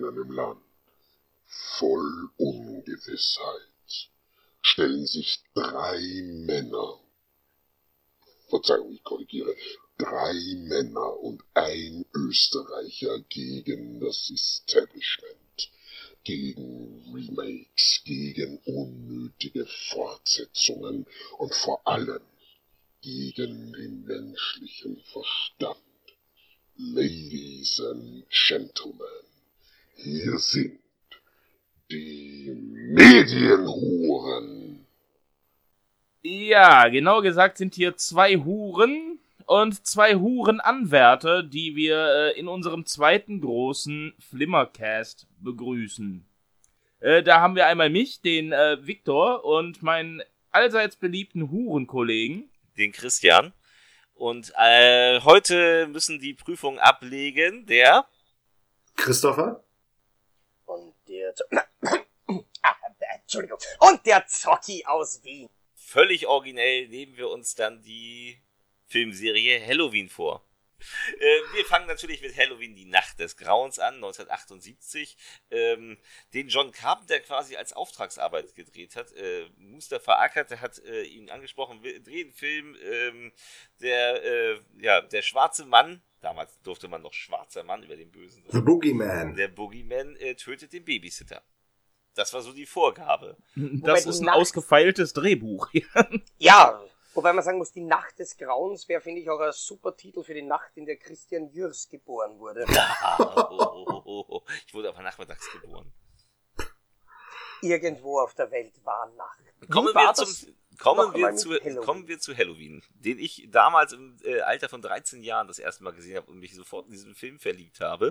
mitten im Land, voll Ungewissheit, stellen sich 3 Männer, Verzeihung, ich korrigiere, 3 Männer und ein Österreicher gegen das Establishment, gegen Remakes, gegen unnötige Fortsetzungen und vor allem gegen den menschlichen Verstand. Ladies and Gentlemen, hier sind die Medienhuren. Ja, genau gesagt sind hier 2 Huren und 2 Hurenanwärter, die wir in unserem zweiten großen Flimmercast begrüßen. Da haben wir einmal mich, den Viktor, und meinen allseits beliebten Hurenkollegen, den Christian. Und heute müssen die Prüfung ablegen der Christopher und der Entschuldigung. Und der Zocki aus Wien. Völlig originell nehmen wir uns dann die Filmserie Halloween vor. Wir fangen natürlich mit Halloween, die Nacht des Grauens an, 1978, den John Carpenter quasi als Auftragsarbeit gedreht hat. Mustafa Akkad hat ihn angesprochen, wir drehen einen Film, der schwarze Mann, damals durfte man noch schwarzer Mann über den Bösen sagen. The Boogeyman. Der Boogeyman tötet den Babysitter. Das war so die Vorgabe. Das ist ein ausgefeiltes Drehbuch. Ja, wobei man sagen muss, die Nacht des Grauens wäre, finde ich, auch ein super Titel für die Nacht, in der Christian Jürs geboren wurde. Ich wurde aber nachmittags geboren. Irgendwo auf der Welt war Nacht. Kommen wir zu Halloween, den ich damals im Alter von 13 Jahren das erste Mal gesehen habe und mich sofort in diesen Film verliebt habe.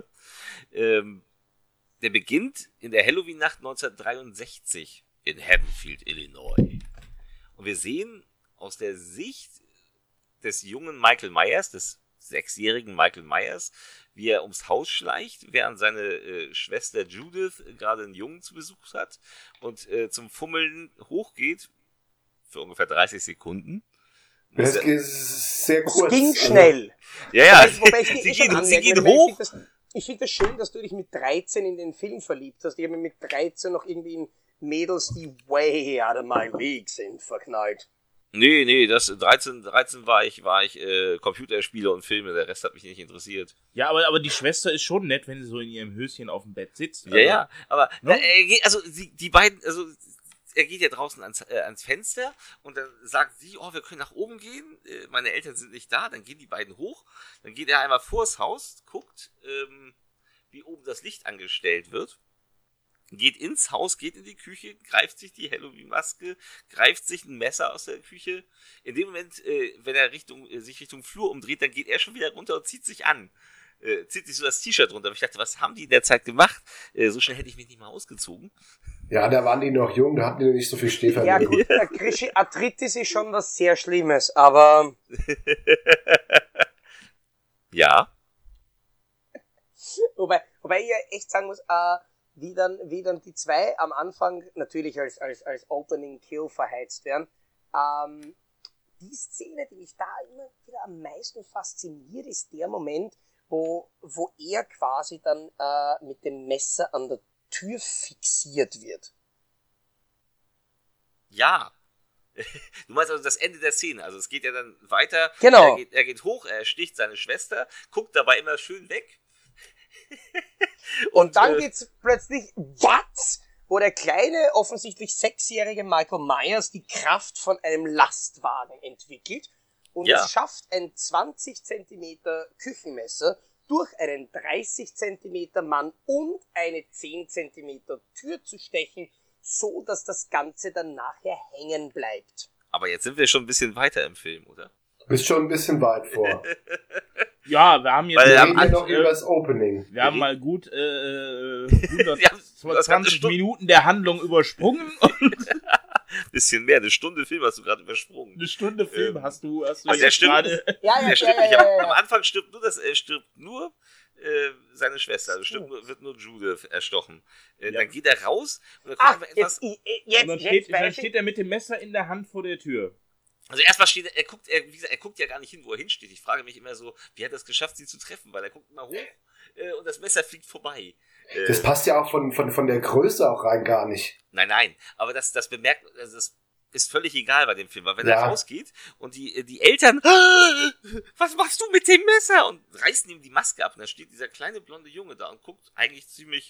Der beginnt in der Halloween-Nacht 1963 in Haddonfield, Illinois. Und wir sehen aus der Sicht des jungen Michael Myers, des 6-jährigen Michael Myers, wie er ums Haus schleicht, während seine Schwester Judith gerade einen Jungen zu Besuch hat und zum Fummeln hochgeht für ungefähr 30 Sekunden. Das ist sehr kurz. Es ging schnell. Ja, sie geht hoch. Ich finde es schön, dass du dich mit 13 in den Film verliebt hast. Ich habe mich mit 13 noch irgendwie in Mädels, die way out of my league sind, verknallt. Nee, 13 war ich Computerspiele und Filme, der Rest hat mich nicht interessiert. Ja, aber die Schwester ist schon nett, wenn sie so in ihrem Höschen auf dem Bett sitzt. Also, ja, aber die beiden, er geht ja draußen ans Fenster und dann sagt sie, wir können nach oben gehen, meine Eltern sind nicht da, dann gehen die beiden hoch, dann geht er einmal vors Haus, guckt, wie oben das Licht angestellt wird, geht ins Haus, geht in die Küche, greift sich die Halloween-Maske, greift sich ein Messer aus der Küche. In dem Moment, wenn er sich Richtung Flur umdreht, dann geht er schon wieder runter und zieht sich an. Zieht sich so das T-Shirt runter. Aber ich dachte, was haben die in der Zeit gemacht? So schnell hätte ich mich nicht mal ausgezogen. Ja, da waren die noch jung, da hatten die nicht so viel Stehvermögen. Ja gut, der Arthritis ist schon was sehr Schlimmes, aber... Ja. Wobei ich ja echt sagen muss, wie dann die 2 am Anfang natürlich als Opening Kill verheizt werden. Die Szene, die mich da immer wieder am meisten fasziniert, ist der Moment, wo er quasi dann mit dem Messer an der Tür fixiert wird. Ja. Du meinst also das Ende der Szene. Also es geht ja dann weiter. Genau. Er geht hoch, er sticht seine Schwester, guckt dabei immer schön weg. Und dann geht's plötzlich, wo der kleine, offensichtlich 6-jährige Michael Myers die Kraft von einem Lastwagen entwickelt und es schafft, ein 20 Zentimeter Küchenmesser durch einen 30 Zentimeter Mann und eine 10 Zentimeter Tür zu stechen, so dass das Ganze dann nachher hängen bleibt. Aber jetzt sind wir schon ein bisschen weiter im Film, oder? Du bist schon ein bisschen weit vor. Ja, wir haben jetzt noch über das Opening. Wir haben mal gut 120 Minuten der Handlung übersprungen. Bisschen mehr, eine Stunde Film hast du gerade übersprungen. Eine Stunde Film hast du also der stimmt gerade. Ja. Am Anfang stirbt nur seine Schwester, also wird nur Judith erstochen. Dann geht er raus und dann kommt dann steht er mit dem Messer in der Hand vor der Tür. Also erstmal steht er guckt ja gar nicht hin, wo er hinsteht. Ich frage mich immer so, wie hat er es geschafft, sie zu treffen? Weil er guckt immer hoch und das Messer fliegt vorbei. Das passt ja auch von der Größe auch rein gar nicht. Nein, aber das ist völlig egal bei dem Film, weil wenn er rausgeht und die Eltern, was machst du mit dem Messer? Und reißen ihm die Maske ab und da steht dieser kleine blonde Junge da und guckt eigentlich ziemlich,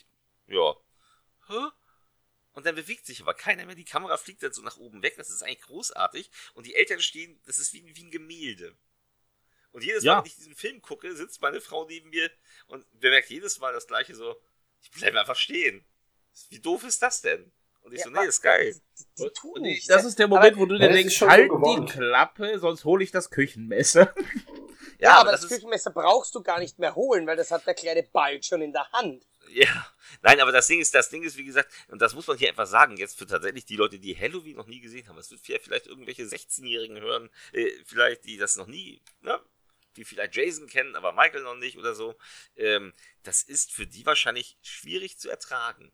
und dann bewegt sich aber keiner mehr, die Kamera fliegt dann so nach oben weg, das ist eigentlich großartig und die Eltern stehen, das ist wie ein Gemälde. Und jedes Mal, wenn ich diesen Film gucke, sitzt meine Frau neben mir und bemerkt jedes Mal das Gleiche so, ich bleibe einfach stehen. Wie doof ist das denn? Und ich nee, ist geil. Die tun nicht. Das ist der Moment, wo du dir denkst, halt die Klappe, sonst hole ich das Küchenmesser. Ja, aber das Küchenmesser brauchst du gar nicht mehr holen, weil das hat der kleine Ball schon in der Hand. Ja, nein, aber das Ding ist, wie gesagt, und das muss man hier einfach sagen, jetzt für tatsächlich die Leute, die Halloween noch nie gesehen haben, es wird vielleicht irgendwelche 16-Jährigen hören, vielleicht, die das noch nie, ne? Die vielleicht Jason kennen, aber Michael noch nicht oder so. Das ist für die wahrscheinlich schwierig zu ertragen.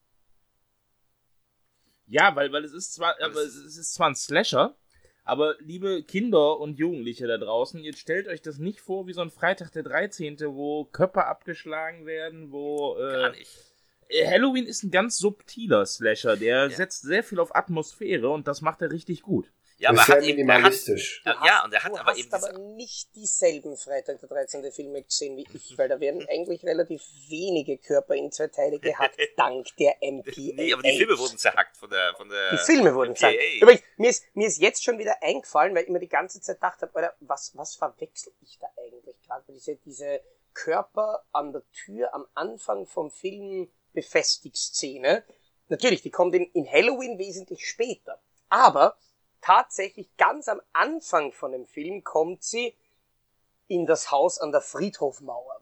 Ja, weil es ist zwar ein Slasher, aber liebe Kinder und Jugendliche da draußen, jetzt stellt euch das nicht vor wie so ein Freitag der 13., wo Köpfe abgeschlagen werden, wo gar nicht. Halloween ist ein ganz subtiler Slasher, der setzt sehr viel auf Atmosphäre und das macht er richtig gut. Ja, aber er hat minimalistisch. Er hat aber nicht dieselben Freitag der 13. Filme gesehen wie ich, weil da werden eigentlich relativ wenige Körper in 2 Teile gehackt, dank der MPAA. Nee, aber die Filme wurden zerhackt von der Die Filme wurden zerhackt. Übrigens, mir ist jetzt schon wieder eingefallen, weil ich immer die ganze Zeit dachte, Alter, was verwechsel ich da eigentlich gerade? Diese Körper an der Tür am Anfang vom Film Befestigszene, natürlich, die kommt in Halloween wesentlich später, aber tatsächlich ganz am Anfang von dem Film kommt sie in das Haus an der Friedhofmauer.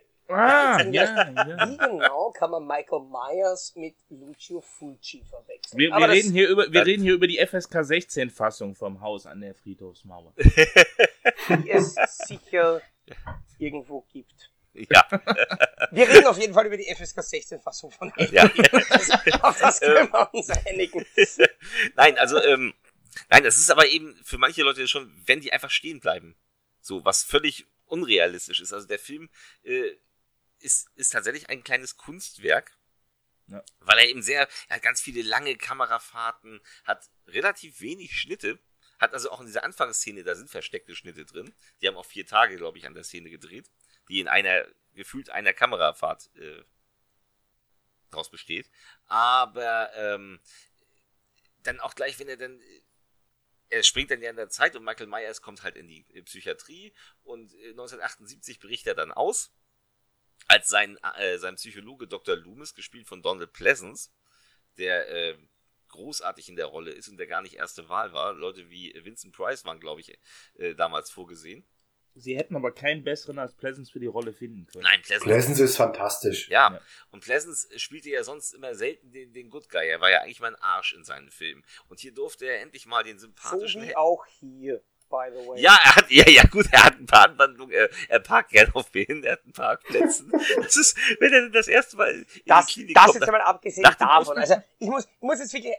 Wie genau kann man Michael Myers mit Lucio Fulci verwechseln? Wir reden hier über die FSK 16 Fassung vom Haus an der Friedhofsmauer. Die es sicher irgendwo gibt. Ja. Wir reden auf jeden Fall über die FSK 16 Fassung von Halloween. Ja. Auf das können wir uns einigen. Nein, also nein, das ist aber eben für manche Leute schon, wenn die einfach stehen bleiben. So, was völlig unrealistisch ist. Also der Film ist tatsächlich ein kleines Kunstwerk, weil er eben er hat ganz viele lange Kamerafahrten, hat relativ wenig Schnitte, hat also auch in dieser Anfangsszene, da sind versteckte Schnitte drin. Die haben auch 4 Tage, glaube ich, an der Szene gedreht, die in gefühlt einer Kamerafahrt draus besteht. Aber dann auch gleich, wenn er springt dann ja in der Zeit und Michael Myers kommt halt in die Psychiatrie und 1978 bricht er dann aus, als sein Psychologe Dr. Loomis, gespielt von Donald Pleasence, der großartig in der Rolle ist und der gar nicht erste Wahl war. Leute wie Vincent Price waren, glaube ich, damals vorgesehen. Sie hätten aber keinen besseren als Pleasence für die Rolle finden können. Nein, Pleasence ist fantastisch. Ja, und Pleasence spielte ja sonst immer selten den Good Guy. Er war ja eigentlich mal ein Arsch in seinen Filmen. Und hier durfte er endlich mal den sympathischen... So wie auch hier, by the way. Ja, er hat ein paar Anwandlungen. Er parkt gerne auf Behindertenparkplätzen. Das ist, wenn er das erste Mal in die Klinik kommt. Das jetzt einmal abgesehen davon. Also, ich muss jetzt wirklich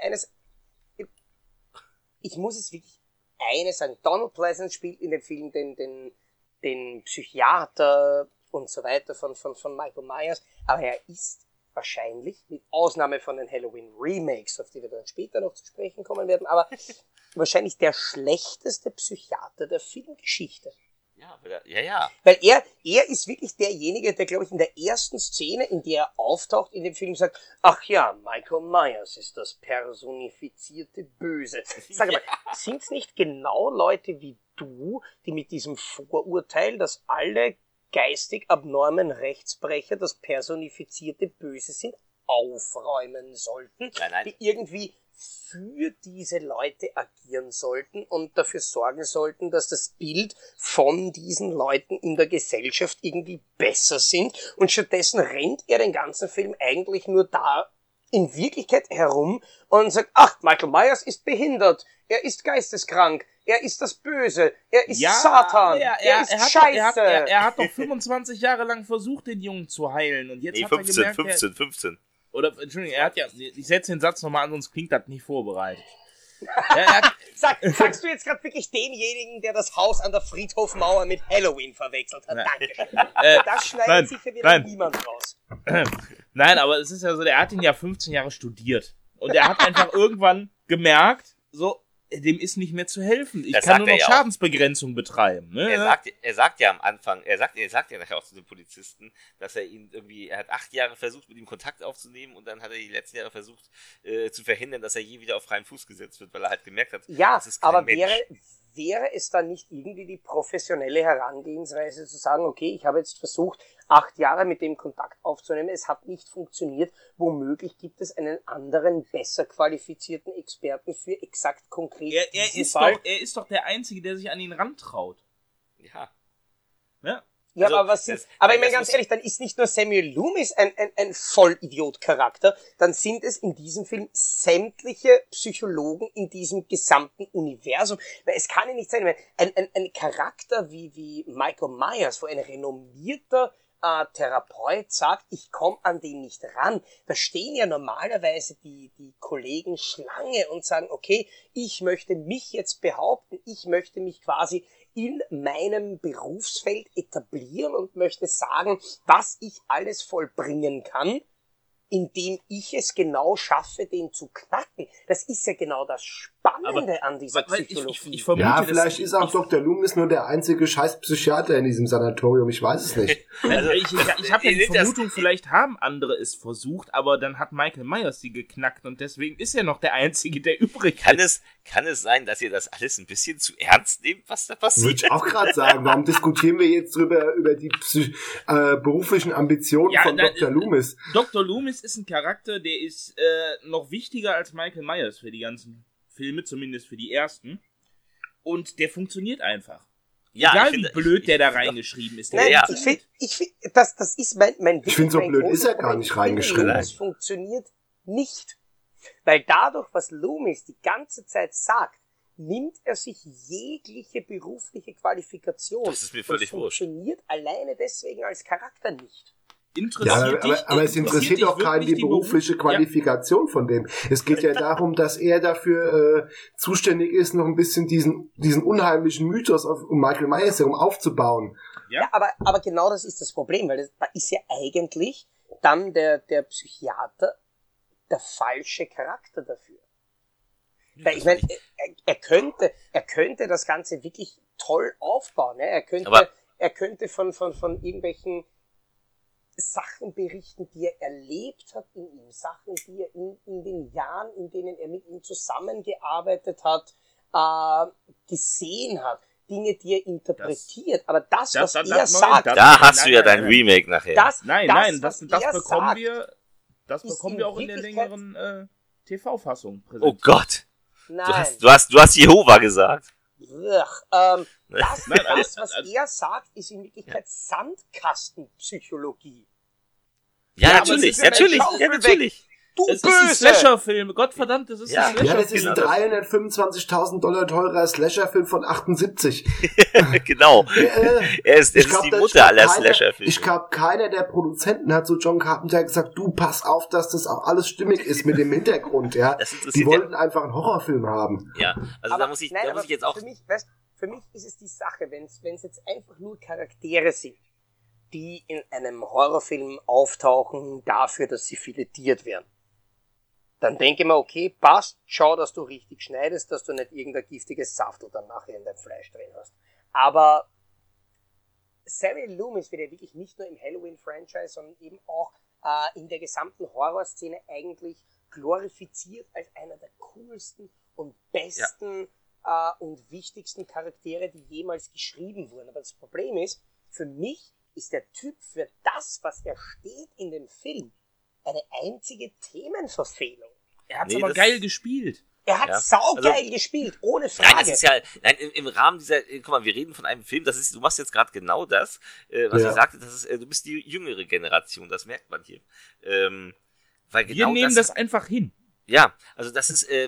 eines sagen. Donald Pleasence spielt in dem Film den Psychiater und so weiter von Michael Myers, aber er ist wahrscheinlich, mit Ausnahme von den Halloween Remakes, auf die wir dann später noch zu sprechen kommen werden, aber wahrscheinlich der schlechteste Psychiater der Filmgeschichte. Ja. Weil er ist wirklich derjenige, der, glaube ich, in der ersten Szene, in der er auftaucht, in dem Film sagt, ach ja, Michael Myers ist das personifizierte Böse. Sag mal, sind's nicht genau Leute wie du, die mit diesem Vorurteil, dass alle geistig abnormen Rechtsbrecher das personifizierte Böse sind, aufräumen sollten? Nein. Die irgendwie für diese Leute agieren sollten und dafür sorgen sollten, dass das Bild von diesen Leuten in der Gesellschaft irgendwie besser sind, und stattdessen rennt er den ganzen Film eigentlich nur da in Wirklichkeit herum und sagt, ach, Michael Myers ist behindert, er ist geisteskrank, er ist das Böse, er ist Satan, er ist Scheiße. Er hat doch 25 Jahre lang versucht, den Jungen zu heilen, und jetzt hat er gemerkt, 15. Oder, Entschuldigung, ich setze den Satz nochmal an, sonst klingt das nicht vorbereitet. Sagst du jetzt gerade wirklich denjenigen, der das Haus an der Friedhofmauer mit Halloween verwechselt hat? Danke. Das schneidet sicher wieder niemand raus. Nein, aber es ist ja so, der hat ihn ja 15 Jahre studiert. Und er hat einfach irgendwann gemerkt, so, dem ist nicht mehr zu helfen. Ich kann nur noch Schadensbegrenzung betreiben. Ne? Er sagt ja am Anfang, er sagt ja nachher auch zu dem Polizisten, dass er hat 8 Jahre versucht, mit ihm Kontakt aufzunehmen und dann hat er die letzten Jahre versucht, zu verhindern, dass er je wieder auf freien Fuß gesetzt wird, weil er halt gemerkt hat, das ist kein Mensch. Wäre es dann nicht irgendwie die professionelle Herangehensweise zu sagen, okay, ich habe jetzt versucht, 8 Jahre mit dem Kontakt aufzunehmen, es hat nicht funktioniert, womöglich gibt es einen anderen, besser qualifizierten Experten für exakt konkret diesen Fall. Er ist doch der Einzige, der sich an ihn rantraut. Ja. Ja, also, aber ich meine ganz ehrlich, dann ist nicht nur Samuel Loomis ein Vollidiot-Charakter, dann sind es in diesem Film sämtliche Psychologen in diesem gesamten Universum. Weil es kann ja nicht sein, ein Charakter wie Michael Myers, wo ein renommierter Therapeut sagt, ich komme an den nicht ran. Da stehen ja normalerweise die Kollegen Schlange und sagen, okay, ich möchte mich jetzt behaupten, ich möchte mich quasi in meinem Berufsfeld etablieren und möchte sagen, was ich alles vollbringen kann, indem ich es genau schaffe, den zu knacken. Das ist ja genau das Spannende an dieser Psychologie. Ich vermute, ja, vielleicht ist auch Dr. Loomis nur der einzige scheiß Psychiater in diesem Sanatorium, ich weiß es nicht. Also ich habe ja die Vermutung, vielleicht haben andere es versucht, aber dann hat Michael Myers sie geknackt und deswegen ist er noch der Einzige, der übrig ist. Kann es sein, dass ihr das alles ein bisschen zu ernst nehmt, was da passiert? Würde ich auch gerade sagen, warum diskutieren wir jetzt über die beruflichen Ambitionen von Dr. Loomis? Dr. Loomis ist ein Charakter, der ist noch wichtiger als Michael Myers für die ganzen Filme, zumindest für die ersten. Und der funktioniert einfach. Ja, egal wie blöd der da reingeschrieben ist. Nein, ich finde, das ist mein ich finde, so blöd ist er gar nicht reingeschrieben. Das funktioniert nicht. Weil dadurch, was Loomis die ganze Zeit sagt, nimmt er sich jegliche berufliche Qualifikation. Das ist mir völlig wurscht. Funktioniert alleine deswegen als Charakter nicht. Aber es interessiert auch keinen die berufliche Qualifikation von dem. Es geht ja darum, dass er dafür zuständig ist, noch ein bisschen diesen unheimlichen Mythos um Michael Myers herum aufzubauen. Ja, aber genau das ist das Problem, weil da ist ja eigentlich dann der Psychiater der falsche Charakter dafür. Weil ich meine, er könnte das Ganze wirklich toll aufbauen. Ne? Er könnte von irgendwelchen Sachen berichten, die er erlebt hat in ihm, Sachen, die er in den Jahren, in denen er mit ihm zusammengearbeitet hat, gesehen hat, Dinge, die er interpretiert. Aber was er sagt... Da hast du ja dein Remake nachher. Das bekommen wir auch in der längeren TV-Fassung präsentiert. Oh Gott! Nein. Du hast Jehova gesagt. Was er sagt, ist in Wirklichkeit Sandkastenpsychologie. Ja, natürlich. Du es Böse! ist ein Slasher-Film. Gottverdammt, das ist ein Slasher-Film. Ja, das ist ein $325.000 teurer Slasher-Film von 78. Genau. Er ist die Mutter aller Slasher-Filme. Ich glaube, keiner der Produzenten hat zu John Carpenter gesagt, du, pass auf, dass das auch alles stimmig ist mit dem Hintergrund. Ja, die wollten einfach einen Horrorfilm haben. Ja, also da muss ich jetzt auch... Für mich ist es die Sache, wenn es jetzt einfach nur Charaktere sind, die in einem Horrorfilm auftauchen dafür, dass sie filetiert werden. Dann denke ich mir, okay, passt, schau, dass du richtig schneidest, dass du nicht irgendein giftiges Saftel dann nachher in dein Fleisch drin hast. Aber Samuel Loomis wird ja wirklich nicht nur im Halloween-Franchise, sondern eben auch in der gesamten Horrorszene eigentlich glorifiziert als einer der coolsten und besten und wichtigsten Charaktere, die jemals geschrieben wurden. Aber das Problem ist, für mich ist der Typ für das, was er steht in dem Film, eine einzige Themenverfehlung. Er hat aber geil gespielt. Er hat saugeil gespielt, ohne Frage. Nein, das ist ja, im Rahmen dieser, guck mal, wir reden von einem Film, du machst jetzt gerade genau das, was ich sagte, du bist die jüngere Generation, das merkt man hier. Weil genau wir nehmen das einfach hin. Ja, also das ist,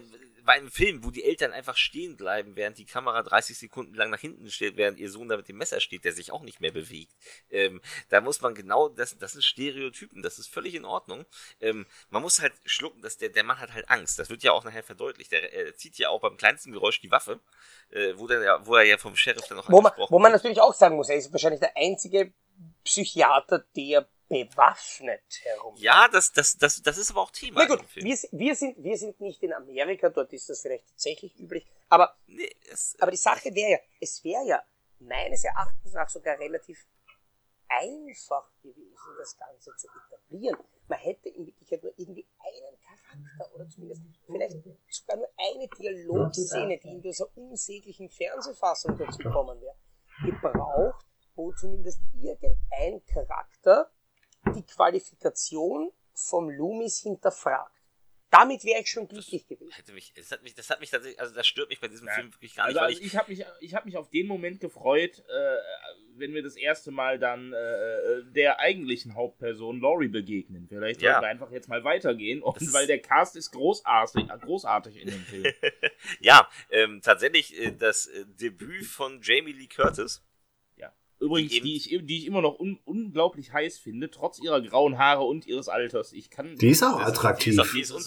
bei einem Film, wo die Eltern einfach stehen bleiben, während die Kamera 30 Sekunden lang nach hinten steht, während ihr Sohn da mit dem Messer steht, der sich auch nicht mehr bewegt, da muss man genau, das sind Stereotypen, das ist völlig in Ordnung. Man muss halt schlucken, dass der Mann hat halt Angst, das wird ja auch nachher verdeutlicht, der zieht ja auch beim kleinsten Geräusch die Waffe, wo er ja vom Sheriff dann noch angesprochen wird. Wo man natürlich auch sagen muss, er ist wahrscheinlich der einzige Psychiater, der bewaffnet herum. Ja, das ist aber auch Thema. Na gut, wir sind nicht in Amerika, dort ist das vielleicht tatsächlich üblich, aber die Sache wäre ja, es wäre ja meines Erachtens nach sogar relativ einfach gewesen, das Ganze zu etablieren. Man hätte in Wirklichkeit nur irgendwie einen Charakter oder zumindest vielleicht sogar nur eine Dialogszene, die in dieser unsäglichen Fernsehfassung dazu kommen wäre, gebraucht, wo zumindest irgendein Charakter die Qualifikation vom Loomis hinterfragt. Damit wäre ich schon glücklich gewesen. Das hat mich tatsächlich, also das stört mich bei diesem Film wirklich gar nicht. Also ich habe mich auf den Moment gefreut, wenn wir das erste Mal dann der eigentlichen Hauptperson Laurie begegnen. Vielleicht sollten wir einfach jetzt mal weitergehen, weil der Cast ist großartig in dem Film. Ja, tatsächlich das Debüt von Jamie Lee Curtis. Übrigens, die ich immer noch unglaublich heiß finde, trotz ihrer grauen Haare und ihres Alters. Die ist auch attraktiv.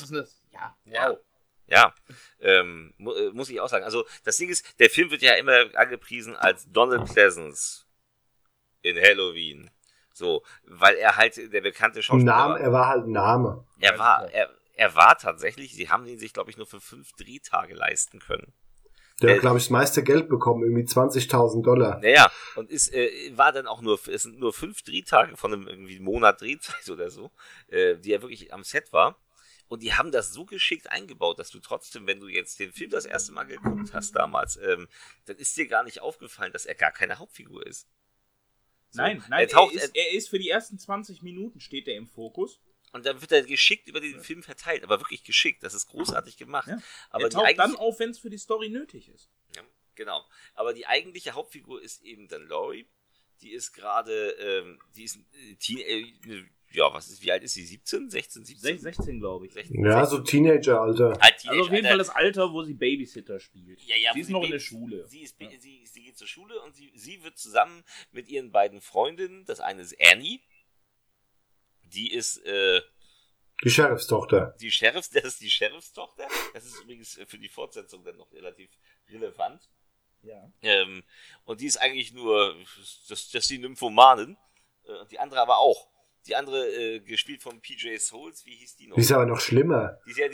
Ja, muss ich auch sagen. Also das Ding ist, der Film wird ja immer angepriesen als Donald Pleasence in Halloween. So, weil er halt der bekannte Schauspieler war. Er war halt ein Name. Er war tatsächlich, sie haben ihn sich, glaube ich, nur für 5 Drehtage leisten können. Der hat, glaube ich, das meiste Geld bekommen, irgendwie $20.000. Naja, und war dann auch es sind nur 5 Drehtage von einem irgendwie Monat Drehzeit oder so, die er wirklich am Set war. Und die haben das so geschickt eingebaut, dass du trotzdem, wenn du jetzt den Film das erste Mal geguckt hast damals, dann ist dir gar nicht aufgefallen, dass er gar keine Hauptfigur ist. So, nein, er ist für die ersten 20 Minuten steht er im Fokus. Und dann wird er geschickt über den Film verteilt, aber wirklich geschickt. Das ist großartig gemacht. Ja. Aber er taucht dann auf, wenn es für die Story nötig ist. Ja, genau. Aber die eigentliche Hauptfigur ist eben dann Laurie. Die ist gerade, wie alt ist sie? 17? 16, 17? 16, glaube ich. 16, ja, 16. So Teenager-Alter. Also auf jeden Fall das Alter, wo sie Babysitter spielt. Ja, sie ist noch in der Schule. Sie geht zur Schule und sie wird zusammen mit ihren beiden Freundinnen, das eine ist Annie, die ist die Sheriffstochter. Das ist die Sheriffstochter. Das ist übrigens für die Fortsetzung dann noch relativ relevant. Ja. Und die ist eigentlich nur, das ist die Nymphomanin. Die andere aber auch. Die andere, gespielt von PJ Souls, wie hieß die noch? Die ist aber noch schlimmer.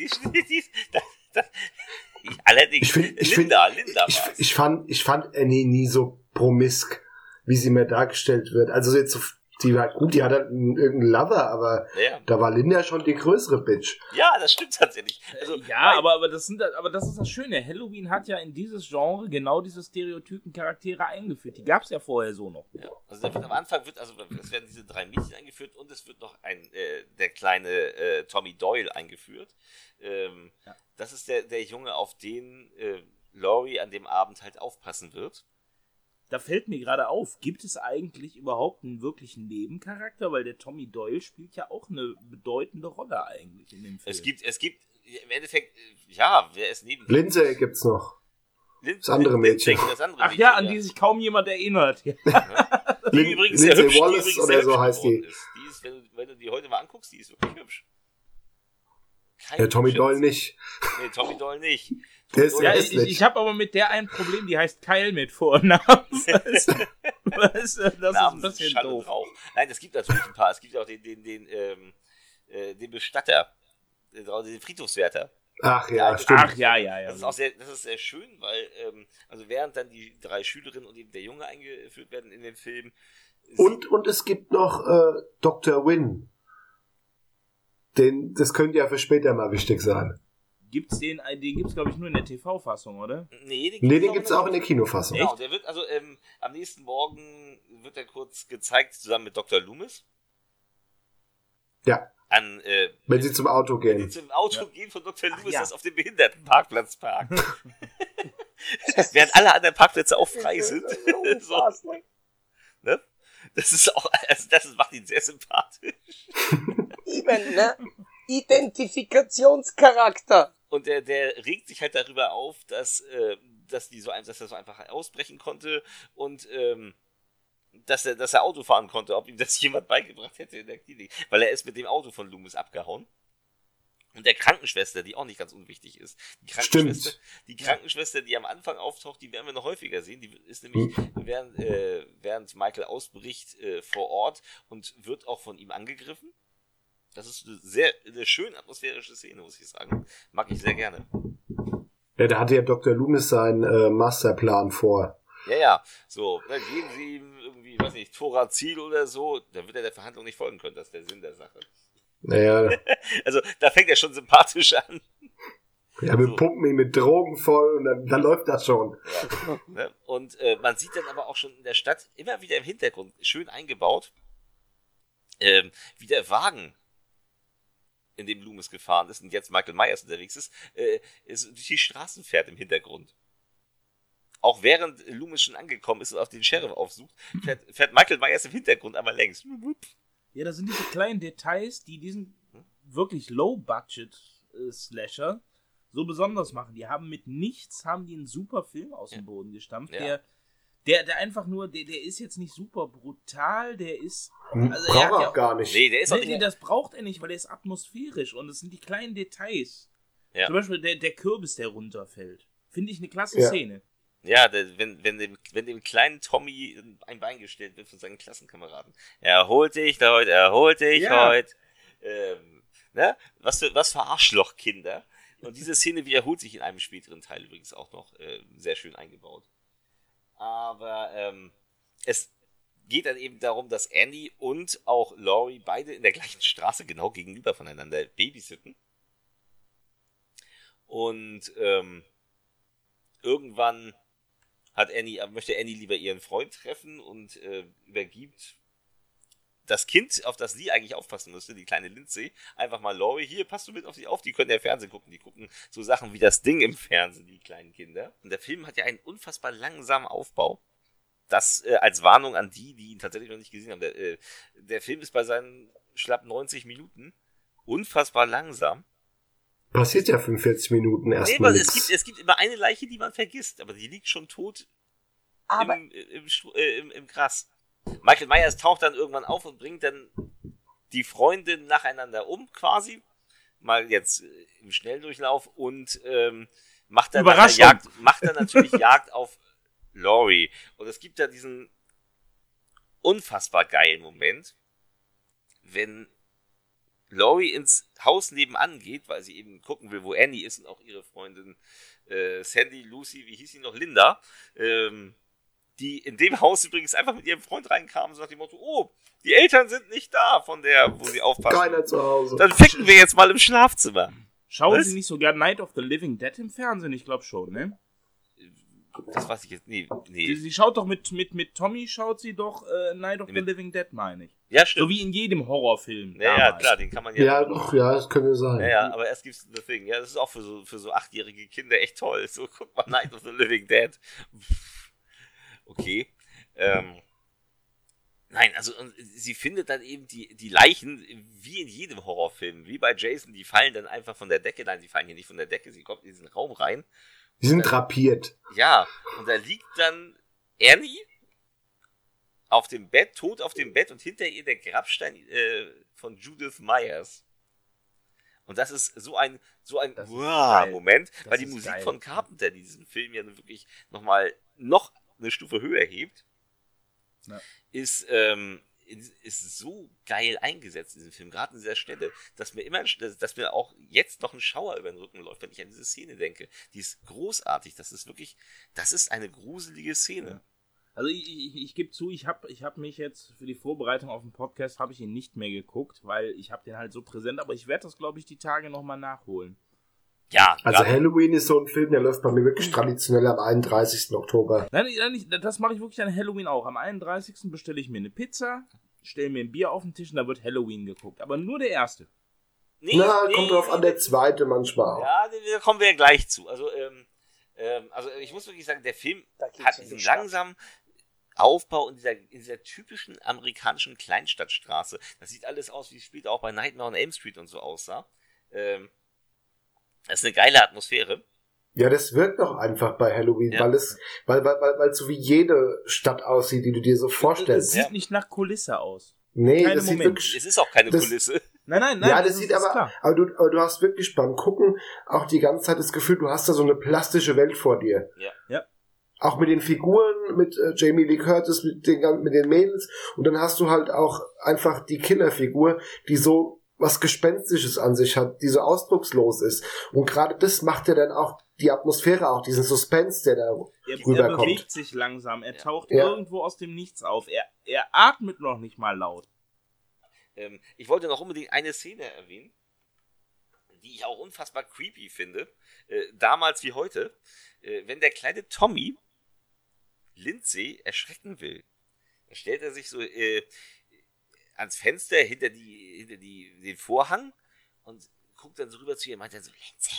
Allerdings, Linda war's. Ich fand Annie nie so promisk, wie sie mir dargestellt wird. Also jetzt so, die war gut, die hat halt irgendeinen Lover, aber da war Linda schon die größere Bitch. Ja, das stimmt tatsächlich. Also, aber das ist das Schöne. Halloween hat ja in dieses Genre genau diese stereotypen Charaktere eingeführt. Die gab es ja vorher so noch. Ja, also am Anfang es werden diese 3 Mädchen eingeführt und es wird noch der kleine Tommy Doyle eingeführt. Das ist der Junge, auf den Laurie an dem Abend halt aufpassen wird. Da fällt mir gerade auf, gibt es eigentlich überhaupt einen wirklichen Nebencharakter? Weil der Tommy Doyle spielt ja auch eine bedeutende Rolle eigentlich in dem Film. Es gibt im Endeffekt, wer ist neben... Lindsay gibt's noch. Das andere Mädchen. An die sich kaum jemand erinnert. Die übrigens Lindsay sehr hübsch, Wallace oder so heißt die. Die ist, wenn du die heute mal anguckst, die ist wirklich hübsch. Der Tommy Doyle nicht. Nee, Tommy Doyle nicht. Ich habe aber mit der ein Problem, die heißt Kyle mit Vornamen. Das ist ein bisschen doof. Nein, es gibt natürlich ein paar. Es gibt auch den Bestatter, den Friedhofswärter. Ach ja, stimmt. Ach ja. Das ist sehr schön, weil also während dann die 3 Schülerinnen und eben der Junge eingeführt werden in den Film. Und es gibt noch Dr. Wynn. Das könnte ja für später mal wichtig sein. Den gibt's glaube ich nur in der TV-Fassung, oder? Nee, den gibt's auch in der Kinofassung. Genau, der wird also am nächsten Morgen wird er kurz gezeigt zusammen mit Dr. Loomis. Ja. Wenn sie zum Auto gehen. Wenn sie zum Auto gehen von Dr. Loomis, das auf dem Behindertenparkplatz parken. Während alle anderen Parkplätze auch frei sind. So. Ne? Das macht ihn sehr sympathisch. Eben, ne? Identifikationscharakter. Und der regt sich halt darüber auf, dass er so einfach ausbrechen konnte und dass er Auto fahren konnte, ob ihm das jemand beigebracht hätte in der Klinik. Weil er ist mit dem Auto von Loomis abgehauen. Und der Krankenschwester, die auch nicht ganz unwichtig ist. Die Krankenschwester, die am Anfang auftaucht, die werden wir noch häufiger sehen. Die ist nämlich während Michael ausbricht vor Ort und wird auch von ihm angegriffen. Das ist eine schön atmosphärische Szene, muss ich sagen. Mag ich sehr gerne. Ja, da hatte ja Dr. Loomis seinen Masterplan vor. Ja. So, dann geben sie ihm irgendwie, weiß nicht, Thorazil oder so. Da wird er der Verhandlung nicht folgen können. Das ist der Sinn der Sache. Naja. Also, da fängt er schon sympathisch an. Ja, wir pumpen ihn mit Drogen voll und dann läuft das schon. Ja. Und man sieht dann aber auch schon in der Stadt immer wieder im Hintergrund, schön eingebaut, wie der Wagen, in dem Loomis gefahren ist und jetzt Michael Myers unterwegs ist durch die Straßen fährt im Hintergrund. Auch während Loomis schon angekommen ist und auf den Sheriff aufsucht, fährt Michael Myers im Hintergrund einmal längs. Ja, das sind diese kleinen Details, die diesen wirklich Low-Budget-Slasher so besonders machen. Die haben mit nichts, einen super Film aus dem Boden gestampft, der einfach nur, der ist jetzt nicht super brutal, der ist... Also braucht er auch gar nicht. Nee, der ist auch nicht. Das braucht er nicht, weil der ist atmosphärisch und es sind die kleinen Details. Ja. Zum Beispiel der Kürbis, der runterfällt. Finde ich eine klasse Szene. Ja, wenn dem kleinen Tommy ein Bein gestellt wird von seinen Klassenkameraden. Er holt dich heute. Ne? Was für Arschlochkinder. Und diese Szene wiederholt sich in einem späteren Teil übrigens auch noch sehr schön eingebaut. Aber es geht dann eben darum, dass Annie und auch Laurie beide in der gleichen Straße genau gegenüber voneinander babysitten. Und irgendwann möchte Annie lieber ihren Freund treffen und übergibt das Kind, auf das sie eigentlich aufpassen müsste, die kleine Lindsay, einfach mal Laurie, hier, passt du mit auf sie auf, die können ja Fernsehen gucken, die gucken so Sachen wie das Ding im Fernsehen, die kleinen Kinder. Und der Film hat ja einen unfassbar langsamen Aufbau. Das als Warnung an die ihn tatsächlich noch nicht gesehen haben. Der Film ist bei seinen schlapp 90 Minuten unfassbar langsam. Passiert ja 45 Minuten erstmal. Nee, es gibt immer eine Leiche, die man vergisst, aber die liegt schon tot im Gras. Michael Myers taucht dann irgendwann auf und bringt dann die Freundin nacheinander um, quasi. Mal jetzt im Schnelldurchlauf und macht dann natürlich Jagd auf Laurie. Und es gibt da diesen unfassbar geilen Moment, wenn Laurie ins Haus nebenan geht, weil sie eben gucken will, wo Annie ist und auch ihre Freundin Sandy, Lucy, wie hieß sie noch, Linda, die in dem Haus übrigens einfach mit ihrem Freund reinkamen und so nach dem Motto, oh, die Eltern sind nicht da, von der, wo sie aufpassen. Keiner zu Hause. Dann ficken wir jetzt mal im Schlafzimmer. Schauen Sie nicht sogar Night of the Living Dead im Fernsehen? Ich glaube schon, ne? Das weiß ich jetzt, nee. Sie schaut doch mit Tommy, schaut sie doch Night of the Living Dead, meine ich. Ja, stimmt. So wie in jedem Horrorfilm. Ja, klar, den kann man ja... Ja, doch, ja, das könnte sein. Ja, aber erst gibt's The Thing. Ja, das ist auch für so 8-jährige Kinder echt toll. So, guck mal, Night of the Living Dead. Okay. Nein, also sie findet dann eben die Leichen, wie in jedem Horrorfilm, wie bei Jason, die fallen dann einfach von der Decke. Nein, sie fallen hier nicht von der Decke, sie kommt in diesen Raum rein. Die sind drapiert. Ja, und da liegt dann Annie auf dem Bett, tot auf dem Bett und hinter ihr der Grabstein von Judith Myers. Und das ist so ein Moment, weil die Musik von Carpenter diesen Film ja wirklich noch eine Stufe höher hebt, ist so geil eingesetzt in diesem Film, gerade in dieser Stelle, dass mir auch jetzt noch ein Schauer über den Rücken läuft, wenn ich an diese Szene denke. Die ist großartig, das ist eine gruselige Szene. Ja. Also ich gebe zu, ich hab mich jetzt für die Vorbereitung auf den Podcast, habe ich ihn nicht mehr geguckt, weil ich habe den halt so präsent, aber ich werde das, glaube ich, die Tage nochmal nachholen. Ja. Also Halloween ist so ein Film, der läuft bei mir wirklich traditionell am 31. Oktober. Nein, das mache ich wirklich an Halloween auch. Am 31. bestelle ich mir eine Pizza, stelle mir ein Bier auf den Tisch und da wird Halloween geguckt. Aber nur der erste. Kommt drauf an, der zweite manchmal auch. Ja, da kommen wir ja gleich zu. Also ich muss wirklich sagen, der Film hat diesen langsamen Aufbau in dieser typischen amerikanischen Kleinstadtstraße. Das sieht alles aus, wie es später auch bei Nightmare on Elm Street und so aussah. Das ist eine geile Atmosphäre. Ja, das wirkt doch einfach bei Halloween, weil es so wie jede Stadt aussieht, die du dir so vorstellst. Es sieht nicht nach Kulisse aus. Nee, Keine das sieht wirklich... Es ist auch keine Kulisse. Nein. Ja, das sieht aber du hast wirklich beim Gucken auch die ganze Zeit das Gefühl, du hast da so eine plastische Welt vor dir. Ja. Auch mit den Figuren, mit Jamie Lee Curtis, mit den Mädels. Und dann hast du halt auch einfach die Killerfigur, die so was Gespenstisches an sich hat, die so ausdruckslos ist. Und gerade das macht ja dann auch die Atmosphäre, auch diesen Suspense, der da rüberkommt. Er bewegt sich langsam, er taucht irgendwo aus dem Nichts auf. Er atmet noch nicht mal laut. Ich wollte noch unbedingt eine Szene erwähnen, die ich auch unfassbar creepy finde, damals wie heute, wenn der kleine Tommy Lindsay erschrecken will. Da stellt er sich so ans Fenster hinter den Vorhang und guckt dann so rüber zu ihr und meint dann so, Lindsay.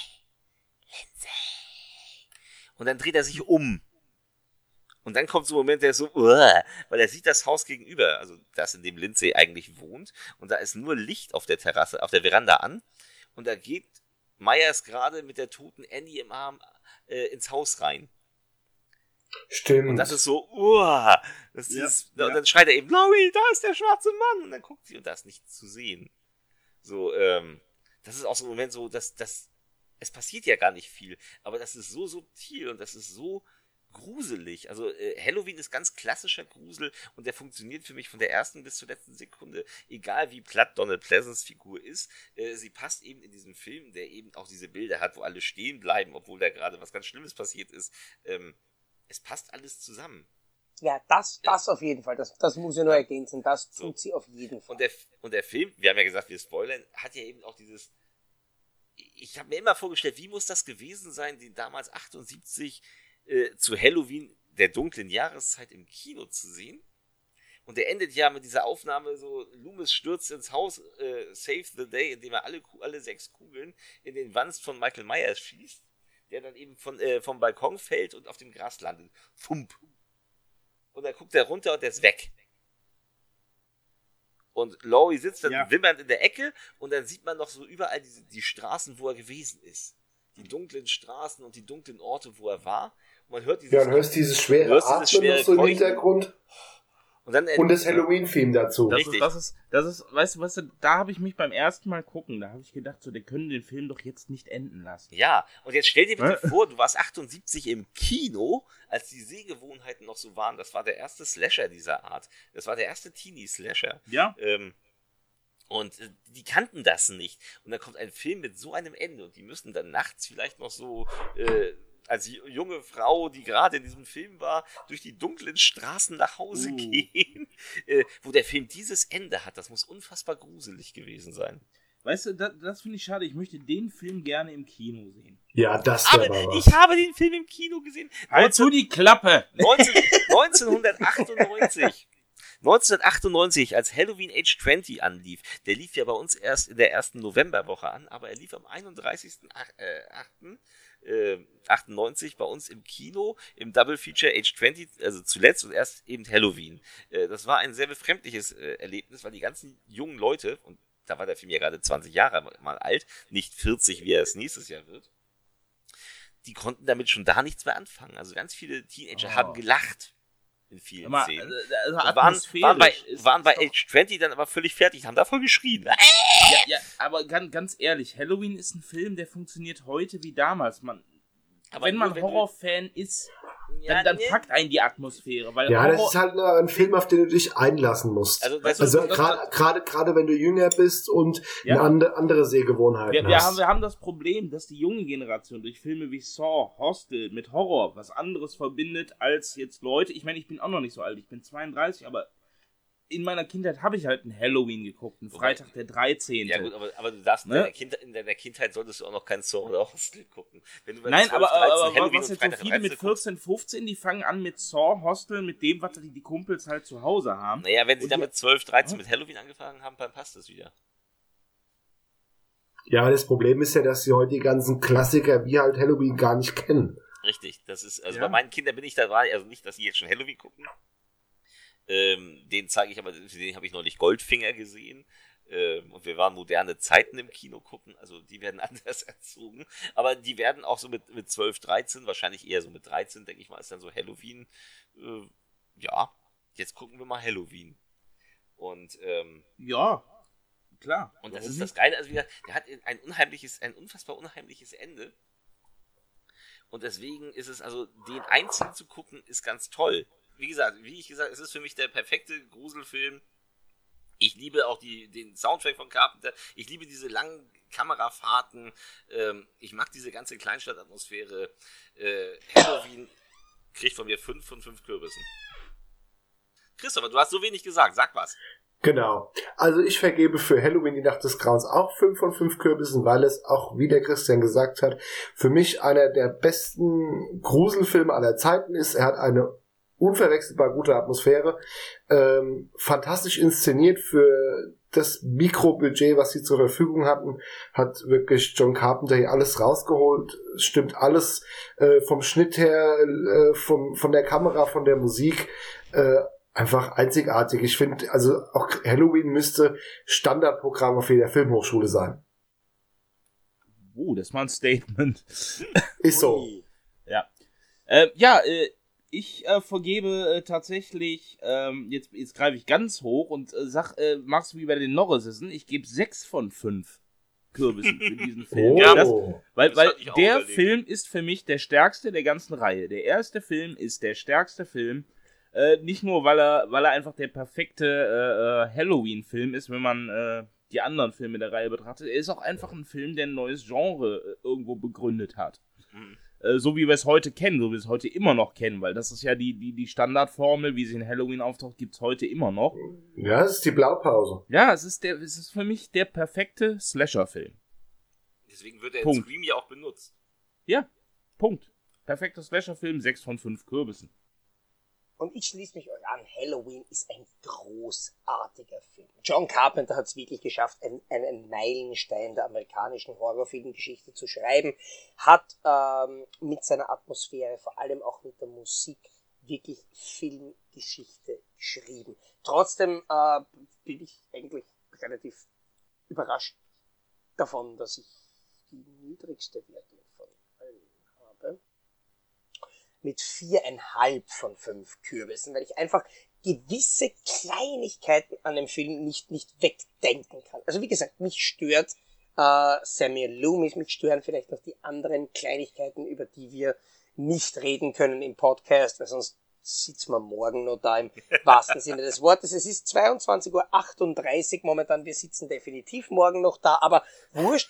Und dann dreht er sich um. Und dann kommt so ein Moment, der ist so, weil er sieht das Haus gegenüber, also das, in dem Lindsay eigentlich wohnt, und da ist nur Licht auf der Terrasse, auf der Veranda an, und da geht Myers gerade mit der toten Annie im Arm ins Haus rein. Stimmt. Und das ist so, und dann schreit er eben, Laurie, da ist der schwarze Mann, und dann guckt sie und da ist nichts zu sehen. So, das ist auch so ein Moment so, dass es passiert ja gar nicht viel, aber das ist so subtil und das ist so gruselig. Also Halloween ist ganz klassischer Grusel und der funktioniert für mich von der ersten bis zur letzten Sekunde. Egal wie platt Donald Pleasants Figur ist, sie passt eben in diesem Film, der eben auch diese Bilder hat, wo alle stehen bleiben, obwohl da gerade was ganz Schlimmes passiert ist. Es passt alles zusammen. Ja, das auf jeden Fall. Das muss ich nur ergänzen. Das tut sie auf jeden Fall. Und der Film, wir haben ja gesagt, wir spoilern, hat ja eben auch dieses... Ich habe mir immer vorgestellt, wie muss das gewesen sein, den damals 78 zu Halloween der dunklen Jahreszeit im Kino zu sehen. Und der endet ja mit dieser Aufnahme so, Loomis stürzt ins Haus, Save the Day, indem er alle 6 Kugeln in den Wanst von Michael Myers schießt, der dann eben vom Balkon fällt und auf dem Gras landet. Fump. Und dann guckt er runter und der ist weg. Und Laurie sitzt dann wimmernd in der Ecke und dann sieht man noch so überall die Straßen, wo er gewesen ist. Die dunklen Straßen und die dunklen Orte, wo er war. Und man hört dann hörst dieses schwere Atmen noch so im Hintergrund. Und das Halloween-Theme dazu. Das ist, weißt du, da habe ich mich beim ersten Mal gucken, da habe ich gedacht, so, die können den Film doch jetzt nicht enden lassen. Ja, und jetzt stell dir bitte vor, du warst 78 im Kino, als die Sehgewohnheiten noch so waren. Das war der erste Slasher dieser Art. Das war der erste Teenie-Slasher. Ja. Und die kannten das nicht. Und dann kommt ein Film mit so einem Ende und die müssen dann nachts vielleicht noch so... als junge Frau, die gerade in diesem Film war, durch die dunklen Straßen nach Hause gehen, wo der Film dieses Ende hat. Das muss unfassbar gruselig gewesen sein. Weißt du, das finde ich schade. Ich möchte den Film gerne im Kino sehen. Ja, das wäre aber ich habe den Film im Kino gesehen. Halt zu die Klappe! 1998, als Halloween Age 20 anlief, der lief ja bei uns erst in der ersten Novemberwoche an, aber er lief am 31.08.98 bei uns im Kino, im Double Feature Age 20, also zuletzt und erst eben Halloween. Das war ein sehr befremdliches Erlebnis, weil die ganzen jungen Leute, und da war der Film ja gerade 20 Jahre mal alt, nicht 40, wie er es nächstes Jahr wird, die konnten damit schon da nichts mehr anfangen. Also ganz viele Teenager haben gelacht in vielen Szenen. Waren bei Age 20 dann aber völlig fertig, haben davon geschrien. Ja, aber ganz ehrlich, Halloween ist ein Film, der funktioniert heute wie damals. Wenn man Horrorfan ist, dann packt einen die Atmosphäre. Weil das ist halt ein Film, auf den du dich einlassen musst. Also gerade wenn du jünger bist und eine andere Sehgewohnheiten hast. Wir haben das Problem, dass die junge Generation durch Filme wie Saw, Hostel mit Horror was anderes verbindet als jetzt Leute. Ich meine, ich bin auch noch nicht so alt, ich bin 32, aber in meiner Kindheit habe ich halt ein Halloween geguckt, einen Freitag der 13. Ja gut, aber du darfst in deiner Kindheit solltest du auch noch kein Saw oder Hostel gucken. Wenn du Nein, 12, aber was jetzt so viele mit 14, 15, die fangen an mit Saw, Hostel, mit dem, was die Kumpels halt zu Hause haben. Naja, wenn sie dann mit 12, 13 mit Halloween angefangen haben, dann passt das wieder. Ja, das Problem ist ja, dass sie heute die ganzen Klassiker wie halt Halloween gar nicht kennen. Richtig, das ist, bei meinen Kindern bin ich dabei, also nicht, dass sie jetzt schon Halloween gucken. Den zeige ich aber, für den habe ich neulich Goldfinger gesehen. Und wir waren moderne Zeiten im Kino gucken, also die werden anders erzogen. Aber die werden auch so mit 12, 13, wahrscheinlich eher so mit 13, denke ich mal, ist dann so Halloween. Ja, jetzt gucken wir mal Halloween. Und ja, klar. Und das ist das Geile, also der hat ein unfassbar unheimliches Ende. Und deswegen ist es, also den einzeln zu gucken, ist ganz toll. Wie ich gesagt, es ist für mich der perfekte Gruselfilm. Ich liebe auch den Soundtrack von Carpenter. Ich liebe diese langen Kamerafahrten. Ich mag diese ganze Kleinstadtatmosphäre. Halloween kriegt von mir 5 von 5 Kürbissen. Christopher, du hast so wenig gesagt. Sag was. Genau. Also ich vergebe für Halloween die Nacht des Grauens auch 5 von 5 Kürbissen, weil es auch, wie der Christian gesagt hat, für mich einer der besten Gruselfilme aller Zeiten ist. Er hat eine unverwechselbar gute Atmosphäre, fantastisch inszeniert für das Mikrobudget, was sie zur Verfügung hatten, hat wirklich John Carpenter hier alles rausgeholt, stimmt alles vom Schnitt her, von der Kamera, von der Musik, einfach einzigartig. Ich finde, also auch Halloween müsste Standardprogramm auf jeder Filmhochschule sein. Das ist mal ein Statement. Ist so. Ja. Ich vergebe tatsächlich, jetzt greife ich ganz hoch und mach's wie bei den Norrisissen, ich gebe 6 von 5 Kürbissen für diesen Film. Weil der Film ist für mich der stärkste der ganzen Reihe. Der erste Film ist der stärkste Film, nicht nur, weil er einfach der perfekte Halloween-Film ist, wenn man die anderen Filme der Reihe betrachtet. Er ist auch einfach ein Film, der ein neues Genre irgendwo begründet hat. So wie wir es heute kennen, so wie wir es heute immer noch kennen, weil das ist ja die Standardformel, wie sie in Halloween auftaucht, gibt es heute immer noch. Ja, es ist die Blaupause. Ja, es ist für mich der perfekte Slasher-Film. Deswegen wird er in Scream ja auch benutzt. Ja, Punkt. Perfekter Slasher-Film, 6 von 5 Kürbissen. Und ich schließe mich euch an, Halloween ist ein großartiger Film. John Carpenter hat es wirklich geschafft, einen Meilenstein der amerikanischen Horrorfilmgeschichte zu schreiben, hat mit seiner Atmosphäre, vor allem auch mit der Musik, wirklich Filmgeschichte geschrieben. Trotzdem bin ich eigentlich relativ überrascht davon, dass ich die niedrigste Wertung von allen habe. Mit 4,5 von 5 Kürbissen, weil ich einfach gewisse Kleinigkeiten an dem Film nicht wegdenken kann. Also wie gesagt, mich stört Samuel Loomis, mich stören vielleicht noch die anderen Kleinigkeiten, über die wir nicht reden können im Podcast, weil sonst sitzen wir morgen noch da im wahrsten Sinne des Wortes. Es ist 22:38 Uhr momentan, wir sitzen definitiv morgen noch da, aber wurscht.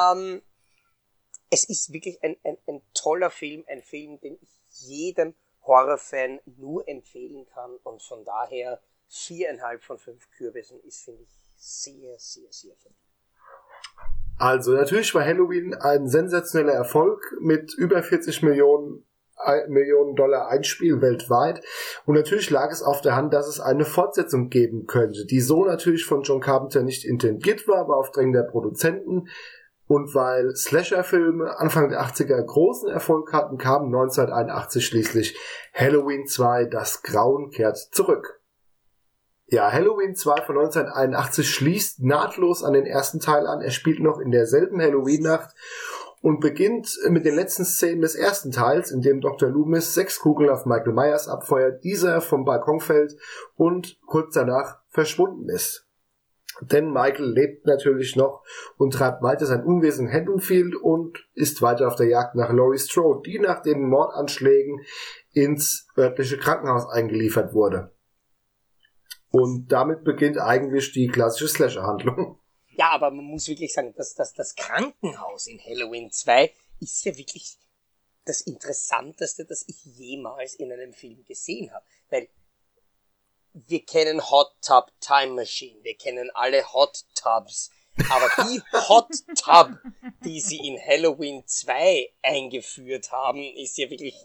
Es ist wirklich ein toller Film, ein Film, den ich jedem Horrorfan nur empfehlen kann, und von daher 4,5 von 5 Kürbissen ist, finde ich, sehr, sehr, sehr verdient. Also natürlich war Halloween ein sensationeller Erfolg mit über 40 Millionen Dollar Einspiel weltweit, und natürlich lag es auf der Hand, dass es eine Fortsetzung geben könnte, die so natürlich von John Carpenter nicht intendiert war, aber auf Drängen der Produzenten. Und weil Slasher-Filme Anfang der 80er großen Erfolg hatten, kam 1981 schließlich Halloween 2, das Grauen kehrt zurück. Ja, Halloween 2 von 1981 schließt nahtlos an den ersten Teil an. Er spielt noch in derselben Halloween-Nacht und beginnt mit den letzten Szenen des ersten Teils, in dem Dr. Loomis 6 Kugeln auf Michael Myers abfeuert, dieser vom Balkon fällt und kurz danach verschwunden ist. Denn Michael lebt natürlich noch und treibt weiter sein Unwesen in Haddonfield und ist weiter auf der Jagd nach Laurie Strode, die nach den Mordanschlägen ins örtliche Krankenhaus eingeliefert wurde. Und damit beginnt eigentlich die klassische Slasher-Handlung. Ja, aber man muss wirklich sagen, dass das Krankenhaus in Halloween 2 ist ja wirklich das Interessanteste, das ich jemals in einem Film gesehen habe. Weil wir kennen Hot Tub Time Machine, wir kennen alle Hot Tubs, aber die Hot Tub, die sie in Halloween 2 eingeführt haben, ist ja wirklich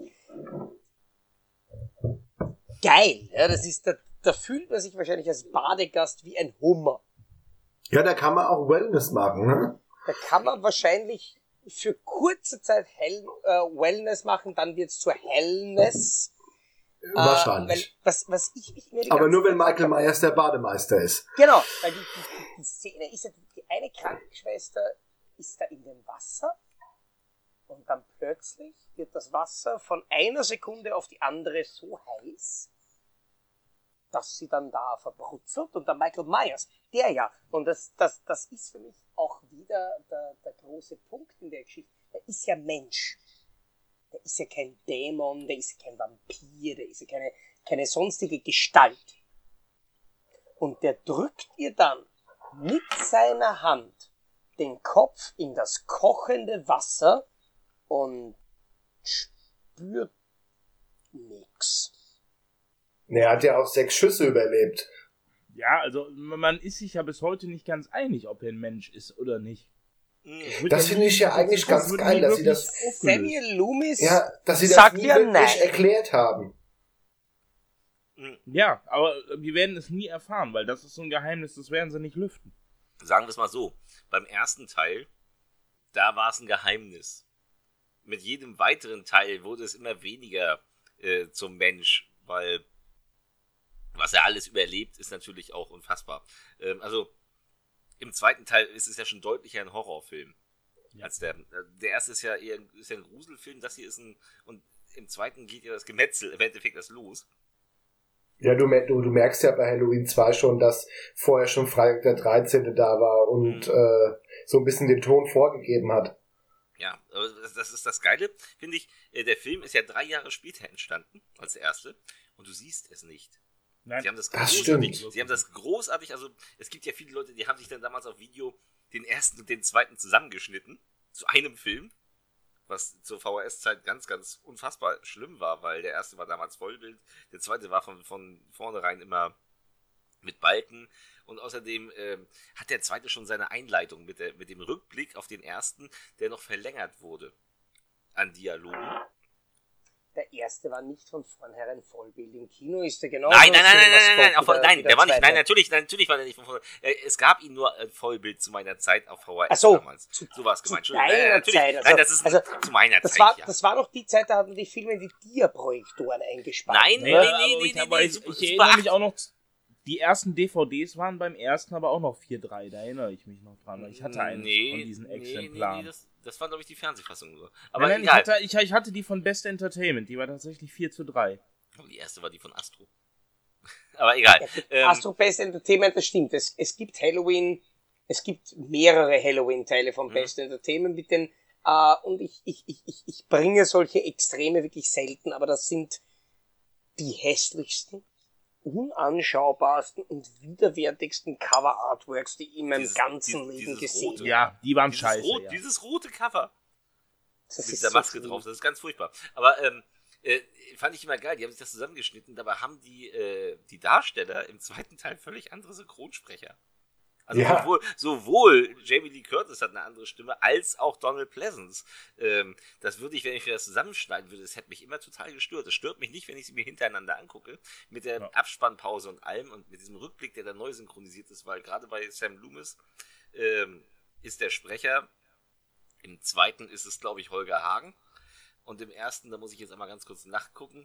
geil. Ja, das ist, da fühlt man sich wahrscheinlich als Badegast wie ein Hummer. Ja, da kann man auch Wellness machen, ne? Da kann man wahrscheinlich für kurze Zeit Wellness machen, dann wird's zur Hellness. Wahrscheinlich. Weil, was ich mir aber nur wenn Michael Myers der Bademeister ist. Genau, weil die Szene ist ja, die eine Krankenschwester ist da in dem Wasser und dann plötzlich wird das Wasser von einer Sekunde auf die andere so heiß, dass sie dann da verbrutzelt und der Michael Myers, der ja, und das ist für mich auch wieder der große Punkt in der Geschichte, der ist ja Mensch. Der ist ja kein Dämon, der ist ja kein Vampir, der ist ja keine sonstige Gestalt. Und der drückt ihr dann mit seiner Hand den Kopf in das kochende Wasser und spürt nix. Er hat ja auch 6 Schüsse überlebt. Ja, also man ist sich ja bis heute nicht ganz einig, ob er ein Mensch ist oder nicht. Das finde ich ja eigentlich ganz geil, dass sie das Samuel Loomis dass sie das nie wirklich erklärt haben. Ja, aber wir werden es nie erfahren, weil das ist so ein Geheimnis, das werden sie nicht lüften. Sagen wir es mal so, beim ersten Teil, da war es ein Geheimnis. Mit jedem weiteren Teil wurde es immer weniger zum Mensch, weil was er alles überlebt, ist natürlich auch unfassbar. Also im zweiten Teil ist es ja schon deutlicher ein Horrorfilm. Ja. Als der erste ist ja eher ein Gruselfilm, das hier ist und im zweiten geht ja das Gemetzel im Endeffekt das los. Ja, du merkst ja bei Halloween 2 schon, dass vorher schon Freitag der 13. da war und so ein bisschen den Ton vorgegeben hat. Ja, aber das ist das Geile, finde ich. Der Film ist ja 3 Jahre später entstanden als der erste und du siehst es nicht. Nein, Sie haben das großartig, also es gibt ja viele Leute, die haben sich dann damals auf Video den ersten und den zweiten zusammengeschnitten zu einem Film, was zur VHS-Zeit ganz, ganz unfassbar schlimm war, weil der erste war damals Vollbild, der zweite war von vornherein immer mit Balken und außerdem hat der zweite schon seine Einleitung mit dem Rückblick auf den ersten, der noch verlängert wurde an Dialogen. Der erste war nicht von vornherein Vollbild. Im Kino ist der genau. Nein, der war nicht. Nein, natürlich war der nicht von Vollbild. Es gab ihn nur Vollbild zu meiner Zeit auf VHS damals. So war es gemeint. Zu deiner Zeit. Nein, das ist zu meiner Zeit. Das war noch die Zeit, da hatten die Filme die Dia-Projektoren eingespannt. Nein. Aber ich erinnere mich auch noch, die ersten DVDs waren beim ersten aber auch noch 4:3, da erinnere ich mich noch dran. Ich hatte einen von diesen Exemplaren. Das war, glaube ich, die Fernsehfassung nur. Aber nein, ich hatte die von Best Entertainment, die war tatsächlich 4:3. Oh, die erste war die von Astro. Aber egal. Ja, Astro Best Entertainment, das stimmt. Es gibt mehrere Halloween-Teile von Best Entertainment mit den, und ich bringe solche Extreme wirklich selten, aber das sind die hässlichsten, unanschaubarsten und widerwärtigsten Cover-Artworks, die ich in meinem ganzen Leben gesehen habe. Ja, die waren scheiße. Dieses rote Cover. Das mit dieser Maske drauf, das ist ganz furchtbar. Aber fand ich immer geil, die haben sich das zusammengeschnitten, dabei haben die Darsteller im zweiten Teil völlig andere Synchronsprecher. Also sowohl Jamie Lee Curtis hat eine andere Stimme, als auch Donald Pleasence. Das würde ich, wenn ich mir das zusammenschneiden würde, das hätte mich immer total gestört. Das stört mich nicht, wenn ich sie mir hintereinander angucke. Mit der Abspannpause und allem und mit diesem Rückblick, der da neu synchronisiert ist, weil gerade bei Sam Loomis ist der Sprecher, im zweiten ist es, glaube ich, Holger Hagen. Und im ersten, da muss ich jetzt einmal ganz kurz nachgucken,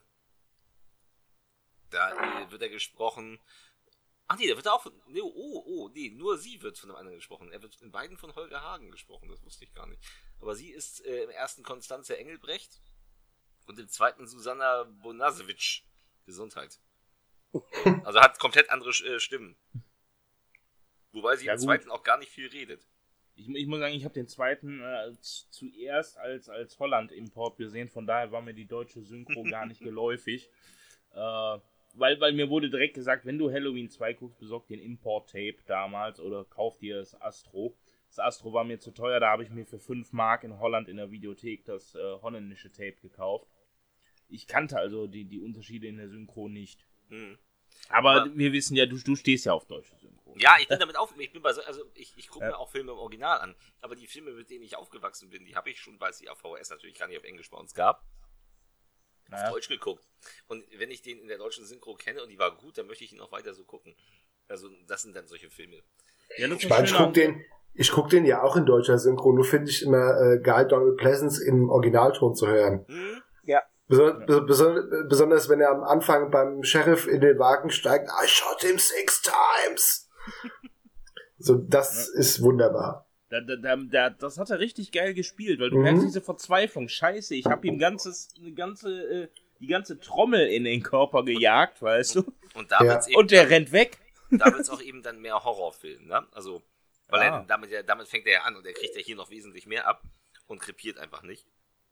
da wird er gesprochen. Ach nee, da wird er auch nur sie wird von einem anderen gesprochen. Er wird in beiden von Holger Hagen gesprochen, das wusste ich gar nicht. Aber sie ist im ersten Konstanze Engelbrecht und im zweiten Susanna Bonasewitsch. Gesundheit. Also hat komplett andere Stimmen. Wobei sie im zweiten auch gar nicht viel redet. Ich muss sagen, ich habe den zweiten zuerst als Holland-Import gesehen, von daher war mir die deutsche Synchro gar nicht geläufig. Weil mir wurde direkt gesagt, wenn du Halloween 2 guckst, besorg dir ein Import-Tape damals oder kauf dir das Astro. Das Astro war mir zu teuer, da habe ich mir für 5 Mark in Holland in der Videothek das holländische Tape gekauft. Ich kannte also die Unterschiede in der Synchro nicht. Aber wir wissen ja, du stehst ja auf deutsche Synchro. Ja, ich bin damit ich gucke mir auch Filme im Original an. Aber die Filme, mit denen ich aufgewachsen bin, die habe ich schon, weil es die auf VHS natürlich gar nicht auf Englisch bei uns gab, auf Deutsch geguckt. Und wenn ich den in der deutschen Synchro kenne und die war gut, dann möchte ich ihn auch weiter so gucken. Also das sind dann solche Filme. Ja, ich guck den ja auch in deutscher Synchro, nur finde ich immer geil, Donald Pleasence im Originalton zu hören. Ja. Besonders wenn er am Anfang beim Sheriff in den Wagen steigt, I shot him 6 times. So, das ist wunderbar. Das hat er richtig geil gespielt, weil du merkst diese Verzweiflung. Scheiße, ich habe ihm die ganze Trommel in den Körper gejagt, weißt du? Und der rennt weg. Da wird es auch eben dann mehr Horrorfilm, ne? Also, weil damit fängt er ja an und er kriegt ja hier noch wesentlich mehr ab und krepiert einfach nicht.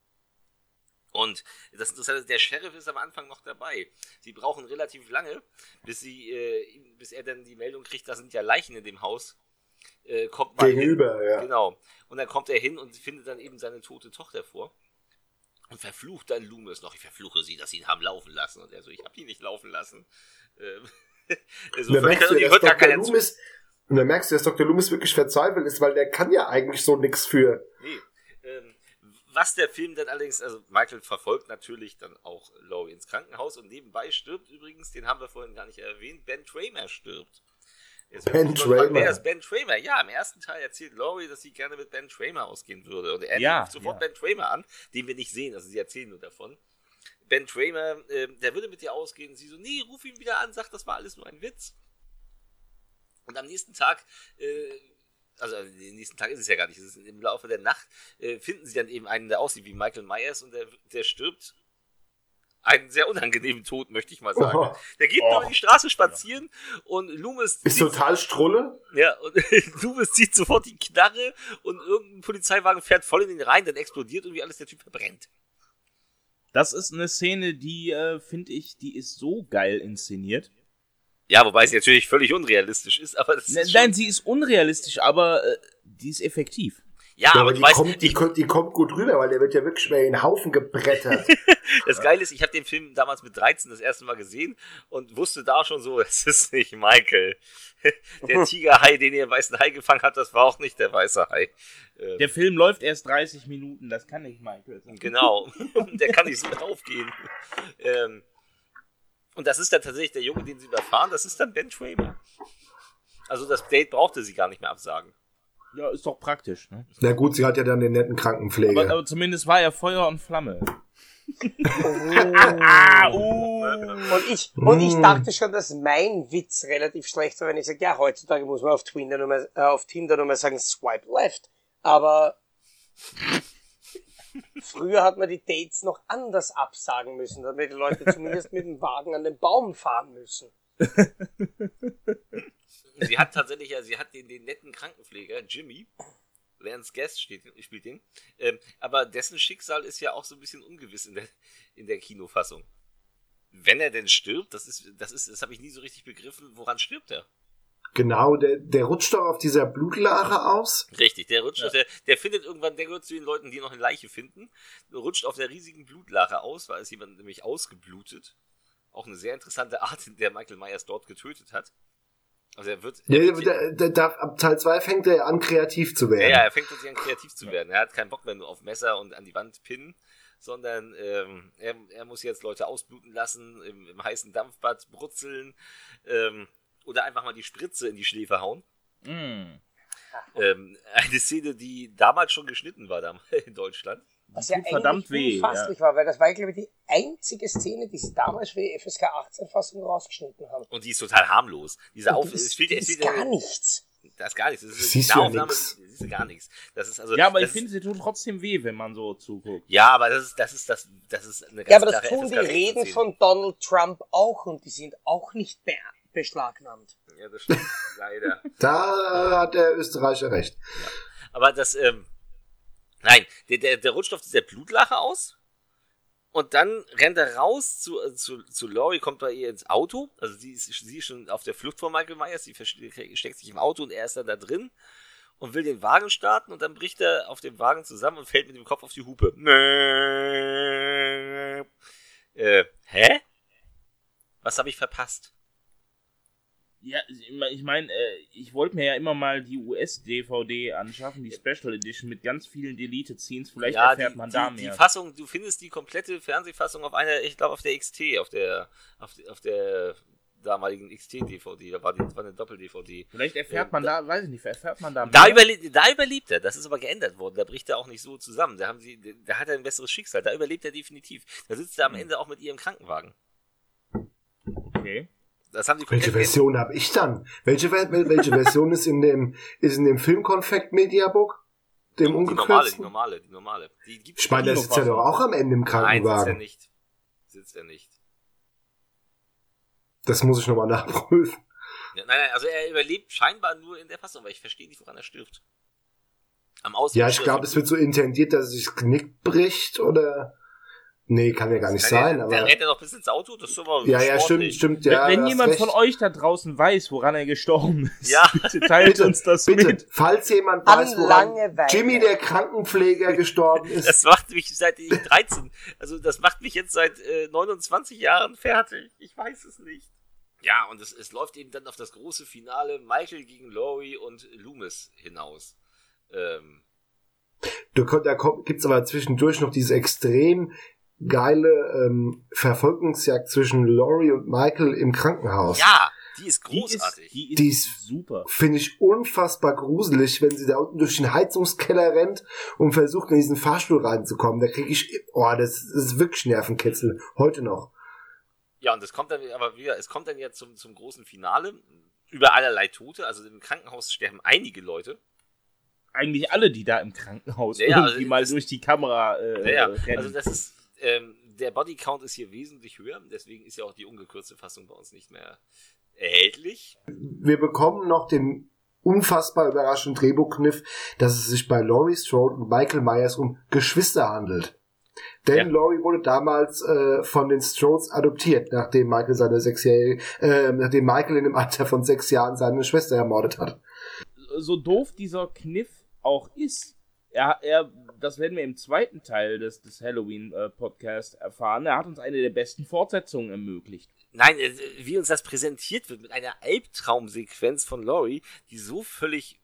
Und das Interessante ist, der Sheriff ist am Anfang noch dabei. Sie brauchen relativ lange, bis er dann die Meldung kriegt, da sind ja Leichen in dem Haus. Kommt mal gegenüber, hin. Ja. Genau. Und dann kommt er hin und findet dann eben seine tote Tochter vor. Und verflucht dann Loomis noch. Ich verfluche sie, dass sie ihn haben laufen lassen. Und er so, ich habe ihn nicht laufen lassen. Und dann merkst du, dass Dr. Loomis wirklich verzweifelt ist, weil der kann ja eigentlich so nichts für. Nee. Was der Film dann allerdings, also Michael verfolgt natürlich dann auch Laurie ins Krankenhaus und nebenbei stirbt übrigens, den haben wir vorhin gar nicht erwähnt, Ben Tramer stirbt. Wer ist Ben Tramer? Ja, im ersten Teil erzählt Laurie, dass sie gerne mit Ben Tramer ausgehen würde. Und er ruft sofort Ben Tramer an, den wir nicht sehen, also sie erzählen nur davon. Ben Tramer, der würde mit dir ausgehen. Sie so, nee, ruf ihn wieder an, sag, das war alles nur ein Witz. Und am nächsten Tag, den nächsten Tag ist es ja gar nicht, es ist im Laufe der Nacht, finden sie dann eben einen, der aussieht wie Michael Myers und der stirbt einen sehr unangenehmen Tod, möchte ich mal sagen. Der geht nur die Straße spazieren und Loomis ist total Strulle. Ja, und Loomis zieht sofort die Knarre und irgendein Polizeiwagen fährt voll in den rein, dann explodiert irgendwie alles, der Typ verbrennt. Das ist eine Szene, die, finde ich, die ist so geil inszeniert. Ja, wobei es natürlich völlig unrealistisch ist, aber das ist Nein, sie ist unrealistisch, aber die ist effektiv. Ja, aber die kommt gut rüber, weil der wird ja wirklich mehr in den Haufen gebrettert. Das Geile ist, ich habe den Film damals mit 13 das erste Mal gesehen und wusste da schon so, es ist nicht Michael. Der Tigerhai, den ihr im Weißen Hai gefangen habt, das war auch nicht der Weiße Hai. Der Film läuft erst 30 Minuten, das kann nicht Michael sein. Genau, der kann nicht so draufgehen. Und das ist dann tatsächlich der Junge, den sie überfahren, das ist dann Ben Tramer. Also das Date brauchte sie gar nicht mehr absagen. Ja, ist doch praktisch, ne? Na gut, sie hat ja dann den netten Krankenpfleger. Aber zumindest war er Feuer und Flamme. Und ich dachte schon, dass mein Witz relativ schlecht war, wenn ich sage, ja, heutzutage muss man auf Tinder nur mal sagen, swipe left. Aber früher hat man die Dates noch anders absagen müssen, damit die Leute zumindest mit dem Wagen an den Baum fahren müssen. Sie hat tatsächlich, sie hat den netten Krankenpfleger, Jimmy, Lance Guest spielt den, aber dessen Schicksal ist ja auch so ein bisschen ungewiss in der Kinofassung. Wenn er denn stirbt, das habe ich nie so richtig begriffen, woran stirbt er? Genau, der rutscht doch auf dieser Blutlache aus. Richtig, der rutscht, der findet irgendwann, der gehört zu den Leuten, die noch eine Leiche finden, rutscht auf der riesigen Blutlache aus, weil es jemand nämlich ausgeblutet. Auch eine sehr interessante Art, in der Michael Myers dort getötet hat. Also ab Teil 2 fängt er an, kreativ zu werden. Ja, er fängt tatsächlich an, kreativ zu werden. Er hat keinen Bock mehr nur auf Messer und an die Wand pinnen, sondern er muss jetzt Leute ausbluten lassen, im heißen Dampfbad brutzeln oder einfach mal die Spritze in die Schläfe hauen. Eine Szene, die damals schon geschnitten war in Deutschland. Was ja eigentlich unfasslich war, weil das war, glaube ich, die einzige Szene, die sie damals für die FSK 18-Fassung rausgeschnitten haben. Und die ist total harmlos. Das ist gar nichts. Das ist gar nichts. Das ist eine Aufnahme, das ist gar nichts. Das ist also, ja, aber ich finde, sie tut trotzdem weh, wenn man so zuguckt. Ja, aber das ist eine ganz ja, aber das tun die Reden von Donald Trump auch und die sind auch nicht beschlagnahmt. Ja, das stimmt, leider. Da hat der Österreicher recht. Ja. Aber das, nein, der rutscht auf dieser Blutlache aus und dann rennt er raus zu Laurie, kommt bei ihr ins Auto. Also sie ist schon auf der Flucht vor Michael Myers, sie steckt sich im Auto und er ist dann da drin und will den Wagen starten und dann bricht er auf dem Wagen zusammen und fällt mit dem Kopf auf die Hupe. Hä? Was habe ich verpasst? Ja, ich meine, ich wollte mir ja immer mal die US-DVD anschaffen, die Special Edition mit ganz vielen Deleted Scenes. Vielleicht erfährt man da mehr. Die Fassung, du findest die komplette Fernsehfassung auf einer, ich glaube auf der XT, auf der damaligen XT-DVD. Da war eine Doppel-DVD. Vielleicht erfährt man da, weiß ich nicht, erfährt man da mehr. Da überlebt er. Das ist aber geändert worden. Da bricht er auch nicht so zusammen. Da hat er ein besseres Schicksal. Da überlebt er definitiv. Da sitzt er am Ende auch mit ihr im Krankenwagen. Okay. Das haben die Welche Version habe ich dann? Welche Version ist in dem Filmkonfekt Mediabook? Dem ungekürzten? Die normale. Die gibt's Ich meine, der sitzt ja doch auch am Ende im Krankenwagen. Nein, sitzt er nicht. Das muss ich nochmal nachprüfen. Ja, nein, also er überlebt scheinbar nur in der Fassung, aber ich verstehe nicht, woran er stirbt. Ja, ich glaube, es wird so intendiert, dass er sich das Genick bricht, oder... Nee, kann ja gar nicht sein, aber... Dann rennt er doch bis ins Auto, das ist aber ja, stimmt, ja. Wenn jemand von euch da draußen weiß, woran er gestorben ist, ja. bitte teilt uns das mit. Falls jemand weiß, woran Jimmy der Krankenpfleger gestorben ist. Das macht mich seit ich 13, also das macht mich jetzt seit 29 Jahren fertig. Ich weiß es nicht. Ja, und es läuft eben dann auf das große Finale Michael gegen Laurie und Loomis hinaus. Da gibt's aber zwischendurch noch diese extrem geile Verfolgungsjagd zwischen Laurie und Michael im Krankenhaus. Ja, die ist großartig. Die ist super. Finde ich unfassbar gruselig, wenn sie da unten durch den Heizungskeller rennt und versucht, in diesen Fahrstuhl reinzukommen. Da kriege ich, das ist wirklich Nervenkitzel. Heute noch. Ja, und es kommt dann ja zum großen Finale. Über allerlei Tote. Also im Krankenhaus sterben einige Leute. Eigentlich alle, die da im Krankenhaus irgendwie mal durch die Kamera rennen. Also das ist, der Bodycount ist hier wesentlich höher, deswegen ist ja auch die ungekürzte Fassung bei uns nicht mehr erhältlich. Wir bekommen noch den unfassbar überraschenden Drehbuchkniff, dass es sich bei Laurie Strode und Michael Myers um Geschwister handelt. Denn Laurie wurde damals von den Strodes adoptiert, nachdem Michael in dem Alter von 6 Jahren seine Schwester ermordet hat. So doof dieser Kniff auch ist, das werden wir im zweiten Teil des Halloween-Podcasts erfahren, er hat uns eine der besten Fortsetzungen ermöglicht. Nein, wie uns das präsentiert wird, mit einer Albtraumsequenz von Laurie, die so völlig,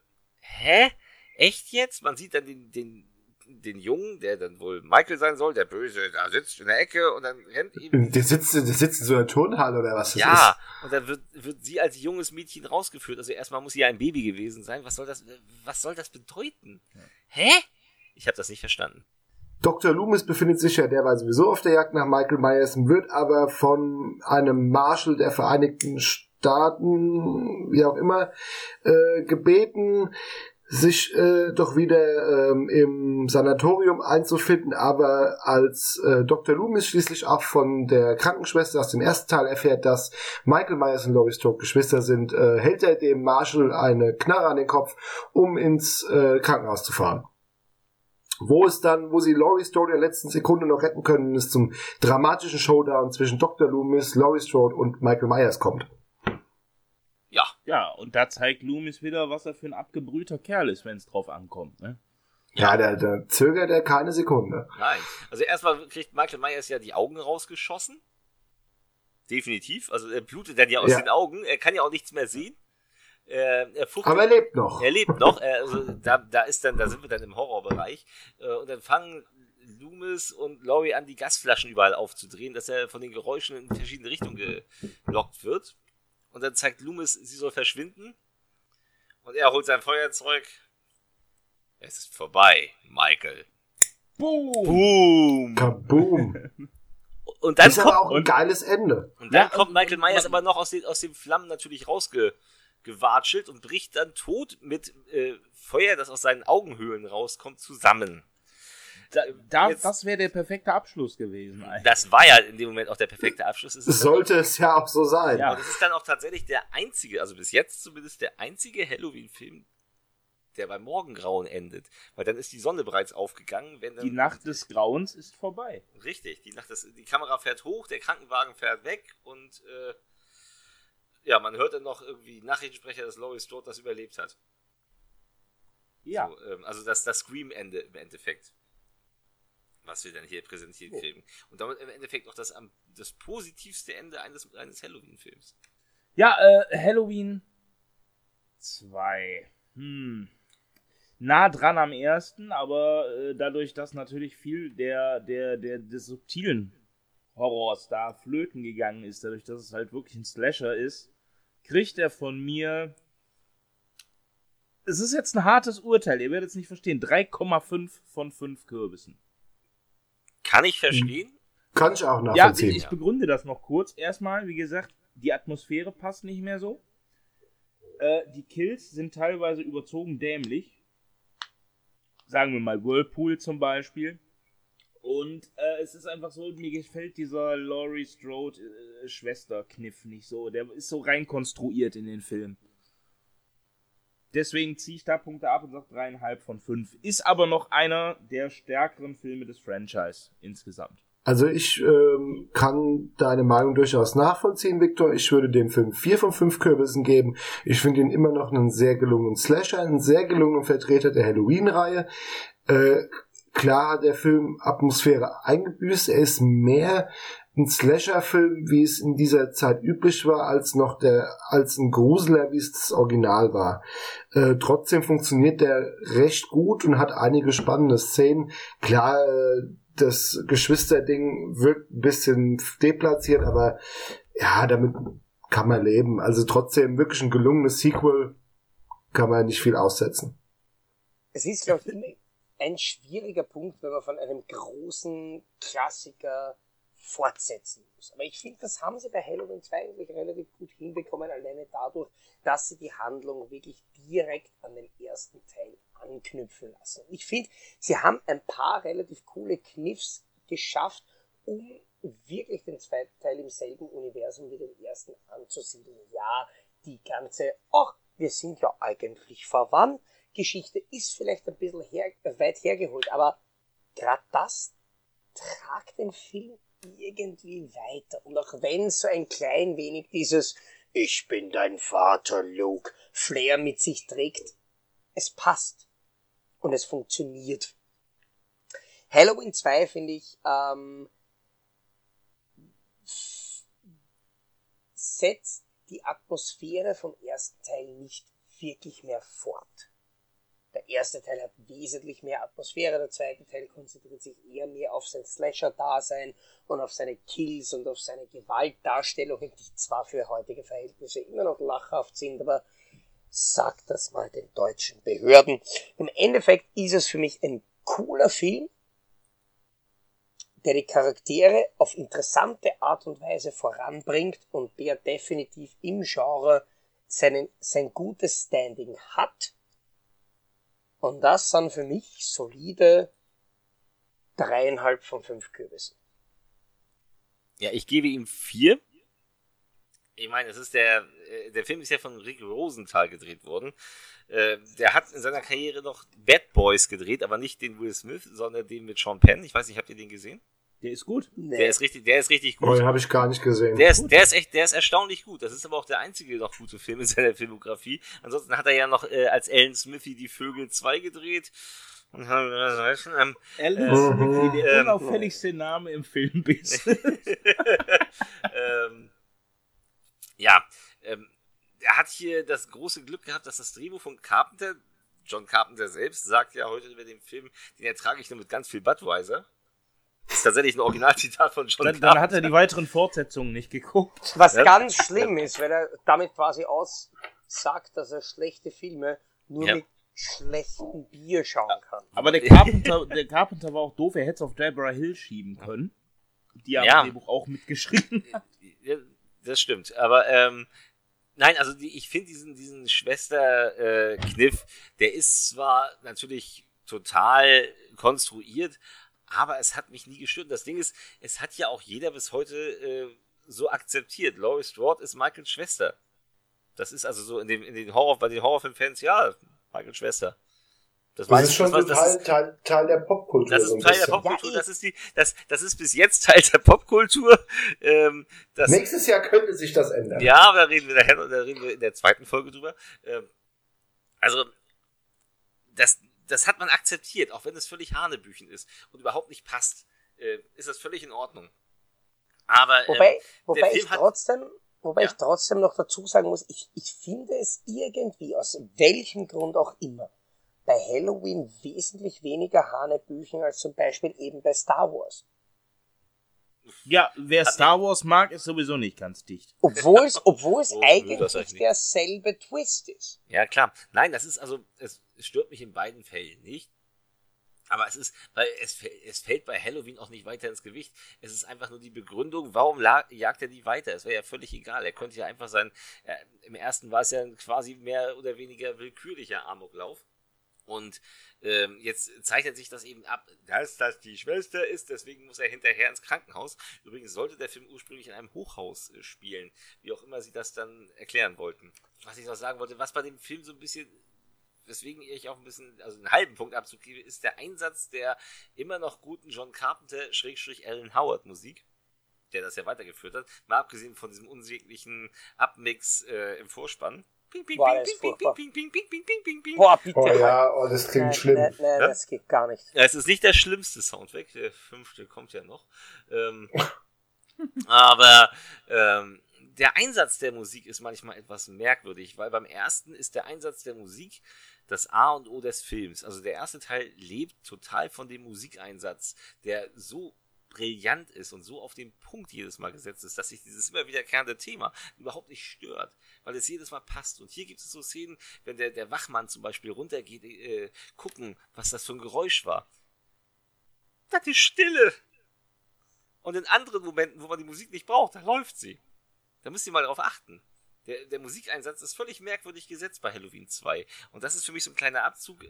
echt jetzt? Man sieht dann den Jungen, der dann wohl Michael sein soll, der Böse, da sitzt in der Ecke und dann rennt eben... Der sitzt in so einer Turnhalle oder was das ist. Ja, und dann wird sie als junges Mädchen rausgeführt. Also erstmal muss sie ja ein Baby gewesen sein. Was soll das bedeuten? Hä? Ich habe das nicht verstanden. Dr. Loomis befindet sich ja derweil sowieso auf der Jagd nach Michael Myers, wird aber von einem Marshal der Vereinigten Staaten, wie auch immer, gebeten, sich doch wieder im Sanatorium einzufinden, aber als Dr. Loomis schließlich auch von der Krankenschwester aus dem ersten Teil erfährt, dass Michael Myers und Laurie Strode Geschwister sind, hält er dem Marshal eine Knarre an den Kopf, um ins Krankenhaus zu fahren. Wo sie Laurie Strode in der letzten Sekunde noch retten können, es zum dramatischen Showdown zwischen Dr. Loomis, Laurie Strode und Michael Myers kommt. Ja, und da zeigt Loomis wieder, was er für ein abgebrühter Kerl ist, wenn es drauf ankommt, ne? Ja, da zögert er keine Sekunde. Nein, also erstmal kriegt Michael Myers ja die Augen rausgeschossen. Definitiv, also er blutet dann ja aus den Augen, er kann ja auch nichts mehr sehen. Aber er lebt noch. Er lebt noch, also da sind wir dann im Horrorbereich. Und dann fangen Loomis und Laurie an, die Gasflaschen überall aufzudrehen, dass er von den Geräuschen in verschiedene Richtungen gelockt wird. Und dann zeigt Loomis, sie soll verschwinden. Und er holt sein Feuerzeug. Es ist vorbei, Michael. Boom! Kaboom! Und dann das ist aber auch ein geiles Ende. Und dann kommt Michael Myers aber noch aus den Flammen natürlich rausgewatschelt und bricht dann tot mit Feuer, das aus seinen Augenhöhlen rauskommt, zusammen. Das wäre der perfekte Abschluss gewesen. Eigentlich. Das war ja in dem Moment auch der perfekte Abschluss. Sollte es ja auch so sein. Ja. Und es ist dann auch tatsächlich der einzige, also bis jetzt zumindest der einzige Halloween-Film, der beim Morgengrauen endet. Weil dann ist die Sonne bereits aufgegangen. Die Nacht des Grauens ist vorbei. Richtig, die Kamera fährt hoch, der Krankenwagen fährt weg und man hört dann noch irgendwie Nachrichtensprecher, dass Laurie Strode das überlebt hat. Ja. So, also das Scream-Ende im Endeffekt, was wir dann hier präsentiert kriegen. Und damit im Endeffekt auch das positivste Ende eines Halloween-Films. Ja, Halloween 2. Nah dran am ersten, aber dadurch, dass natürlich viel des subtilen Horrors da flöten gegangen ist, dadurch, dass es halt wirklich ein Slasher ist, kriegt er von mir, es ist jetzt ein hartes Urteil, ihr werdet es nicht verstehen, 3,5 von 5 Kürbissen. Kann ich verstehen? Kann ich auch nachvollziehen. Ja, ich begründe das noch kurz. Erstmal, wie gesagt, Die Atmosphäre passt nicht mehr so. Die Kills sind teilweise überzogen dämlich. Sagen wir mal Whirlpool zum Beispiel. Und es ist einfach so, mir gefällt dieser Laurie Strode Schwesterkniff nicht so. Der ist so rein konstruiert in den Film. Deswegen ziehe ich da Punkte ab und sage 3,5 von 5. Ist aber noch einer der stärkeren Filme des Franchise insgesamt. Also ich kann deine Meinung durchaus nachvollziehen, Victor. Ich würde dem Film 4 von 5 Kürbissen geben. Ich finde ihn immer noch einen sehr gelungenen Slasher, einen sehr gelungenen Vertreter der Halloween-Reihe. Klar hat der Film Atmosphäre eingebüßt. Er ist mehr ein Slasher-Film, wie es in dieser Zeit üblich war, als ein Gruseler, wie es das Original war. Trotzdem funktioniert der recht gut und hat einige spannende Szenen. Klar, das Geschwisterding wirkt ein bisschen deplatziert, aber ja, damit kann man leben. Also trotzdem wirklich ein gelungenes Sequel, kann man nicht viel aussetzen. Es ist, glaube ich, immer ein schwieriger Punkt, wenn man von einem großen Klassiker fortsetzen muss. Aber ich finde, das haben sie bei Halloween 2 eigentlich relativ gut hinbekommen, alleine dadurch, dass sie die Handlung wirklich direkt an den ersten Teil anknüpfen lassen. Ich finde, sie haben ein paar relativ coole Kniffs geschafft, um wirklich den zweiten Teil im selben Universum wie den ersten anzusiedeln. Ja, die ganze, wir sind ja eigentlich verwandt, Geschichte ist vielleicht ein bisschen weit hergeholt, aber gerade das tragt den Film irgendwie weiter. Und auch wenn so ein klein wenig dieses "Ich bin dein Vater, Luke" Flair mit sich trägt, es passt. Und es funktioniert. Halloween 2, finde ich, setzt die Atmosphäre vom ersten Teil nicht wirklich mehr fort. Der erste Teil hat wesentlich mehr Atmosphäre, der zweite Teil konzentriert sich eher mehr auf sein Slasher-Dasein und auf seine Kills und auf seine Gewaltdarstellungen, die zwar für heutige Verhältnisse immer noch lachhaft sind, aber sag das mal den deutschen Behörden. Im Endeffekt ist es für mich ein cooler Film, der die Charaktere auf interessante Art und Weise voranbringt und der definitiv im Genre sein gutes Standing hat. Und das sind für mich solide 3,5 von 5 Kürbissen. Ja, ich gebe ihm 4. Ich meine, es ist der Film ist ja von Rick Rosenthal gedreht worden. Der hat in seiner Karriere noch Bad Boys gedreht, aber nicht den Will Smith, sondern den mit Sean Penn. Ich weiß nicht, habt ihr den gesehen? Der ist gut. Nee. Der ist richtig gut. Oh, den habe ich gar nicht gesehen. Der ist erstaunlich gut. Das ist aber auch der einzige noch gute Film in seiner Filmografie. Ansonsten hat er ja noch als Alan Smithy Die Vögel 2 gedreht. Alan Smithy, der unauffälligste Name im Filmbusiness. Er hat hier das große Glück gehabt, dass das Drehbuch von Carpenter, John Carpenter selbst, sagt ja heute über den Film, den ertrage ich nur mit ganz viel Budweiser. Das ist tatsächlich ein Originalzitat von John Carpenter. Dann hat er die weiteren Fortsetzungen nicht geguckt. Was ganz schlimm ist, weil er damit quasi aussagt, dass er schlechte Filme nur mit schlechtem Bier schauen kann. Aber der Carpenter war auch doof, er hätte es auf Deborah Hill schieben können. Die am Drehbuch auch mitgeschrieben hat. Ja, das stimmt. Aber nein, also ich finde diesen Schwester-Kniff, der ist zwar natürlich total konstruiert, aber es hat mich nie gestört. Das Ding ist, es hat ja auch jeder bis heute so akzeptiert. Laurie Strode ist Michaels Schwester. Das ist also so bei den Horrorfilm-Fans, ja, Michaels Schwester. Das ist schon Teil der Popkultur. Das ist Teil der Popkultur. Das ist bis jetzt Teil der Popkultur. Nächstes Jahr könnte sich das ändern. Ja, aber da reden wir in der zweiten Folge drüber. Also, das hat man akzeptiert, auch wenn es völlig Hanebüchen ist und überhaupt nicht passt, ist das völlig in Ordnung. Aber wobei ich trotzdem noch dazu sagen muss, ich finde es irgendwie, aus welchem Grund auch immer, bei Halloween wesentlich weniger Hanebüchen als zum Beispiel eben bei Star Wars. Ja, wer Star Wars mag, ist sowieso nicht ganz dicht. Obwohl es eigentlich derselbe Twist ist. Ja, klar. Nein, das ist also, es stört mich in beiden Fällen nicht. Aber weil es fällt bei Halloween auch nicht weiter ins Gewicht. Es ist einfach nur die Begründung, warum jagt er die weiter? Es wäre ja völlig egal. Er könnte ja einfach im ersten war es ja quasi mehr oder weniger willkürlicher Amoklauf. Und jetzt zeichnet sich das eben ab, dass das die Schwester ist, deswegen muss er hinterher ins Krankenhaus. Übrigens sollte der Film ursprünglich in einem Hochhaus spielen, wie auch immer sie das dann erklären wollten. Was ich noch sagen wollte, was bei dem Film so ein bisschen, weswegen ich auch ein bisschen, also einen halben Punkt Abzug gebe, ist der Einsatz der immer noch guten John Carpenter / Alan Howard Musik, der das ja weitergeführt hat, mal abgesehen von diesem unsäglichen Abmix im Vorspann. Ping, ping, Boah, ping, ping, ping, ping, ping, ping, ping, ping, ping. Boah, bitte. Oh ja, das klingt schlimm. Nee, das geht gar nicht. Ja, es ist nicht der schlimmste Soundtrack, der 5. kommt ja noch. Aber der Einsatz der Musik ist manchmal etwas merkwürdig, weil beim ersten ist der Einsatz der Musik das A und O des Films. Also der erste Teil lebt total von dem Musikeinsatz, der so brillant ist und so auf den Punkt jedes Mal gesetzt ist, dass sich dieses immer wiederkehrende Thema überhaupt nicht stört, weil es jedes Mal passt. Und hier gibt es so Szenen, wenn der Wachmann zum Beispiel runtergeht, gucken, was das für ein Geräusch war. Das ist Stille. Und in anderen Momenten, wo man die Musik nicht braucht, da läuft sie. Da müsst ihr mal darauf achten. Der Musikeinsatz ist völlig merkwürdig gesetzt bei Halloween 2. Und das ist für mich so ein kleiner Abzug,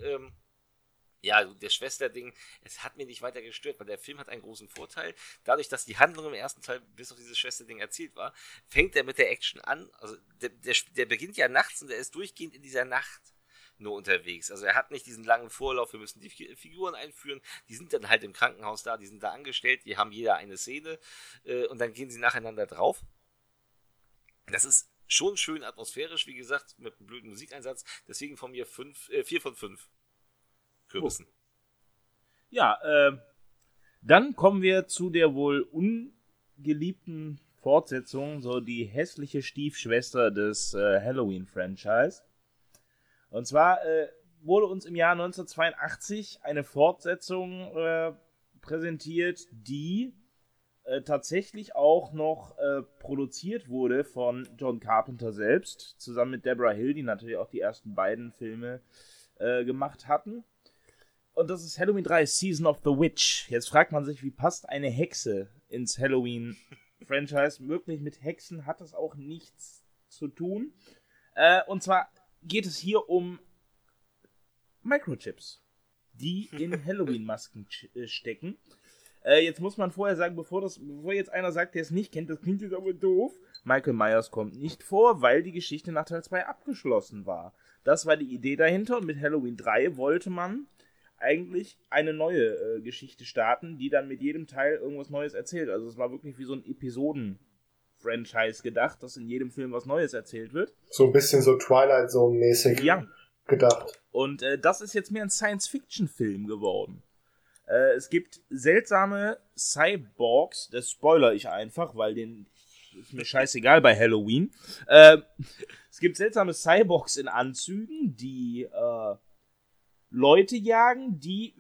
der Schwester-Ding, es hat mir nicht weiter gestört, weil der Film hat einen großen Vorteil. Dadurch, dass die Handlung im ersten Teil bis auf dieses Schwester-Ding erzählt war, fängt er mit der Action an. Also der beginnt ja nachts und er ist durchgehend in dieser Nacht nur unterwegs. Also er hat nicht diesen langen Vorlauf, wir müssen die Figuren einführen, die sind dann halt im Krankenhaus da, die sind da angestellt, die haben jeder eine Szene und dann gehen sie nacheinander drauf. Das ist schon schön atmosphärisch, wie gesagt, mit einem blöden Musikeinsatz. Deswegen von mir 4 von 5. Kürbissen. Ja, dann kommen wir zu der wohl ungeliebten Fortsetzung, so die hässliche Stiefschwester des Halloween-Franchise. Und zwar wurde uns im Jahr 1982 eine Fortsetzung präsentiert, die tatsächlich auch noch produziert wurde von John Carpenter selbst, zusammen mit Deborah Hill, die natürlich auch die ersten beiden Filme gemacht hatten. Und das ist Halloween 3, Season of the Witch. Jetzt fragt man sich, wie passt eine Hexe ins Halloween-Franchise? Wirklich mit Hexen hat das auch nichts zu tun. Und zwar geht es hier um Microchips, die in Halloween-Masken stecken. Jetzt muss man vorher sagen, bevor jetzt einer sagt, der es nicht kennt, das klingt jetzt aber doof. Michael Myers kommt nicht vor, weil die Geschichte nach Teil 2 abgeschlossen war. Das war die Idee dahinter und mit Halloween 3 wollte man eigentlich eine neue Geschichte starten, die dann mit jedem Teil irgendwas Neues erzählt. Also es war wirklich wie so ein Episoden-Franchise gedacht, dass in jedem Film was Neues erzählt wird. So ein bisschen so Twilight Zone-mäßig gedacht. Und das ist jetzt mehr ein Science-Fiction-Film geworden. Es gibt seltsame Cyborgs, das spoilere ich einfach, weil den ist mir scheißegal bei Halloween. Es gibt seltsame Cyborgs in Anzügen, die Leute jagen, die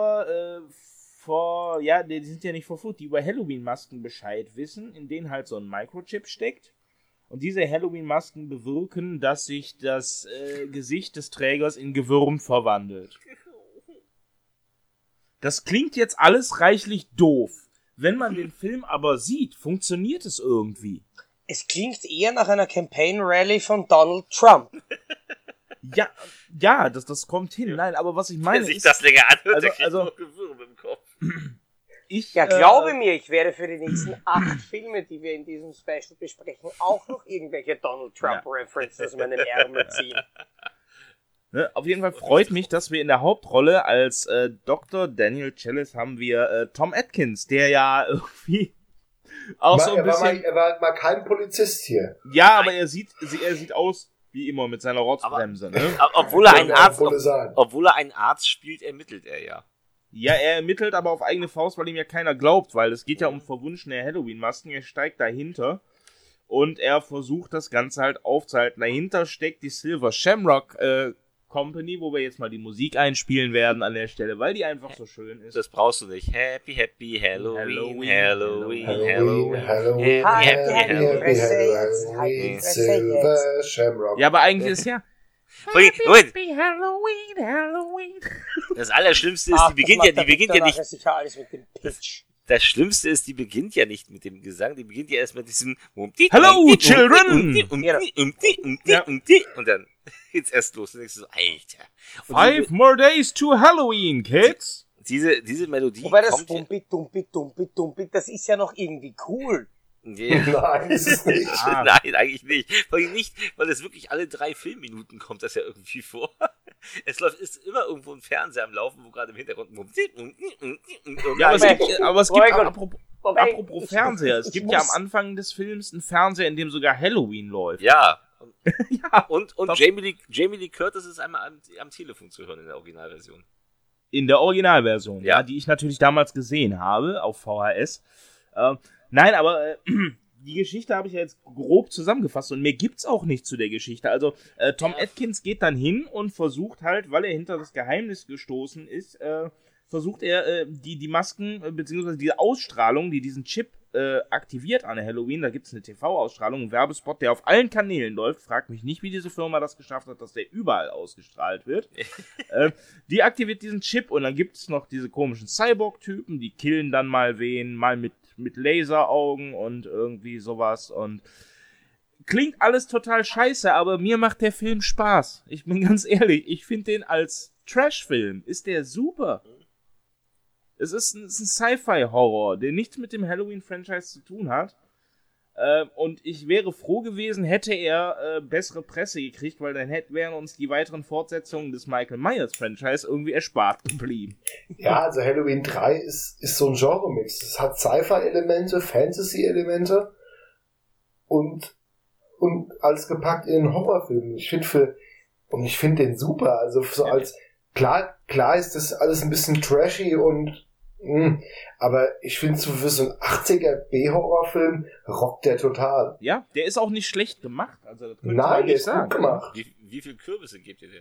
die sind ja nicht vor Flut, die über Halloween-Masken Bescheid wissen, in denen halt so ein Microchip steckt. Und diese Halloween-Masken bewirken, dass sich das Gesicht des Trägers in Gewürm verwandelt. Das klingt jetzt alles reichlich doof. Wenn man den Film aber sieht, funktioniert es irgendwie. Es klingt eher nach einer Campaign-Rally von Donald Trump. Ja, das kommt hin. Nein, aber was ich meine ist... Wenn sich das länger anhört, der kriegt noch Gewürm im Kopf. Glaube mir, ich werde für die nächsten 8 Filme, die wir in diesem Special besprechen, auch noch irgendwelche Donald Trump-References aus meinem Ärmel ziehen. Ne, auf jeden Fall freut mich, dass wir in der Hauptrolle als Dr. Daniel Chalice haben wir Tom Atkins, der ja irgendwie auch so ein bisschen... Er war mal kein Polizist hier. Ja, aber er sieht aus wie immer mit seiner Rotzbremse. Ne? Obwohl er einen Arzt spielt, ermittelt er ja. Ja, er ermittelt aber auf eigene Faust, weil ihm ja keiner glaubt, weil es geht ja um verwunschene Halloween-Masken. Er steigt dahinter und er versucht das Ganze halt aufzuhalten. Dahinter steckt die Silver Shamrock Company, wo wir jetzt mal die Musik einspielen werden an der Stelle, weil die einfach so schön ist. Das brauchst du nicht. Happy, happy Halloween, Halloween, Halloween, Silver Shamrock. Ja, aber eigentlich ist ja, Happy Halloween, Halloween. Das Allerschlimmste ist, die beginnt ja nicht. Sicher alles mit dem Pitch. Das Schlimmste ist, die beginnt ja nicht mit dem Gesang, die beginnt ja erst mit diesem Hello, Children! Und dann geht's erst los. Und denkst du so, Alter. Und 5 more days to Halloween, kids! Diese Melodie. Wobei das Dumpi, das ist ja noch irgendwie cool. Nee. Nein, ist es nicht. Nein, eigentlich nicht. Weil es wirklich alle 3 Filmminuten kommt das ja irgendwie vor. Ist immer irgendwo ein Fernseher am Laufen, wo gerade im Hintergrund. Ja, aber es gibt apropos Fernseher, es gibt ja am Anfang des Films einen Fernseher, in dem sogar Halloween läuft. Ja. Ja. Und Jamie Lee Curtis ist einmal am Telefon zu hören in der Originalversion. In der Originalversion, Ja. die ich natürlich damals gesehen habe, auf VHS. Nein, aber die Geschichte habe ich ja jetzt grob zusammengefasst und mir gibt's auch nicht zu der Geschichte. Also Tom Atkins geht dann hin und versucht halt, weil er hinter das Geheimnis gestoßen ist, versucht er die Masken, beziehungsweise die Ausstrahlung, die diesen Chip aktiviert an Halloween, da gibt's eine TV-Ausstrahlung, einen Werbespot, der auf allen Kanälen läuft, fragt mich nicht, wie diese Firma das geschafft hat, dass der überall ausgestrahlt wird. Die aktiviert diesen Chip und dann gibt's noch diese komischen Cyborg-Typen, die killen dann mal wen, mal mit Laseraugen und irgendwie sowas und klingt alles total scheiße, aber mir macht der Film Spaß. Ich bin ganz ehrlich, ich finde den als Trash-Film, ist der super. Es ist ein Sci-Fi-Horror, der nichts mit dem Halloween-Franchise zu tun hat. Und ich wäre froh gewesen, hätte er bessere Presse gekriegt, weil dann wären uns die weiteren Fortsetzungen des Michael Myers-Franchise irgendwie erspart geblieben. Ja, also Halloween 3 ist so ein Genre-Mix. Es hat Sci-Fi-Elemente, Fantasy-Elemente und alles gepackt in einen Horrorfilm. Ich finde den super. Also so als klar ist das alles ein bisschen trashy aber ich finde so für so einen 80er B-Horrorfilm rockt der total. Ja, der ist auch nicht schlecht gemacht. Also, das Nein, der ist gut gemacht. Wie viel Kürbisse gebt ihr denn?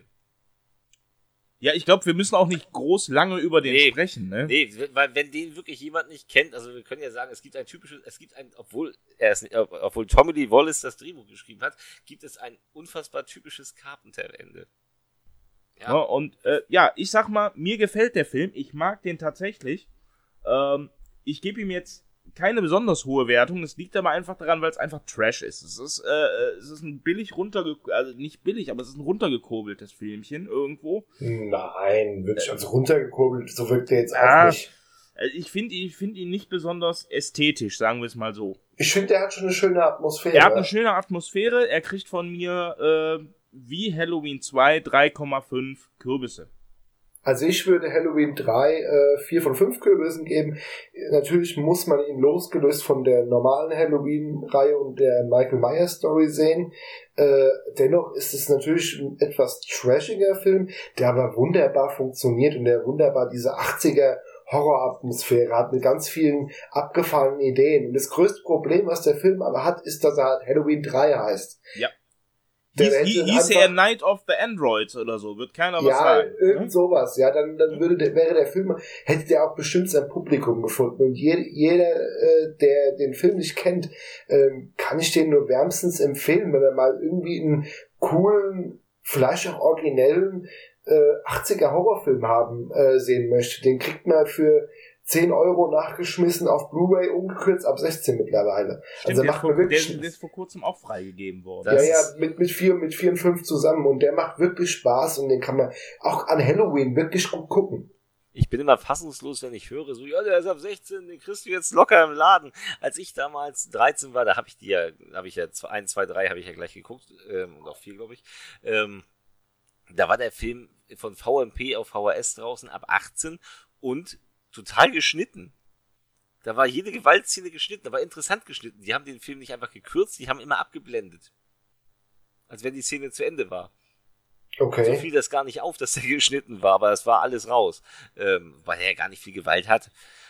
Ja, ich glaube, wir müssen auch nicht groß lange über den sprechen, ne? Nee, weil wenn den wirklich jemand nicht kennt, also wir können ja sagen, obwohl Tommy Lee Wallace das Drehbuch geschrieben hat, gibt es ein unfassbar typisches Carpenter-Ende. Ja. Und ich sag mal, mir gefällt der Film, ich mag den tatsächlich. Ich gebe ihm jetzt keine besonders hohe Wertung, das liegt aber einfach daran, weil es einfach Trash ist. Es ist ein nicht billig, aber es ist ein runtergekurbeltes Filmchen irgendwo. Nein, wirklich, also runtergekurbelt, so wirkt der jetzt auch nicht. Ich finde ihn nicht besonders ästhetisch, sagen wir es mal so. Ich finde, der hat schon eine schöne Atmosphäre. Er hat eine schöne Atmosphäre, er kriegt von mir wie Halloween 2 3,5 Kürbisse. Also ich würde Halloween 3 4 von 5 Kürbissen geben. Natürlich muss man ihn losgelöst von der normalen Halloween-Reihe und der Michael Myers-Story sehen. Dennoch ist es natürlich ein etwas trashiger Film, der aber wunderbar funktioniert und der wunderbar diese 80er Horroratmosphäre hat mit ganz vielen abgefahrenen Ideen. Und das größte Problem, was der Film aber hat, ist, dass er halt Halloween 3 heißt. Ja. Hieß er Night of the Androids oder so, wird keiner was sagen. Ja, irgend sowas. Ja, dann wäre der Film, hätte der auch bestimmt sein Publikum gefunden. Und jeder, der den Film nicht kennt, kann ich den nur wärmstens empfehlen, wenn man mal irgendwie einen coolen, vielleicht auch originellen 80er Horrorfilm haben sehen möchte. Den kriegt man für 10 € nachgeschmissen auf Blu-ray, umgekürzt ab 16 mittlerweile. Stimmt, also macht man wirklich. Der ist vor kurzem auch freigegeben worden. Mit 4 und 5 zusammen und der macht wirklich Spaß und den kann man auch an Halloween wirklich gut gucken. Ich bin immer fassungslos, wenn ich höre, so, ja, der ist ab 16, den kriegst du jetzt locker im Laden. Als ich damals 13 war, da habe ich ja 1, 2, 3 habe ich ja gleich geguckt, und auch 4, glaube ich. Da war der Film von VMP auf VHS draußen ab 18 und total geschnitten. Da war jede Gewaltszene geschnitten, da war interessant geschnitten. Die haben den Film nicht einfach gekürzt, die haben immer abgeblendet. Als wenn die Szene zu Ende war. Okay. So fiel das gar nicht auf, dass der geschnitten war, aber es war alles raus. Weil er ja gar nicht viel Gewalt hat.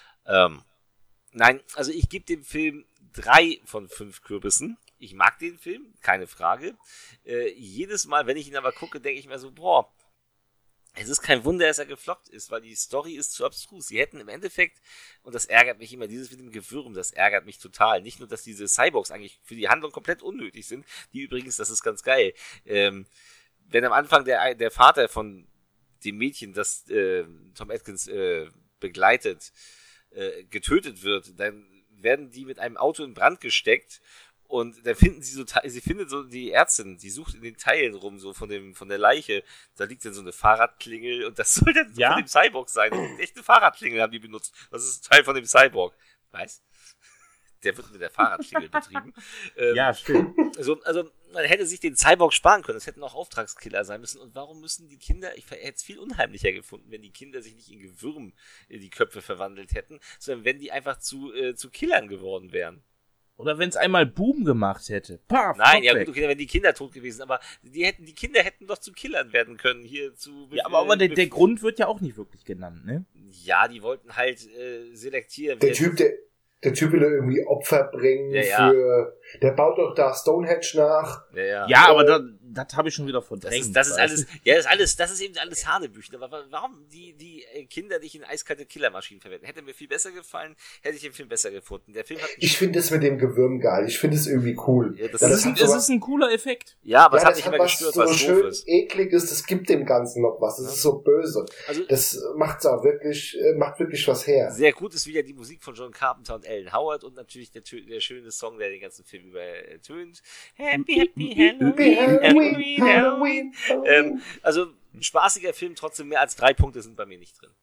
Nein, also ich gebe dem Film 3 von 5 Kürbissen. Ich mag den Film, keine Frage. Jedes Mal, wenn ich ihn aber gucke, denke ich mir so, boah, es ist kein Wunder, dass er gefloppt ist, weil die Story ist zu abstrus. Sie hätten im Endeffekt, und das ärgert mich immer, dieses mit dem Gewürm, das ärgert mich total. Nicht nur, dass diese Cyborgs eigentlich für die Handlung komplett unnötig sind, die übrigens, das ist ganz geil, wenn am Anfang der Vater von dem Mädchen, das Tom Atkins begleitet, getötet wird, dann werden die mit einem Auto in Brand gesteckt und dann finden sie findet so die Ärztin, die sucht in den Teilen rum, so von der Leiche, da liegt dann so eine Fahrradklingel und das soll dann von dem Cyborg sein. Eine echte Fahrradklingel haben die benutzt. Das ist ein Teil von dem Cyborg. Weißt? Der wird mit der Fahrradklingel betrieben. Ja, stimmt. Also man hätte sich den Cyborg sparen können. Das hätten auch Auftragskiller sein müssen. Und warum müssen die Kinder, ich hätte es viel unheimlicher gefunden, wenn die Kinder sich nicht in Gewürm in die Köpfe verwandelt hätten, sondern wenn die einfach zu Killern geworden wären. Oder wenn es einmal Boom gemacht hätte. Paf, nein, ja gut, okay, wenn die Kinder tot gewesen, aber die Kinder hätten doch zu Killern werden können. Ja, aber der Grund wird ja auch nicht wirklich genannt, ne? Ja, die wollten halt selektieren. Der Typ will irgendwie Opfer bringen für... Der baut doch da Stonehenge nach. Ja, aber das habe ich schon wieder verdrängt. Das ist eben alles Hanebüchen. Aber warum die Kinder nicht in eiskalte Killermaschinen verwenden? Hätte mir viel besser gefallen, hätte ich den Film besser gefunden. Der Film hat ich finde es mit dem Gewürm geil. Ich finde es irgendwie cool. Ja, das ist ein cooler Effekt. Ja, aber es hat nicht mehr gestört, so was schön doof ist. Ekliges, das gibt dem Ganzen noch was. Das ist so böse. Also, das macht wirklich was her. Sehr gut ist wieder die Musik von John Carpenter und Alan Howard und natürlich der schöne Song, der den ganzen Film über tönt. Happy, happy Halloween. Also ein spaßiger Film, trotzdem mehr als 3 Punkte sind bei mir nicht drin.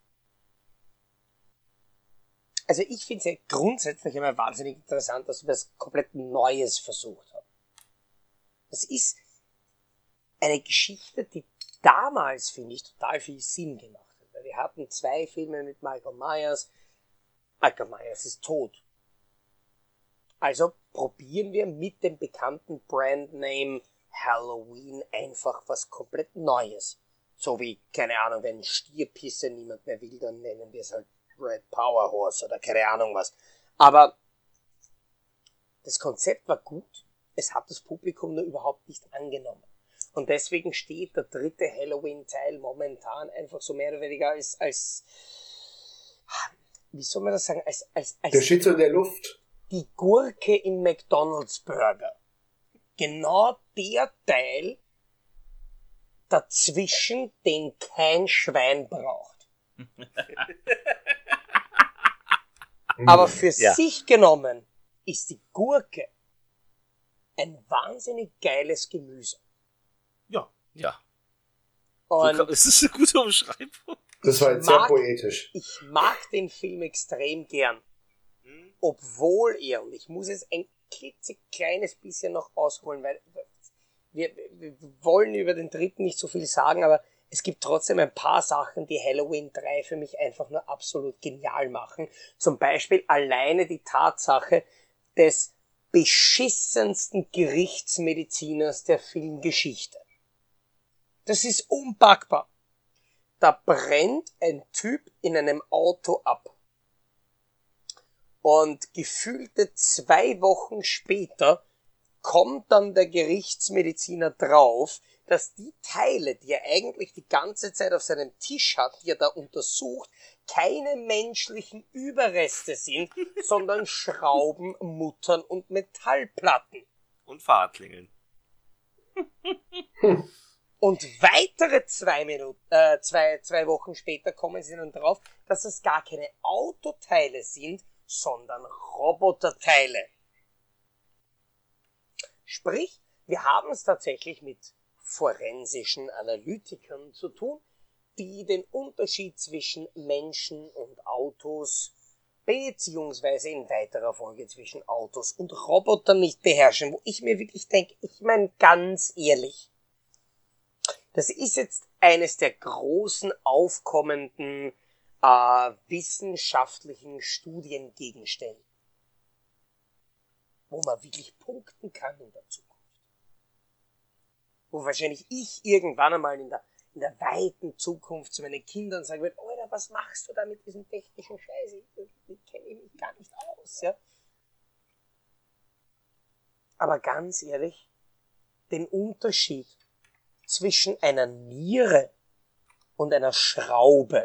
Also ich finde es ja grundsätzlich immer wahnsinnig interessant, dass wir was komplett Neues versucht haben. Das ist eine Geschichte, die damals, finde ich, total viel Sinn gemacht hat. Wir hatten 2 Filme mit Michael Myers. Michael Myers ist tot. Also probieren wir mit dem bekannten Brandname Halloween einfach was komplett Neues. So wie, keine Ahnung, wenn Stierpisse niemand mehr will, dann nennen wir es halt Red Power Horse oder keine Ahnung was. Aber das Konzept war gut, es hat das Publikum nur überhaupt nicht angenommen. Und deswegen steht der 3. Halloween-Teil momentan einfach so mehr oder weniger als wie soll man das sagen, als der steht so in der Luft. Die Gurke im McDonald's Burger. Genau der Teil dazwischen, den kein Schwein braucht. Aber für sich genommen ist die Gurke ein wahnsinnig geiles Gemüse. Ja. Und das ist eine gute Umschreibung. Das war jetzt sehr poetisch. Ich mag den Film extrem gern. Obwohl er, und ich muss es ein klitzekleines bisschen noch ausholen, weil wir wollen über den 3. nicht so viel sagen, aber es gibt trotzdem ein paar Sachen, die Halloween 3 für mich einfach nur absolut genial machen. Zum Beispiel alleine die Tatsache des beschissensten Gerichtsmediziners der Filmgeschichte. Das ist unpackbar. Da brennt ein Typ in einem Auto ab. Und gefühlte 2 Wochen später kommt dann der Gerichtsmediziner drauf, dass die Teile, die er eigentlich die ganze Zeit auf seinem Tisch hat, die er da untersucht, keine menschlichen Überreste sind, sondern Schrauben, Muttern und Metallplatten. Und Fahrradklingeln. Und weitere 2 Wochen später kommen sie dann drauf, dass das gar keine Autoteile sind, sondern Roboterteile. Sprich, wir haben es tatsächlich mit forensischen Analytikern zu tun, die den Unterschied zwischen Menschen und Autos beziehungsweise in weiterer Folge zwischen Autos und Robotern nicht beherrschen, wo ich mir wirklich denke, ich meine ganz ehrlich, das ist jetzt eines der großen aufkommenden wissenschaftlichen Studiengegenstände, wo man wirklich punkten kann in der Zukunft. Wo wahrscheinlich ich irgendwann einmal in der weiten Zukunft zu meinen Kindern sagen würde, Alter, was machst du da mit diesem technischen Scheiß? Die kenne ich mich gar nicht aus, ja. Aber ganz ehrlich, den Unterschied zwischen einer Niere und einer Schraube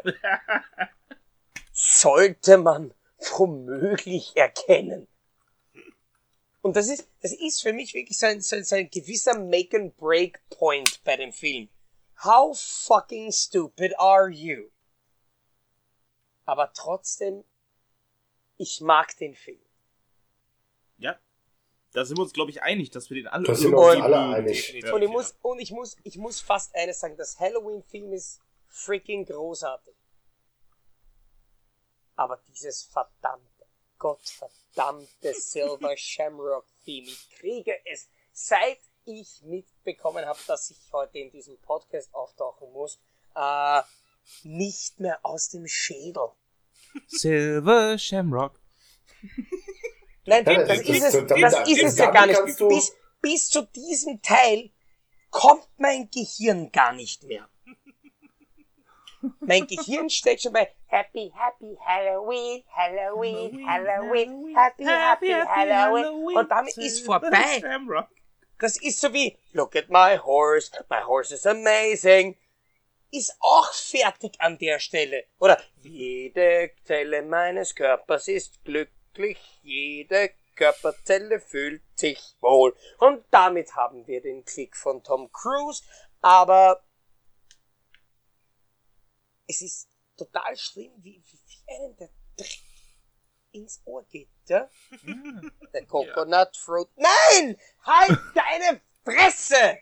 sollte man womöglich erkennen. Und das ist für mich wirklich so ein gewisser Make-and-Break-Point bei dem Film. How fucking stupid are you? Aber trotzdem, ich mag den Film. Ja. Da sind wir uns, glaube ich, einig, dass wir den alle Das sind wir uns alle einig. Und ich muss fast eines sagen, das Halloween-Film ist freaking großartig. Aber dieses gottverdammte Silver Shamrock-Theme, ich kriege es, seit ich mitbekommen habe, dass ich heute in diesem Podcast auftauchen muss, nicht mehr aus dem Schädel. Silver Shamrock. Nein, das ist es ja gar nicht. Bis zu diesem Teil kommt mein Gehirn gar nicht mehr. Mein Gehirn steckt schon bei Happy, Happy Halloween, Halloween, Halloween, Happy, Happy Halloween. Und damit ist vorbei. Das ist so wie Look at my horse is amazing. Ist auch fertig an der Stelle. Oder jede Zelle meines Körpers ist glücklich, jede Körperzelle fühlt sich wohl. Und damit haben wir den Klick von Tom Cruise. Aber es ist total schlimm, wie einem der Dreck ins Ohr geht, ja? Der Coconut Fruit. Nein! Halt deine Fresse!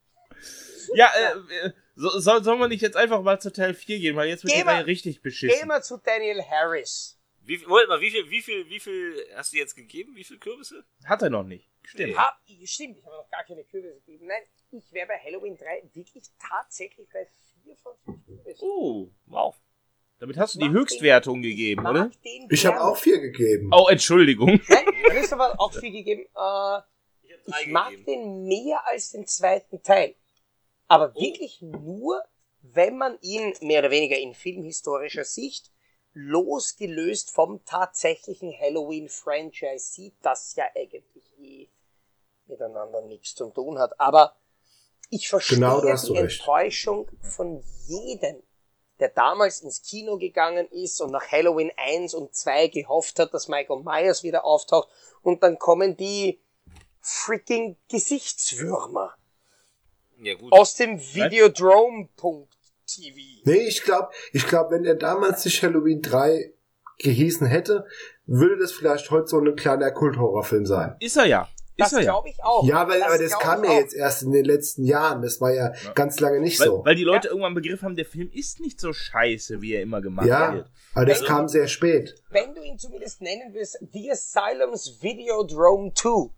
Ja, sollen wir nicht jetzt einfach mal zu Teil 4 gehen, weil jetzt wird die Reihe richtig beschissen. Gehen wir zu Daniel Harris. Moment mal, wie viel hast du jetzt gegeben? Wie viele Kürbisse? Hat er noch nicht. Stimmt. Stimmt, ich habe noch gar keine Kürbisse gegeben. Nein, ich wäre bei Halloween 3 wirklich tatsächlich bei 4 von 5 Kürbissen. Oh, wow. Damit hast du die Höchstwertung gegeben, oder? Ich habe auch 4 gegeben. Oh, Entschuldigung. Nein, Christopher hat auch 4 gegeben. Ich mag den mehr als den zweiten Teil. Aber wirklich nur, wenn man ihn mehr oder weniger in filmhistorischer Sicht losgelöst vom tatsächlichen Halloween-Franchise sieht, das ja eigentlich miteinander nichts zu tun hat. Aber ich verstehe die Enttäuschung von jedem, der damals ins Kino gegangen ist und nach Halloween 1 und 2 gehofft hat, dass Michael Myers wieder auftaucht und dann kommen die freaking Gesichtswürmer. Ja, gut. Aus dem Videodrome.tv. Nee, ich glaube, wenn er damals nicht Halloween 3 gehießen hätte, würde das vielleicht heute so ein kleiner Kulthorrorfilm sein. Ist er ja. Das glaube ich auch. Ja, aber das kam ja jetzt erst in den letzten Jahren. Das war ja ganz lange nicht so. Weil die Leute irgendwann begriffen haben, der Film ist nicht so scheiße, wie er immer gemacht wird. Ja, aber das kam sehr spät. Wenn du ihn zumindest nennen willst, The Asylum's Videodrome 2,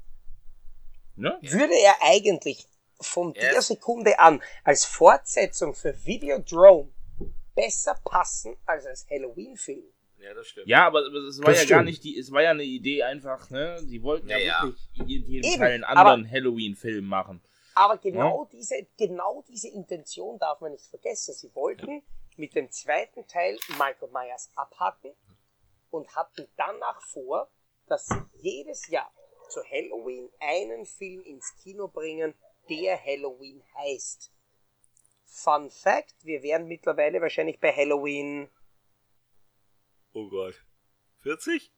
ne? Würde er eigentlich von der Sekunde an als Fortsetzung für Videodrome besser passen als Halloween-Film. Ja, das stimmt. Ja, aber es war ja gar nicht es war ja eine Idee einfach, ne? Sie wollten ja wirklich jeden Teil einen anderen Halloween-Film machen. Aber genau diese Intention darf man nicht vergessen. Sie wollten mit dem zweiten Teil Michael Myers abhaken und hatten danach vor, dass sie jedes Jahr zu Halloween einen Film ins Kino bringen, der Halloween heißt. Fun Fact, wir wären mittlerweile wahrscheinlich bei Halloween... Oh Gott. 40?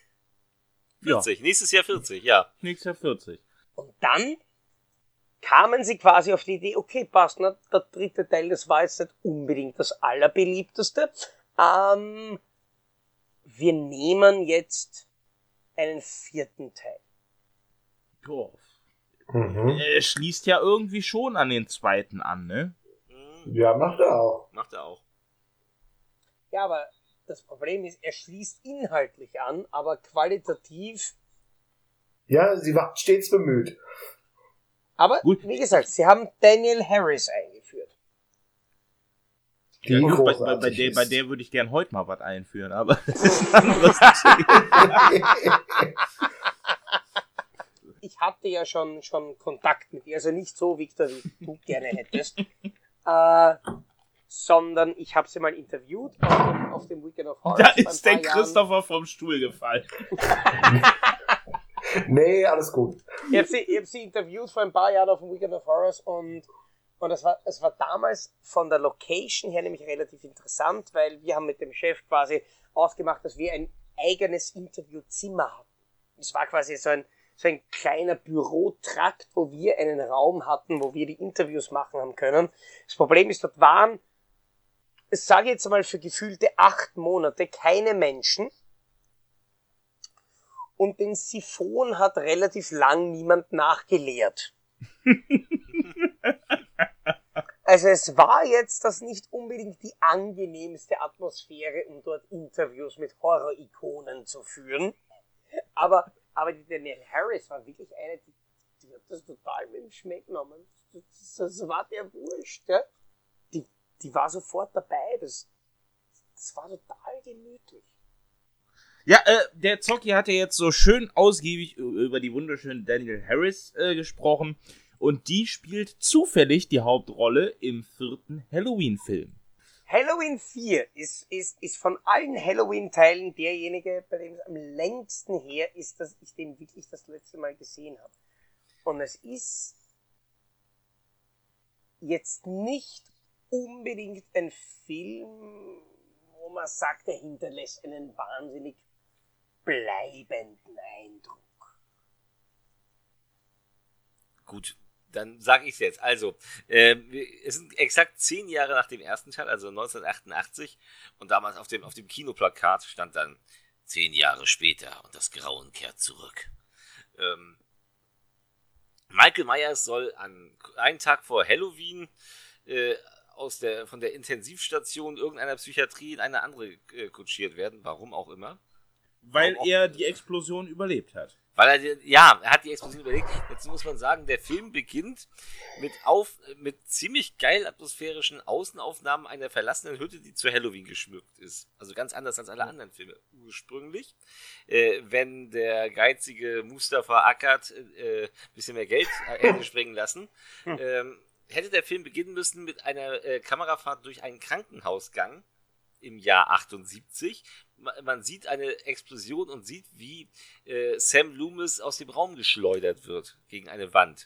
Ja. 40, nächstes Jahr 40, ja. Nächstes Jahr 40. Und dann kamen sie quasi auf die Idee, okay, passt, ne? Der dritte Teil, das war jetzt nicht unbedingt das allerbeliebteste. Wir nehmen jetzt einen 4. Teil. Oh. Er schließt ja irgendwie schon an den zweiten an, ne? Ja, macht er auch. Ja, aber das Problem ist, er schließt inhaltlich an, aber qualitativ... Ja, sie war stets bemüht. Aber, wie gesagt, sie haben Daniel Harris eingeführt. Bei der würde ich gern heute mal was einführen, aber das ist ein anderes Ich hatte ja schon Kontakt mit ihr, also nicht so, Victor, wie du gerne hättest, sondern ich habe sie mal interviewt auf dem Weekend of Horror. Da ist der Christopher vom Stuhl gefallen. Nee, alles gut. Ich hab sie interviewt vor ein paar Jahren auf dem Weekend of Horrors und es war damals von der Location her nämlich relativ interessant, weil wir haben mit dem Chef quasi ausgemacht, dass wir ein eigenes Interviewzimmer hatten. Es war quasi so so ein kleiner Bürotrakt, wo wir einen Raum hatten, wo wir die Interviews machen haben können. Das Problem ist, dort waren, ich sage jetzt einmal für gefühlte 8 Monate, keine Menschen. Und den Siphon hat relativ lang niemand nachgeleert. Also es war jetzt das nicht unbedingt die angenehmste Atmosphäre, um dort Interviews mit Horror-Ikonen zu führen. Aber die Danielle Harris war wirklich eine, die hat das total mit dem Schmäh genommen. Das war der Wurscht, ja. Die war sofort dabei. Das war total gemütlich. Ja, der Zocki hat ja jetzt so schön ausgiebig über die wunderschöne Danielle Harris gesprochen. Und die spielt zufällig die Hauptrolle im 4. Halloween-Film. Halloween 4 ist von allen Halloween-Teilen derjenige, bei dem es am längsten her ist, dass ich den wirklich das letzte Mal gesehen habe. Und es ist jetzt nicht unbedingt ein Film, wo man sagt, er hinterlässt einen wahnsinnig bleibenden Eindruck. Gut, dann sage ich es jetzt. Also, es sind exakt 10 Jahre nach dem ersten Teil, also 1988. Und damals auf dem Kinoplakat stand dann 10 Jahre später und das Grauen kehrt zurück. Michael Myers soll an einen Tag vor Halloween von der Intensivstation irgendeiner Psychiatrie in eine andere kutschiert werden. Warum auch immer. Weil er die Explosion überlebt hat. Er hat die Explosion überlebt. Jetzt muss man sagen, der Film beginnt mit ziemlich geil atmosphärischen Außenaufnahmen einer verlassenen Hütte, die zu Halloween geschmückt ist. Also ganz anders als alle anderen Filme ursprünglich. Wenn der geizige Mustafa Akkad ein bisschen mehr Geld hätte springen lassen, hätte der Film beginnen müssen mit einer Kamerafahrt durch einen Krankenhausgang im Jahr 78. Man sieht eine Explosion und sieht, wie Sam Loomis aus dem Raum geschleudert wird gegen eine Wand.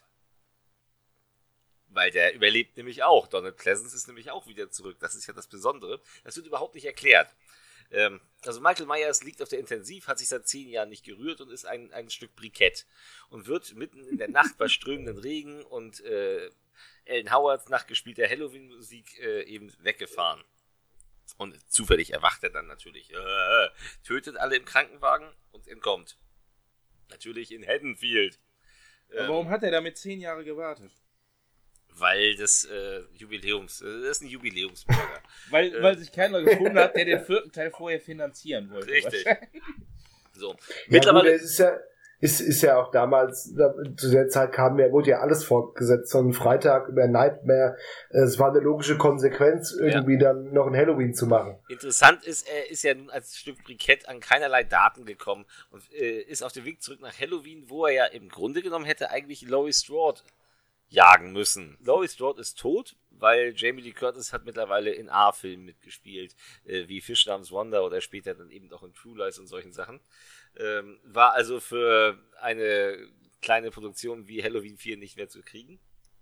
Weil der überlebt nämlich auch. Donald Pleasence ist nämlich auch wieder zurück. Das ist ja das Besondere. Das wird überhaupt nicht erklärt. Also Michael Myers liegt auf der Intensiv, hat sich seit 10 Jahren nicht gerührt und ist ein Stück Brikett. Und wird mitten in der Nacht bei strömenden Regen und Alan Howards nachgespielter Halloween-Musik eben weggefahren. Und zufällig erwacht er dann natürlich, tötet alle im Krankenwagen und entkommt. Natürlich in Haddonfield. Warum hat er damit 10 Jahre gewartet? Weil das das ist ein Jubiläumsbürger. weil sich keiner gefunden hat, der den 4. Teil vorher finanzieren wollte. Richtig. So. Ja, Mittlerweile gut, ist ja auch damals, zu der Zeit wurde ja alles fortgesetzt, so ein Freitag über Nightmare, es war eine logische Konsequenz, irgendwie dann noch ein Halloween zu machen. Interessant ist, er ist ja nun als Stück Brikett an keinerlei Daten gekommen und ist auf dem Weg zurück nach Halloween, wo er ja im Grunde genommen hätte eigentlich Laurie Strode jagen müssen. Laurie Strode ist tot, weil Jamie Lee Curtis hat mittlerweile in A-Filmen mitgespielt, wie Fish Namens Wonder oder später dann eben auch in True Lies und solchen Sachen. War also für eine kleine Produktion wie Halloween 4 nicht mehr zu kriegen.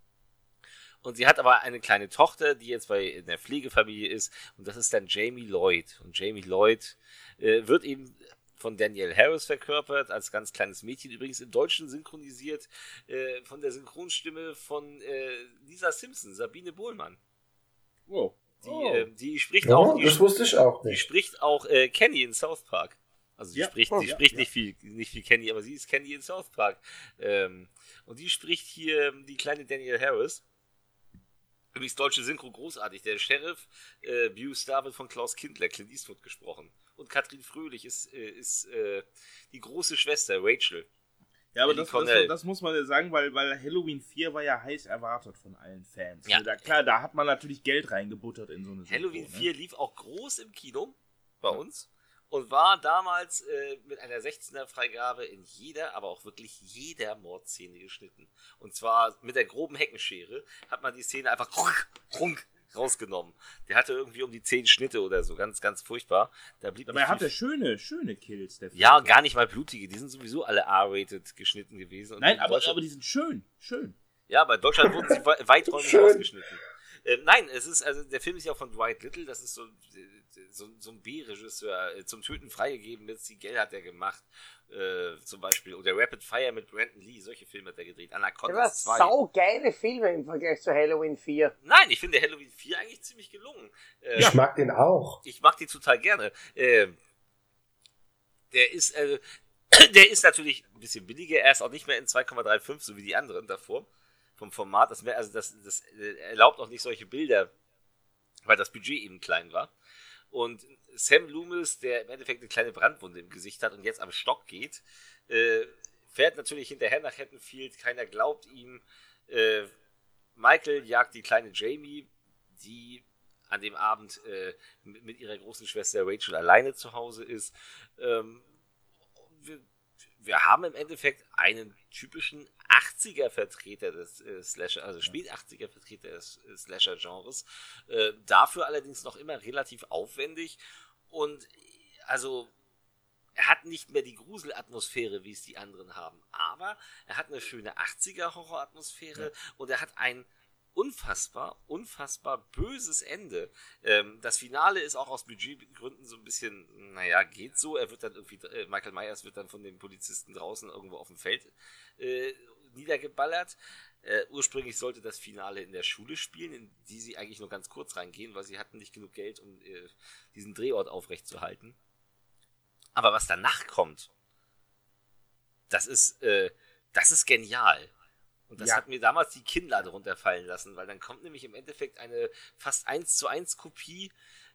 Und sie hat aber eine kleine Tochter, die jetzt in der Pflegefamilie ist, und das ist dann Jamie Lloyd. Und Jamie Lloyd wird eben von Danielle Harris verkörpert, als ganz kleines Mädchen, übrigens im Deutschen synchronisiert, von der Synchronstimme von Lisa Simpson, Sabine Bohlmann. Wow. Die spricht Ja, auch. das wusste ich auch nicht. Die spricht auch Kenny in South Park. Also sie spricht nicht viel Kenny, aber sie ist Kenny in South Park. Und die spricht hier die kleine Danielle Harris. Übrigens deutsche Synchro großartig. Der Sheriff Buse wird von Klaus Kindler, Clint Eastwood, gesprochen. Und Katrin Fröhlich ist die große Schwester, Rachel. Ja, aber das muss man ja sagen, weil Halloween 4 war ja heiß erwartet von allen Fans. Ja. Da hat man natürlich Geld reingebuttert in so eine Synchro. Halloween 4 lief auch groß im Kino bei uns. Und war damals mit einer 16er-Freigabe in jeder, aber auch wirklich jeder Mordszene geschnitten. Und zwar mit der groben Heckenschere hat man die Szene einfach rausgenommen. Der hatte irgendwie um die 10 Schnitte oder so, ganz, ganz furchtbar. Dabei hat er schöne Kills. Der Film. Ja, gar nicht mal blutige. Die sind sowieso alle R-rated geschnitten gewesen. Und nein, aber die sind schön. Ja, aber in Deutschland wurden sie weiträumig ausgeschnitten. Nein, es ist, also der Film ist ja auch von Dwight Little, das ist so ein B-Regisseur, zum Töten freigegeben, mit Seagal hat er gemacht, zum Beispiel, oder Rapid Fire mit Brandon Lee, solche Filme hat er gedreht, Anaconda 2. Saugeile Filme im Vergleich zu Halloween 4. Nein, ich finde Halloween 4 eigentlich ziemlich gelungen. Ich mag den auch. Ich mag den total gerne. Der ist natürlich ein bisschen billiger, er ist auch nicht mehr in 2,35, so wie die anderen davor, vom Format, das erlaubt auch nicht solche Bilder, weil das Budget eben klein war. Und Sam Loomis, der im Endeffekt eine kleine Brandwunde im Gesicht hat und jetzt am Stock geht, fährt natürlich hinterher nach Haddonfield, keiner glaubt ihm. Michael jagt die kleine Jamie, die an dem Abend mit ihrer großen Schwester Rachel alleine zu Hause ist. Wir haben im Endeffekt einen typischen 80er-Vertreter des Slasher, also Spät-80er-Vertreter des Slasher-Genres. Dafür allerdings noch immer relativ aufwendig und also er hat nicht mehr die Gruselatmosphäre, wie es die anderen haben, aber er hat eine schöne 80er-Horror-Atmosphäre und er hat ein unfassbar böses Ende. Das Finale ist auch aus Budgetgründen so ein bisschen, naja, geht so. Er wird dann irgendwie, Michael Myers wird dann von den Polizisten draußen irgendwo auf dem Feld niedergeballert. Ursprünglich sollte das Finale in der Schule spielen, in die sie eigentlich nur ganz kurz reingehen, weil sie hatten nicht genug Geld, um diesen Drehort aufrechtzuerhalten. Aber was danach kommt, das ist genial. Und das hat mir damals die Kinnlade runterfallen lassen, weil dann kommt nämlich im Endeffekt eine fast 1:1 Kopie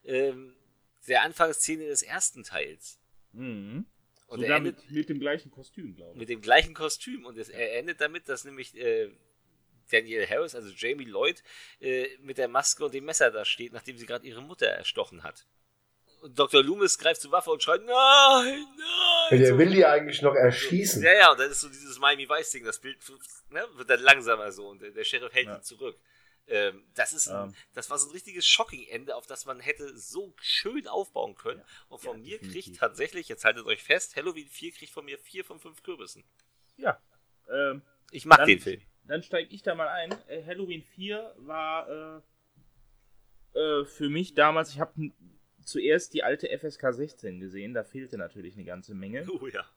der Anfangsszene des ersten Teils. Mhm. Und sogar mit dem gleichen Kostüm, glaube ich. Mit dem gleichen Kostüm. Und er endet damit, dass nämlich Danielle Harris, also Jamie Lloyd, mit der Maske und dem Messer da steht, nachdem sie gerade ihre Mutter erstochen hat. Und Dr. Loomis greift zur Waffe und schreit, nein! Der will die eigentlich noch erschießen. Ja, und dann ist so dieses Miami Vice-Ding, das Bild wird dann langsamer so und der Sheriff hält ihn zurück. Das war so ein richtiges Shocking-Ende, auf das man hätte so schön aufbauen können. Und von mir kriegt tatsächlich, jetzt haltet euch fest, Halloween 4 kriegt von mir 4 von 5 Kürbissen. Ja. Ich mag den Film. Dann steige ich da mal ein. Halloween 4 war für mich damals, ich habe zuerst die alte FSK 16 gesehen, da fehlte natürlich eine ganze Menge. Oh ja.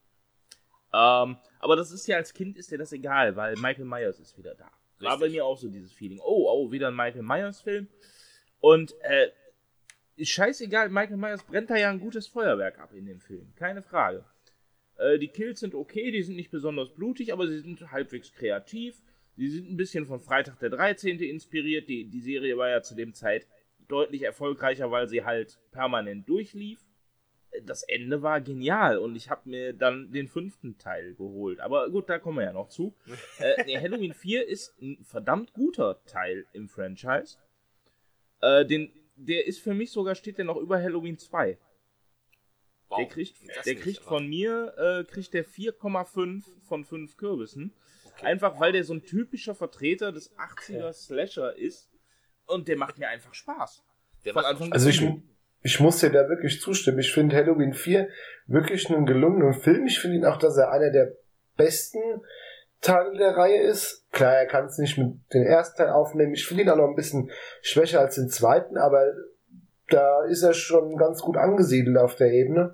Aber das ist ja, als Kind ist dir das egal, weil Michael Myers ist wieder da. Richtig. War bei mir auch so dieses Feeling, oh, wieder ein Michael Myers Film. Und ist scheißegal, Michael Myers brennt da ja ein gutes Feuerwerk ab in dem Film, keine Frage. Die Kills sind okay, die sind nicht besonders blutig, aber sie sind halbwegs kreativ. Sie sind ein bisschen von Freitag der 13. inspiriert. Die Serie war ja zu dem Zeit deutlich erfolgreicher, weil sie halt permanent durchlief. Das Ende war genial und ich habe mir dann den 5. Teil geholt. Aber gut, da kommen wir ja noch zu. Halloween 4 ist ein verdammt guter Teil im Franchise. Der ist für mich sogar, steht der noch über Halloween 2. Wow, der kriegt von mir kriegt der 4,5 von 5 Kürbissen. Okay. Einfach, weil der so ein typischer Vertreter des 80er Slasher ist. Und der macht mir einfach Spaß. Also ich muss dir da wirklich zustimmen. Ich finde Halloween 4 wirklich einen gelungenen Film. Ich finde ihn auch, dass er einer der besten Teile der Reihe ist. Klar, er kann es nicht mit den ersten Teil aufnehmen. Ich finde ihn auch noch ein bisschen schwächer als den zweiten, aber da ist er schon ganz gut angesiedelt auf der Ebene.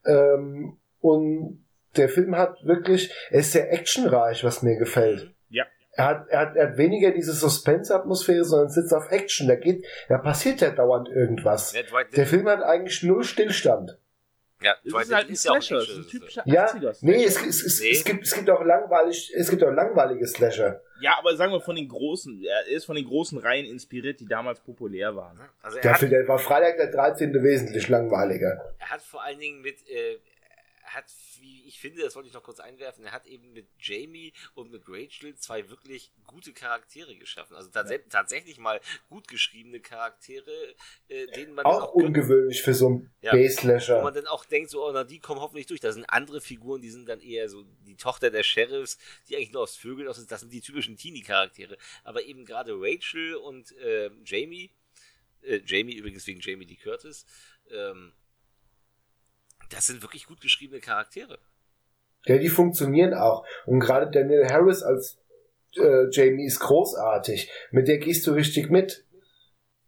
Und der Film hat wirklich, er ist sehr actionreich, was mir gefällt. Ja. Er hat weniger diese Suspense-Atmosphäre, sondern sitzt auf Action. Da passiert ja dauernd irgendwas. Ja, der Film hat eigentlich null Stillstand. Ja, das ist halt ein Slasher, das ist ein typischer 80er-Slasher. Nee, es gibt auch langweilige Slasher. Ja, aber sagen wir von den großen, er ist von den großen Reihen inspiriert, die damals populär waren. Also der war Freitag der 13. wesentlich langweiliger. Er hat vor allen Dingen wie ich finde, das wollte ich noch kurz einwerfen, er hat eben mit Jamie und mit Rachel 2 wirklich gute Charaktere geschaffen. Also tatsächlich mal gut geschriebene Charaktere, denen man auch ungewöhnlich für so einen B-Slasher. Wo man dann auch denkt, so, die kommen hoffentlich durch. Da sind andere Figuren, die sind dann eher so die Tochter der Sheriffs, die eigentlich nur aus Vögeln aus sind. Das sind die typischen Teenie-Charaktere. Aber eben gerade Rachel und Jamie übrigens wegen Jamie Lee Curtis, das sind wirklich gut geschriebene Charaktere. Ja, die funktionieren auch. Und gerade Danielle Harris als Jamie ist großartig. Mit der gehst du richtig mit.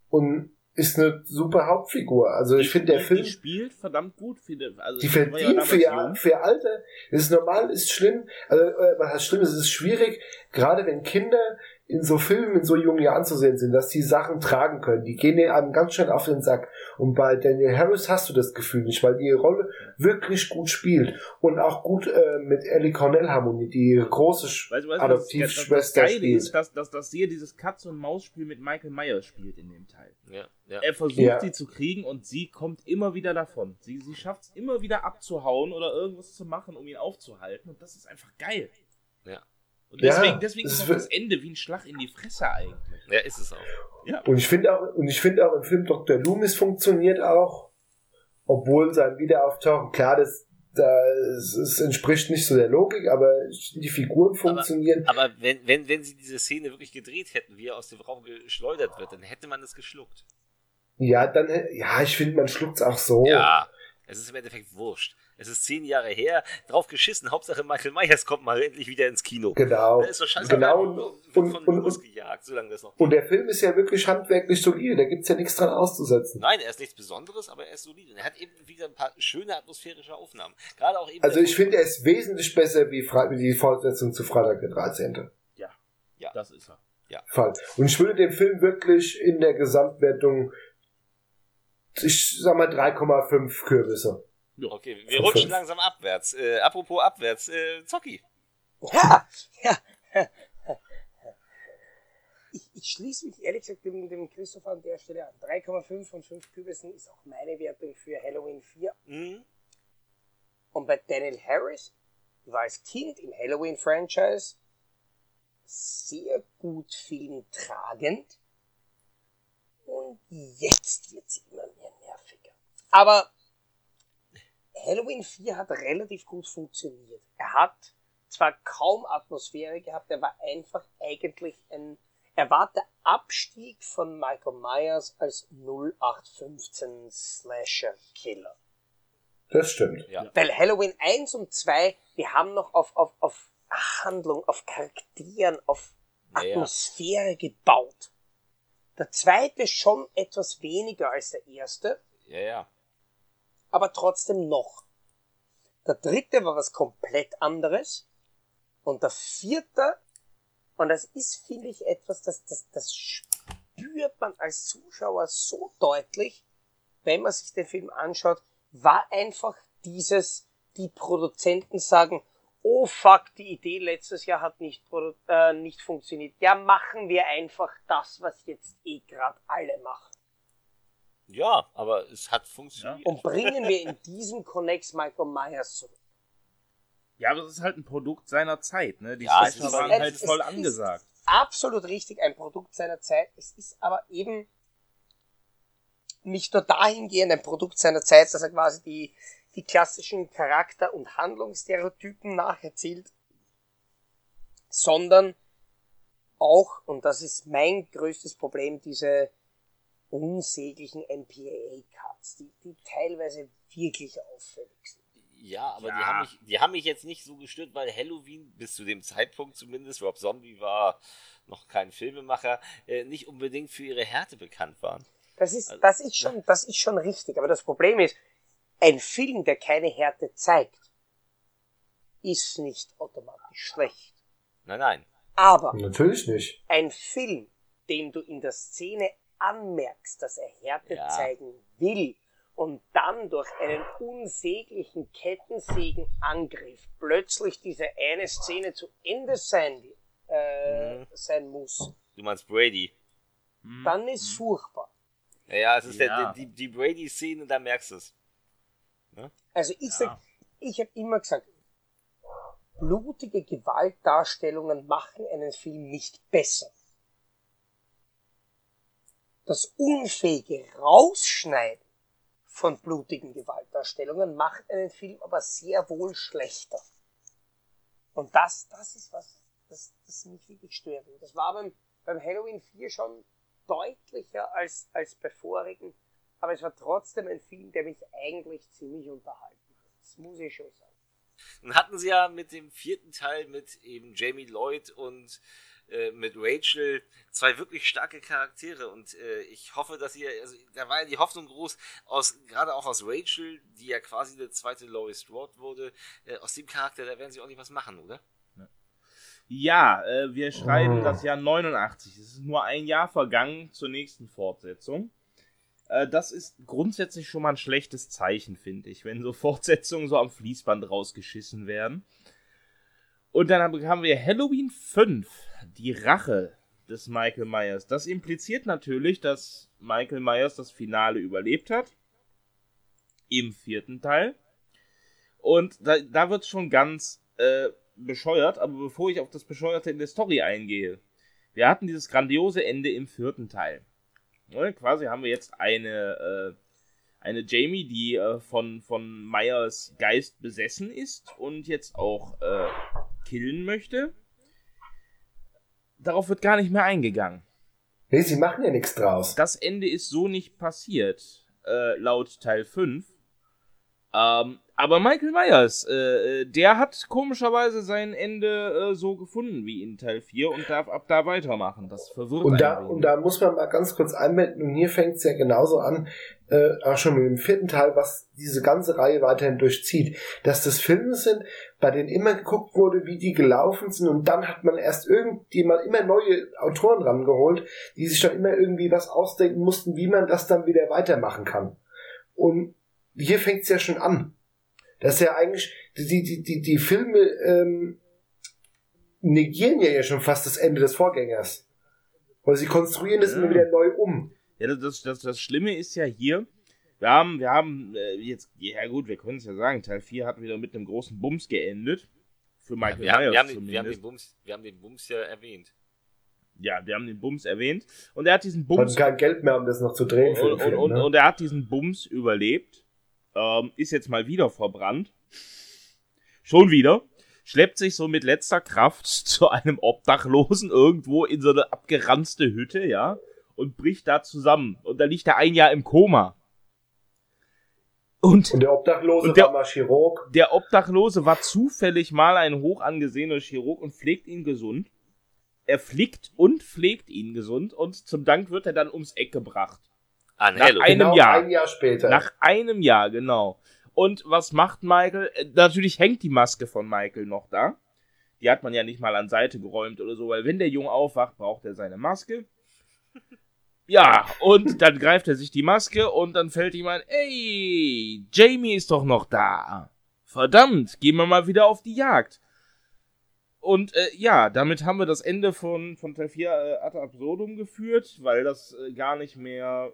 und ist eine super Hauptfigur. Also ich finde, der Film... Die spielt verdammt gut. Die verdient für ihr Alter. Das ist normal, ist schlimm. Also, was heißt schlimm? Es ist schwierig, gerade wenn Kinder in so Filmen in so jungen Jahren zu sehen sind, dass die Sachen tragen können. Die gehen einem ganz schön auf den Sack. Und bei Danielle Harris hast du das Gefühl nicht, weil die Rolle wirklich gut spielt. Und auch gut mit Ellie Cornell harmoniert, die große Adoptivschwester spielt. Das Geile ist, dass sie dieses Katz-und-Maus-Spiel mit Michael Myers spielt in dem Teil. Ja. Er versucht sie zu kriegen und sie kommt immer wieder davon. Sie schafft es immer wieder abzuhauen oder irgendwas zu machen, um ihn aufzuhalten. Und das ist einfach geil. Ja. Und deswegen ist auch das Ende wie ein Schlag in die Fresse eigentlich. Ja, ist es auch. Ja. Und ich finde auch im Film Dr. Loomis funktioniert auch, obwohl sein Wiederauftauchen, klar, das entspricht nicht so der Logik, aber die Figuren funktionieren. Aber wenn sie diese Szene wirklich gedreht hätten, wie er aus dem Raum geschleudert wird, dann hätte man es geschluckt. Ja, ich finde, man schluckt's auch so. Ja, es ist im Endeffekt wurscht. Es ist 10 Jahre her, drauf geschissen. Hauptsache Michael Myers kommt mal endlich wieder ins Kino. Genau. Da ist doch scheiße, genau. von losgejagt, solange das noch geht. Und der Film ist ja wirklich handwerklich solide. Da gibt's ja nichts dran auszusetzen. Nein, er ist nichts Besonderes, aber er ist solide. Und er hat eben wieder ein paar schöne atmosphärische Aufnahmen. Gerade auch eben. Also ich finde, er ist wesentlich besser wie die Fortsetzung zu Freitag der 13. Ja, das ist er. Ja. Fall. Und ich würde dem Film wirklich in der Gesamtwertung, ich sag mal 3,5 Kürbisse. Okay, wir rutschen langsam abwärts. Apropos abwärts, Zocki. Ja. Ich schließe mich ehrlich gesagt dem Christopher an der Stelle an. 3,5 von 5 Kürbissen ist auch meine Wertung für Halloween 4. Mhm. Und bei Danielle Harris, die war als Kind im Halloween-Franchise sehr gut filmtragend. Und jetzt wird sie immer mehr nerviger. Aber Halloween 4 hat relativ gut funktioniert. Er hat zwar kaum Atmosphäre gehabt, er war einfach eigentlich er war der Abstieg von Michael Myers als 0815 Slasher-Killer. Das stimmt. Ja. Weil Halloween 1 und 2, die haben noch auf Handlung, auf Charakteren, auf Atmosphäre gebaut. Der zweite schon etwas weniger als der erste. Ja. Aber trotzdem noch. Der dritte war was komplett anderes. Und der vierte, und das ist, finde ich, etwas, das spürt man als Zuschauer so deutlich, wenn man sich den Film anschaut, war einfach die Produzenten sagen, oh fuck, die Idee letztes Jahr hat nicht funktioniert. Ja, machen wir einfach das, was jetzt gerade alle machen. Ja, aber es hat funktioniert. Und bringen wir in diesem Connex Michael Myers zurück. Ja, aber das ist halt ein Produkt seiner Zeit, ne? Die Ja, Slasher waren halt voll angesagt. Absolut richtig, ein Produkt seiner Zeit. Es ist aber eben nicht nur dahingehend ein Produkt seiner Zeit, dass er quasi die klassischen Charakter- und Handlungsstereotypen nacherzählt, sondern auch, und das ist mein größtes Problem, diese unsäglichen MPAA-Cuts, die teilweise wirklich auffällig sind. Ja, aber die haben mich jetzt nicht so gestört, weil Halloween bis zu dem Zeitpunkt zumindest, Rob Zombie war noch kein Filmemacher, nicht unbedingt für ihre Härte bekannt waren. Das ist schon richtig, aber das Problem ist, ein Film, der keine Härte zeigt, ist nicht automatisch schlecht. Nein. Aber natürlich nicht. Ein Film, dem du in der Szene anmerkst, dass er Härte zeigen will und dann durch einen unsäglichen Kettensägenangriff plötzlich diese eine Szene zu Ende sein muss. Du meinst Brady? Dann ist furchtbar. Ja, es ist die Brady-Szene, da merkst du es. Ne? Also ich habe immer gesagt, blutige Gewaltdarstellungen machen einen Film nicht besser. Das unfähige Rausschneiden von blutigen Gewaltdarstellungen macht einen Film aber sehr wohl schlechter. Und das ist was, das mich wirklich stört. Und das war beim Halloween 4 schon deutlicher als bei vorigen, aber es war trotzdem ein Film, der mich eigentlich ziemlich unterhalten hat. Das muss ich schon sagen. Dann hatten sie ja mit dem 4. Teil mit eben Jamie Lloyd und mit Rachel, 2 wirklich starke Charaktere und ich hoffe, dass ihr, also da war ja die Hoffnung groß, gerade auch aus Rachel, die ja quasi der zweite Lois Strode wurde, aus dem Charakter, da werden sie auch nicht was machen, oder? Ja, wir schreiben das Jahr 89. Es ist nur ein Jahr vergangen zur nächsten Fortsetzung. Das ist grundsätzlich schon mal ein schlechtes Zeichen, finde ich, wenn so Fortsetzungen so am Fließband rausgeschissen werden. Und dann haben wir Halloween 5, die Rache des Michael Myers. Das impliziert natürlich, dass Michael Myers das Finale überlebt hat. Im 4. Teil. Und da wird es schon ganz bescheuert, aber bevor ich auf das Bescheuerte in der Story eingehe. Wir hatten dieses grandiose Ende im 4. Teil. Ja, quasi haben wir jetzt eine Jamie, die von Myers Geist besessen ist und jetzt auch killen möchte. Darauf wird gar nicht mehr eingegangen. Nee, sie machen ja nichts draus. Das Ende ist so nicht passiert, laut Teil 5. Aber Michael Myers, der hat komischerweise sein Ende so gefunden wie in Teil 4 und darf ab da weitermachen. Das verwirrt einen. Und da muss man mal ganz kurz einwenden, und hier fängt es ja genauso an, auch schon mit dem 4. Teil, was diese ganze Reihe weiterhin durchzieht, dass das Filme sind, bei denen immer geguckt wurde, wie die gelaufen sind, und dann hat man erst irgendjemand immer neue Autoren rangeholt, die sich dann immer irgendwie was ausdenken mussten, wie man das dann wieder weitermachen kann. Und hier fängt es ja schon an. Das ist ja eigentlich, die Filme negieren ja schon fast das Ende des Vorgängers. Weil sie konstruieren das immer wieder neu um. Ja, das Schlimme ist ja hier, wir haben jetzt, ja gut, wir können es ja sagen, Teil 4 hat wieder mit einem großen Bums geendet. Für Michael Myers zumindest. Wir haben den Bums ja erwähnt. Ja, wir haben den Bums erwähnt. Und er hat diesen Bums... Hatten kein Geld mehr, um das noch zu drehen. Und er hat diesen Bums überlebt. Ist jetzt mal wieder verbrannt. Schon wieder. Schleppt sich so mit letzter Kraft zu einem Obdachlosen irgendwo in so eine abgeranzte Hütte, ja, und bricht da zusammen. Und da liegt er ein Jahr im Koma. Und der Obdachlose war mal Chirurg. Der Obdachlose war zufällig mal ein hoch angesehener Chirurg und pflegt ihn gesund. Er flickt und pflegt ihn gesund und zum Dank wird er dann ums Eck gebracht. Nach einem Jahr. Ein Jahr später. Nach einem Jahr, genau. Und was macht Michael? Natürlich hängt die Maske von Michael noch da. Die hat man ja nicht mal an Seite geräumt oder so, weil wenn der Junge aufwacht, braucht er seine Maske. Ja, und dann greift er sich die Maske und dann fällt ihm ein, ey, Jamie ist doch noch da. Verdammt, gehen wir mal wieder auf die Jagd. Und ja, damit haben wir das Ende von Teil 4 ad absurdum geführt, weil das gar nicht mehr,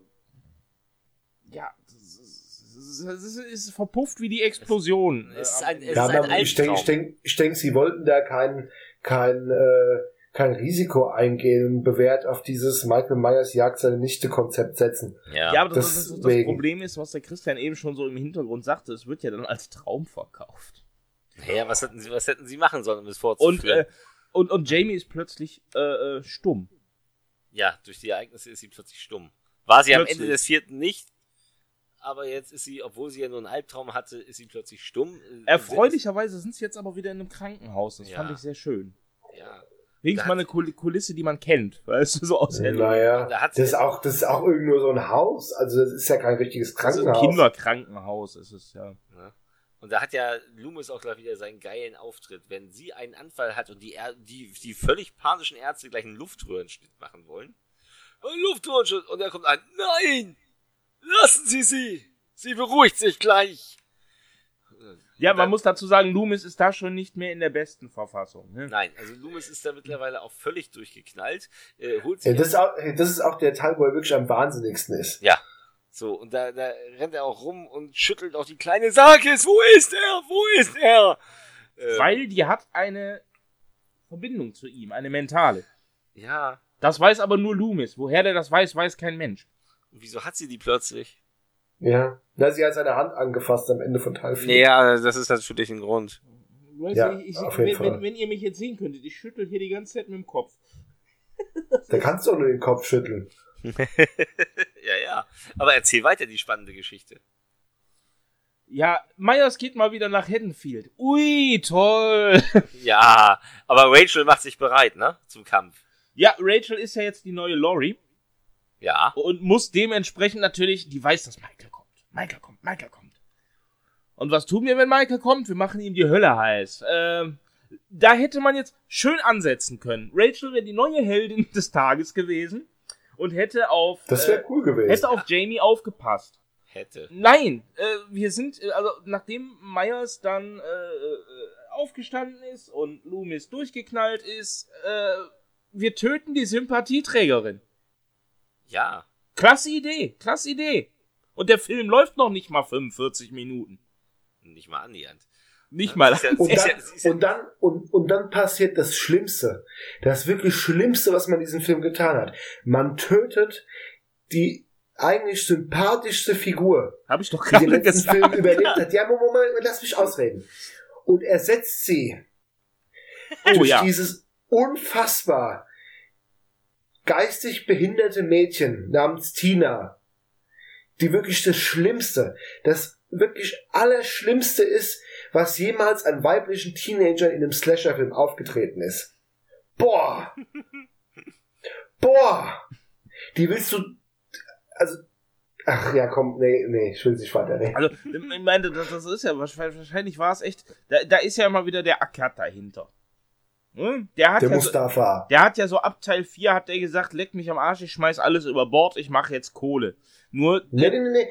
ja, es ist verpufft wie die Explosion. Ich denke, sie wollten da kein Risiko eingehen und bewährt auf dieses Michael Myers Jagd seine Nichte-Konzept setzen. Ja, aber das Problem ist, was der Christian eben schon so im Hintergrund sagte, es wird ja dann als Traum verkauft. Naja, was hätten sie machen sollen, um das fortzuführen? Und Jamie ist plötzlich stumm. Ja, durch die Ereignisse ist sie plötzlich stumm. War sie plötzlich am Ende des 4. nicht, aber jetzt ist sie, obwohl sie ja nur einen Albtraum hatte, ist sie plötzlich stumm. Erfreulicherweise sind sie jetzt aber wieder in einem Krankenhaus. Das fand ich sehr schön. Ja. Wenigstens mal eine Kulisse, die man kennt, weißt du, so aus Naja, das ist auch irgendwie nur so ein Haus. Also das ist ja kein richtiges Krankenhaus. Das ist ein Kinderkrankenhaus, ist es ja. Und da hat ja Loomis auch gleich wieder seinen geilen Auftritt. Wenn sie einen Anfall hat und die völlig panischen Ärzte gleich einen Luftröhrenschnitt machen wollen. Ein Luftröhrenschnitt! Und er kommt an, nein! Lassen Sie sie! Sie beruhigt sich gleich! Ja, man muss dazu sagen, Loomis ist da schon nicht mehr in der besten Verfassung. Ne? Nein, also Loomis ist da mittlerweile auch völlig durchgeknallt. Das ist auch der Teil, wo er wirklich am wahnsinnigsten ist. Ja. So, und da rennt er auch rum und schüttelt auch die kleine Sarkis. Wo ist er? Wo ist er? Weil die hat eine Verbindung zu ihm, eine mentale. Ja. Das weiß aber nur Loomis. Woher der das weiß, weiß kein Mensch. Und wieso hat sie die plötzlich? Ja, sie hat seine Hand angefasst am Ende von Teil 4. Ja, das ist natürlich ein Grund. Weißt du, wenn ihr mich jetzt sehen könntet, ich schüttel hier die ganze Zeit mit dem Kopf. Da kannst du auch nur den Kopf schütteln. Ja. Aber erzähl weiter die spannende Geschichte. Ja, Myers geht mal wieder nach Haddonfield. Ui, toll. Ja, aber Rachel macht sich bereit, ne? Zum Kampf. Ja, Rachel ist ja jetzt die neue Laurie. Ja. Und muss dementsprechend natürlich, die weiß, dass Michael kommt. Michael kommt. Und was tun wir, wenn Michael kommt? Wir machen ihm die Hölle heiß. Da hätte man jetzt schön ansetzen können. Rachel wäre die neue Heldin des Tages gewesen und hätte auf... Das wäre cool gewesen. Hätte auf Jamie aufgepasst. Nein, wir sind, also nachdem Myers dann aufgestanden ist und Loomis durchgeknallt ist, wir töten die Sympathieträgerin. Ja. Klasse Idee. Und der Film läuft noch nicht mal 45 Minuten. Nicht mal annähernd. Nicht mal. Und dann passiert das Schlimmste. Das wirklich Schlimmste, was man in diesem Film getan hat. Man tötet die eigentlich sympathischste Figur, Hab ich doch gerade die den letzten Film überlebt hat. Ja, Moment, lass mich ausreden. Und ersetzt sie durch dieses unfassbar geistig behinderte Mädchen namens Tina, die wirklich das wirklich Allerschlimmste ist, was jemals an weiblichen Teenagern in einem Slasher-Film aufgetreten ist. Boah! Die willst du... Also, ach ja, komm, nee, ich will nicht weiter, nee. Also, ich meine, das ist ja, wahrscheinlich war es echt, da ist ja immer wieder der Ackert dahinter. Der Mustafa. Der hat ja so ab Teil 4 hat der gesagt, leck mich am Arsch, ich schmeiß alles über Bord, ich mache jetzt Kohle. Nur... Nee,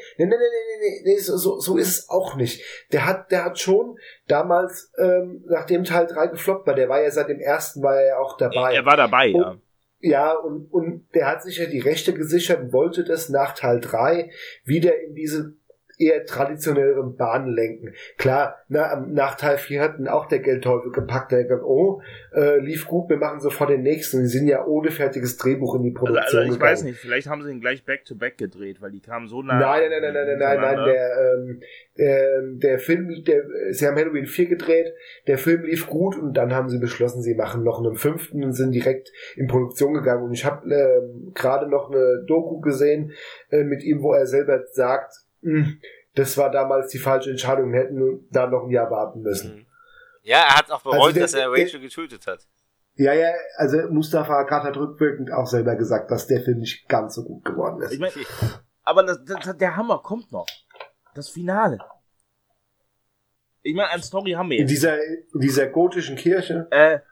so ist es auch nicht. Der hat schon damals, nachdem Teil 3 gefloppt war, der war ja seit dem ersten, war er ja auch dabei. Er war dabei, ja. Ja, und der hat sich ja die Rechte gesichert und wollte das nach Teil 3 wieder in diese eher traditionelleren Bahnen lenken. Klar, nach Teil 4 hatten auch der Geldteufel gepackt, der gesagt, lief gut, wir machen sofort den nächsten. Die sind ja ohne fertiges Drehbuch in die Produktion also ich weiß nicht, vielleicht haben sie ihn gleich back-to-back gedreht, weil die kamen so nah. Nein, der Film, sie haben Halloween 4 gedreht, der Film lief gut und dann haben sie beschlossen, sie machen noch einen 5. und sind direkt in Produktion gegangen. Und ich habe gerade noch eine Doku gesehen mit ihm, wo er selber sagt, das war damals die falsche Entscheidung, wir hätten da noch ein Jahr warten müssen. Ja, er hat auch bereut, dass er Rachel getötet hat. Ja, also Mustafa Akkad hat rückwirkend auch selber gesagt, dass der Film nicht ganz so gut geworden ist. Ich mein, aber der Hammer kommt noch. Das Finale. Ich meine, eine Story haben wir jetzt. In dieser gotischen Kirche.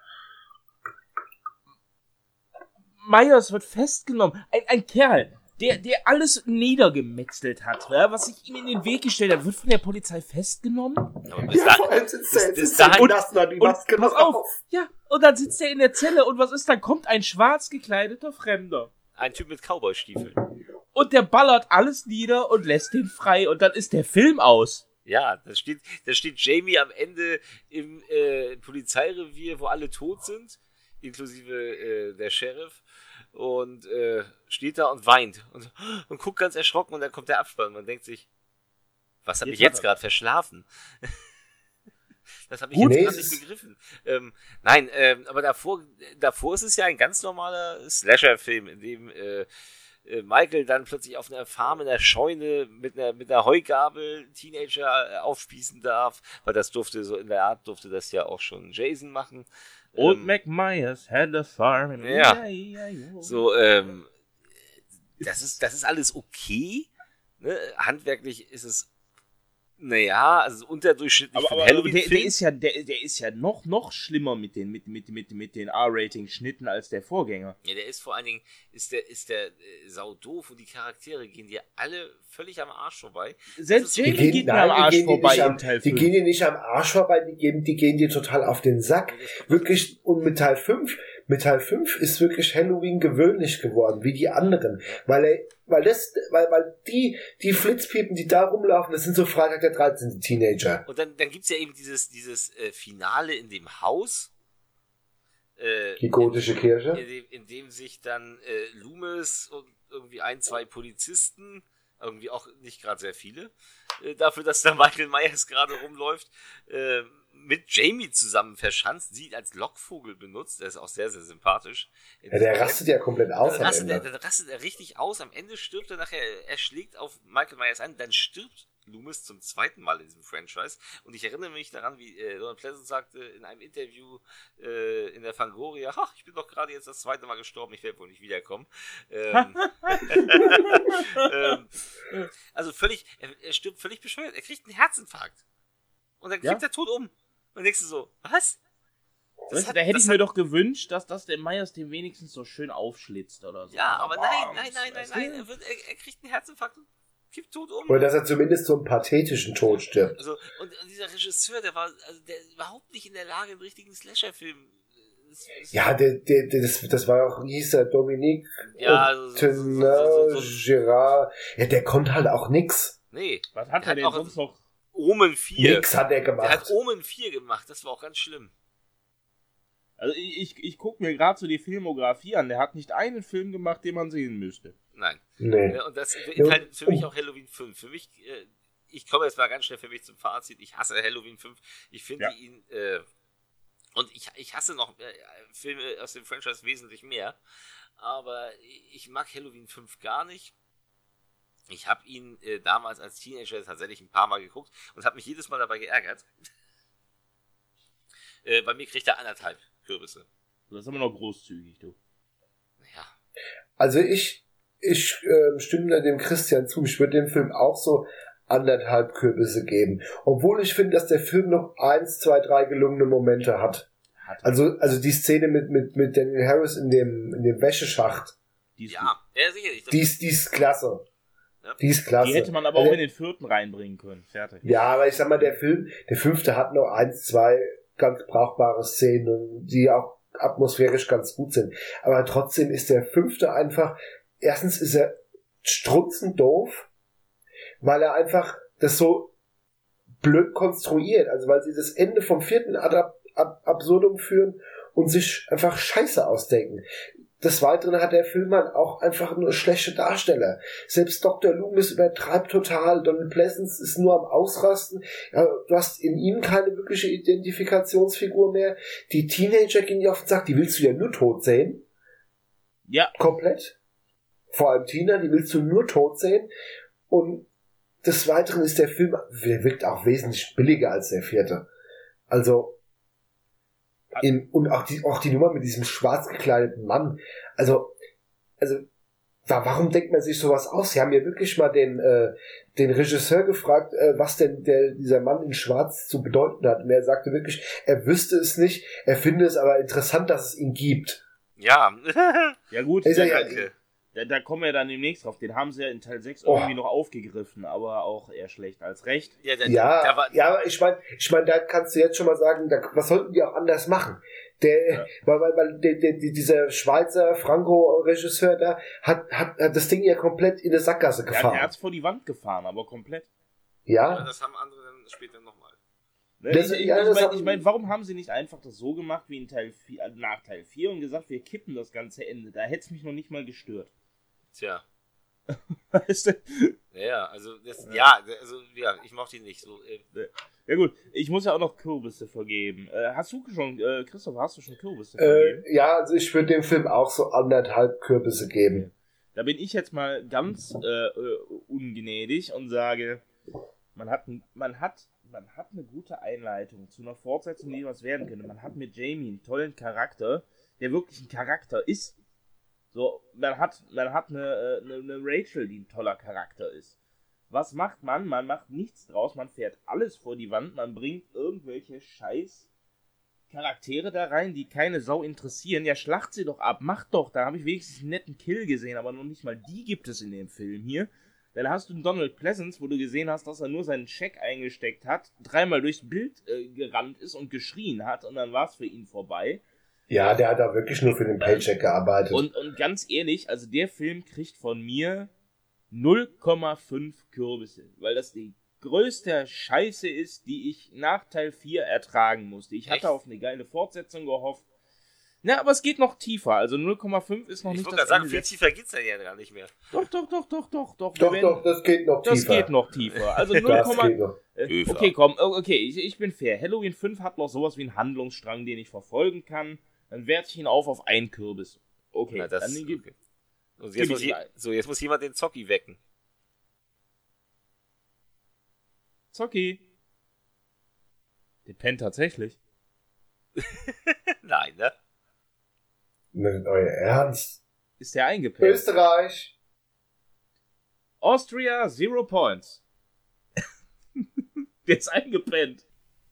Myers wird festgenommen. Ein Kerl, der alles niedergemetzelt hat, was sich ihm in den Weg gestellt hat, wird von der Polizei festgenommen. Vor allem sitzt er die Maske noch auf. Ja, und dann sitzt er in der Zelle und was ist, dann kommt ein schwarz gekleideter Fremder. Ein Typ mit Cowboy-Stiefeln. Und der ballert alles nieder und lässt den frei und dann ist der Film aus. Ja, da steht Jamie am Ende im Polizeirevier, wo alle tot sind, inklusive der Sheriff. Und steht da und weint und guckt ganz erschrocken und dann kommt der Abspann und man denkt sich, was habe ich jetzt gerade verschlafen? Das habe ich jetzt gerade nicht begriffen. Nein, aber davor ist es ja ein ganz normaler Slasher-Film, in dem Michael dann plötzlich auf einer Farm in der Scheune mit einer Heugabel Teenager aufspießen darf, weil das so in der Art durfte das ja auch schon Jason machen. Old Mac Myers had a farm. Ja. So, das ist alles okay. Ne? Handwerklich ist es, naja, also unterdurchschnittlich für Halloween-Film. Der ist ja noch schlimmer mit den R-Rating-Schnitten als der Vorgänger. Ja, der ist vor allen Dingen, ist der saudoof und die Charaktere gehen dir alle völlig am Arsch vorbei. Selbst Jamie geht mir am Arsch vorbei im Teil 5. Die gehen dir nicht am Arsch vorbei, die gehen dir total auf den Sack. Wirklich, und mit Teil 5 ist wirklich Halloween gewöhnlich geworden, wie die anderen. Weil die Flitzpiepen, die da rumlaufen, das sind so Freitag der 13. Teenager. Und dann gibt's ja eben dieses Finale in dem Haus. Die gotische Kirche. In dem sich dann Loomis und irgendwie 1-2 Polizisten, irgendwie auch nicht gerade sehr viele, dafür, dass da Michael Myers gerade rumläuft, mit Jamie zusammen verschanzt, sie als Lockvogel benutzt. Der ist auch sehr, sehr sympathisch. Ja, der rastet ja komplett aus. Dann rastet er richtig aus. Am Ende stirbt er nachher, er schlägt auf Michael Myers ein, dann stirbt Loomis zum zweiten Mal in diesem Franchise. Und ich erinnere mich daran, wie Donald Pleasence sagte in einem Interview in der Fangoria, ach, ich bin doch gerade jetzt das zweite Mal gestorben, ich werde wohl nicht wiederkommen. Also völlig, er stirbt völlig bescheuert. Er kriegt einen Herzinfarkt. Und dann kippt er tot um. Und denkst du so, was? Da hätte ich mir doch gewünscht, dass der Myers den wenigstens so schön aufschlitzt oder so. Ja, aber nein. Er kriegt einen Herzinfarkt und kippt tot um. Oder dass er zumindest so einen pathetischen Tod stirbt. Also, und dieser Regisseur, der war überhaupt nicht in der Lage, einen richtigen Slasher-Film. Ja, das war auch, wie hieß der, Dominique Gerard. Ja, der konnte halt auch nix. Nee. Was hat er denn sonst noch? Omen 4. Nix hat er gemacht. Er hat Omen 4 gemacht, das war auch ganz schlimm. Also ich gucke mir gerade so die Filmografie an. Der hat nicht einen Film gemacht, den man sehen müsste. Nein. Nee. Und das beinhaltet für mich auch Halloween 5. Für mich, ich komme jetzt mal ganz schnell für mich zum Fazit. Ich hasse Halloween 5. Ich finde ihn, und ich hasse noch Filme aus dem Franchise wesentlich mehr. Aber ich mag Halloween 5 gar nicht. Ich habe ihn damals als Teenager tatsächlich ein paar Mal geguckt und habe mich jedes Mal dabei geärgert. Bei mir kriegt er 1,5 Kürbisse. Das ist immer noch großzügig, du. Ja. Also ich stimme dem Christian zu. Ich würde dem Film auch so 1,5 Kürbisse geben. Obwohl ich finde, dass der Film noch 1, 2, 3 gelungene Momente hat. Also die Szene mit Daniel Harris in dem Wäscheschacht. Ja, sicherlich. Die ist klasse. Ja. Die ist klasse. Die hätte man aber auch in den 4. reinbringen können. Fertig. Ja, aber ich sag mal, der 5. hat noch 1, 2 ganz brauchbare Szenen, die auch atmosphärisch ganz gut sind. Aber trotzdem ist der 5. einfach, erstens ist er strunzend doof, weil er einfach das so blöd konstruiert, also weil sie das Ende vom 4. ad absurdum führen und sich einfach Scheiße ausdenken. Des Weiteren hat der Film halt auch einfach nur schlechte Darsteller. Selbst Dr. Loomis übertreibt total, Donald Pleasence ist nur am Ausrasten. Ja, du hast in ihm keine wirkliche Identifikationsfigur mehr. Die Teenager gehen dir auf den Sack, die willst du ja nur tot sehen. Ja. Komplett. Vor allem Tina, die willst du nur tot sehen. Und des Weiteren ist der Film, wirkt auch wesentlich billiger als der 4. Also, und auch die Nummer mit diesem schwarz gekleideten Mann. Also, warum denkt man sich sowas aus? Sie haben ja wirklich mal den Regisseur gefragt, was denn dieser Mann in Schwarz zu bedeuten hat. Und er sagte wirklich, er wüsste es nicht, er finde es aber interessant, dass es ihn gibt. Ja. Ja gut, da kommen wir dann demnächst drauf. Den haben sie ja in Teil 6 irgendwie noch aufgegriffen, aber auch eher schlecht als recht. Ja, ich meine, da kannst du jetzt schon mal sagen, was sollten die auch anders machen? Weil dieser Schweizer Franco-Regisseur da hat das Ding ja komplett in eine Sackgasse gefahren. Ja, er hat's vor die Wand gefahren, aber komplett. Ja. Das haben andere dann später nochmal. Ich meine, warum haben sie nicht einfach das so gemacht wie in nach Teil 4 und gesagt, wir kippen das ganze Ende? Da hätte es mich noch nicht mal gestört. Tja. Weißt du? Ich mochte ihn nicht so. Ja gut, ich muss ja auch noch Kürbisse vergeben. Christoph, hast du schon Kürbisse vergeben? Ja, also ich würde dem Film auch so 1,5 Kürbisse geben. Da bin ich jetzt mal ganz ungnädig und sage, man hat eine gute Einleitung zu einer Fortsetzung, die was werden könnte. Man hat mit Jamie einen tollen Charakter, der wirklich ein Charakter ist. So, man hat eine Rachel, die ein toller Charakter ist. Was macht man? Man macht nichts draus, man fährt alles vor die Wand, man bringt irgendwelche scheiß Charaktere da rein, die keine Sau interessieren. Ja, schlacht sie doch ab, macht doch, da habe ich wenigstens einen netten Kill gesehen, aber noch nicht mal die gibt es in dem Film hier. Dann hast du einen Donald Pleasence, wo du gesehen hast, dass er nur seinen Scheck eingesteckt hat, 3-mal durchs Bild gerannt ist und geschrien hat und dann war es für ihn vorbei. Ja, der hat da wirklich nur für den Paycheck gearbeitet. Und ganz ehrlich, also der Film kriegt von mir 0,5 Kürbisse, weil das die größte Scheiße ist, die ich nach Teil 4 ertragen musste. Ich hatte auf eine geile Fortsetzung gehofft. Na, aber es geht noch tiefer. Also 0,5 ist noch nicht das Ende. Ich wollte gerade sagen, viel tiefer geht's ja gar nicht mehr. Doch, das geht noch tiefer. Das geht noch tiefer. Also 0, okay, komm, okay, ich bin fair. Halloween 5 hat noch sowas wie einen Handlungsstrang, den ich verfolgen kann. Dann werte ich ihn auf 1 Kürbis. Okay, na, das, dann okay. Und jetzt muss jemand den Zocki wecken. Zocki. Der pennt tatsächlich. Nein, ne? Nicht euer Ernst? Ist der eingepennt? Österreich. Austria, 0 points. Der ist eingepennt.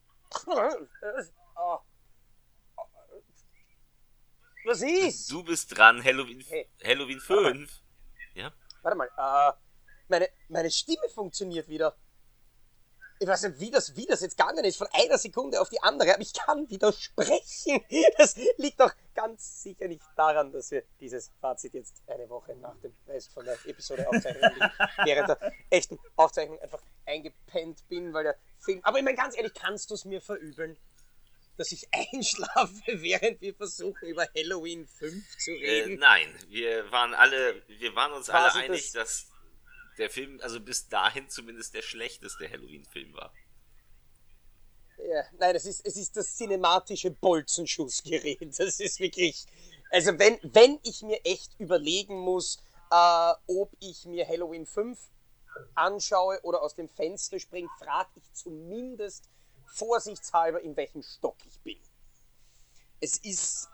Was ist? Du bist dran, Halloween 5. Ja? Warte mal, meine Stimme funktioniert wieder. Ich weiß nicht, wie das jetzt gegangen ist, von einer Sekunde auf die andere, aber ich kann wieder sprechen. Das liegt doch ganz sicher nicht daran, dass wir dieses Fazit jetzt eine Woche nach dem Rest von der Episode aufzeichnen, während der echten Aufzeichnung einfach eingepennt bin, weil der Film... Aber ich meine, ganz ehrlich, kannst du es mir verübeln, dass ich einschlafe, während wir versuchen, über Halloween 5 zu reden? Nein, wir waren uns alle einig, dass der Film, also bis dahin zumindest der schlechteste Halloween-Film war. Ja, nein, es ist das cinematische Bolzenschussgerät. Das ist wirklich... Also wenn ich mir echt überlegen muss, ob ich mir Halloween 5 anschaue oder aus dem Fenster springe, frage ich zumindest vorsichtshalber, in welchem Stock ich bin. Es ist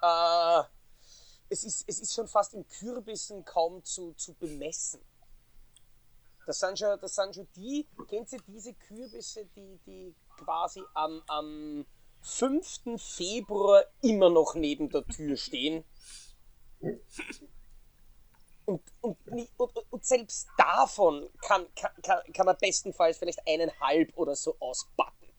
schon fast in Kürbissen kaum zu bemessen. Das sind schon die, kennt ihr diese Kürbisse, die quasi am 5. Februar immer noch neben der Tür stehen? Und selbst davon kann man bestenfalls vielleicht 1,5 oder so ausbacken.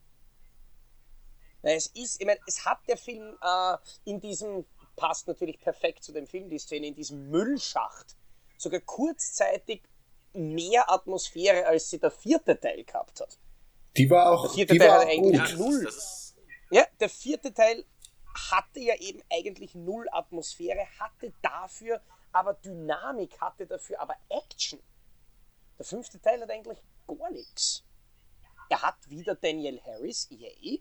Es hat der Film in diesem, passt natürlich perfekt zu dem Film, die Szene in diesem Müllschacht, sogar kurzzeitig mehr Atmosphäre, als sie der 4. Teil gehabt hat. Die war auch, der 4. Teil war hatte eigentlich gut. null. Ja, der 4. Teil hatte ja eben eigentlich null Atmosphäre, hatte dafür aber Dynamik, hatte dafür aber Action. Der 5. Teil hat eigentlich gar nichts. Er hat wieder Daniel Harris, yay.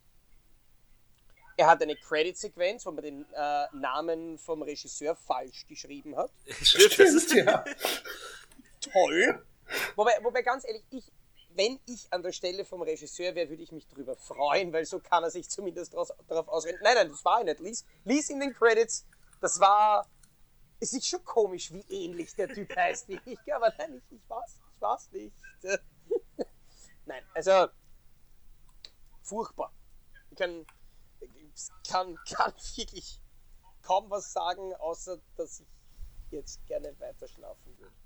Er hat eine Credit-Sequenz, wo man den Namen vom Regisseur falsch geschrieben hat. Stimmt, ja. Toll. Wobei ganz ehrlich, wenn ich an der Stelle vom Regisseur wäre, würde ich mich drüber freuen, weil so kann er sich zumindest darauf ausreden. Nein, das war er nicht. Lies in den Credits. Es ist schon komisch, wie ähnlich der Typ heißt wie ich, aber nein, ich weiß nicht. Nein, also furchtbar. Ich kann wirklich kaum was sagen, außer dass ich jetzt gerne weiter schlafen würde.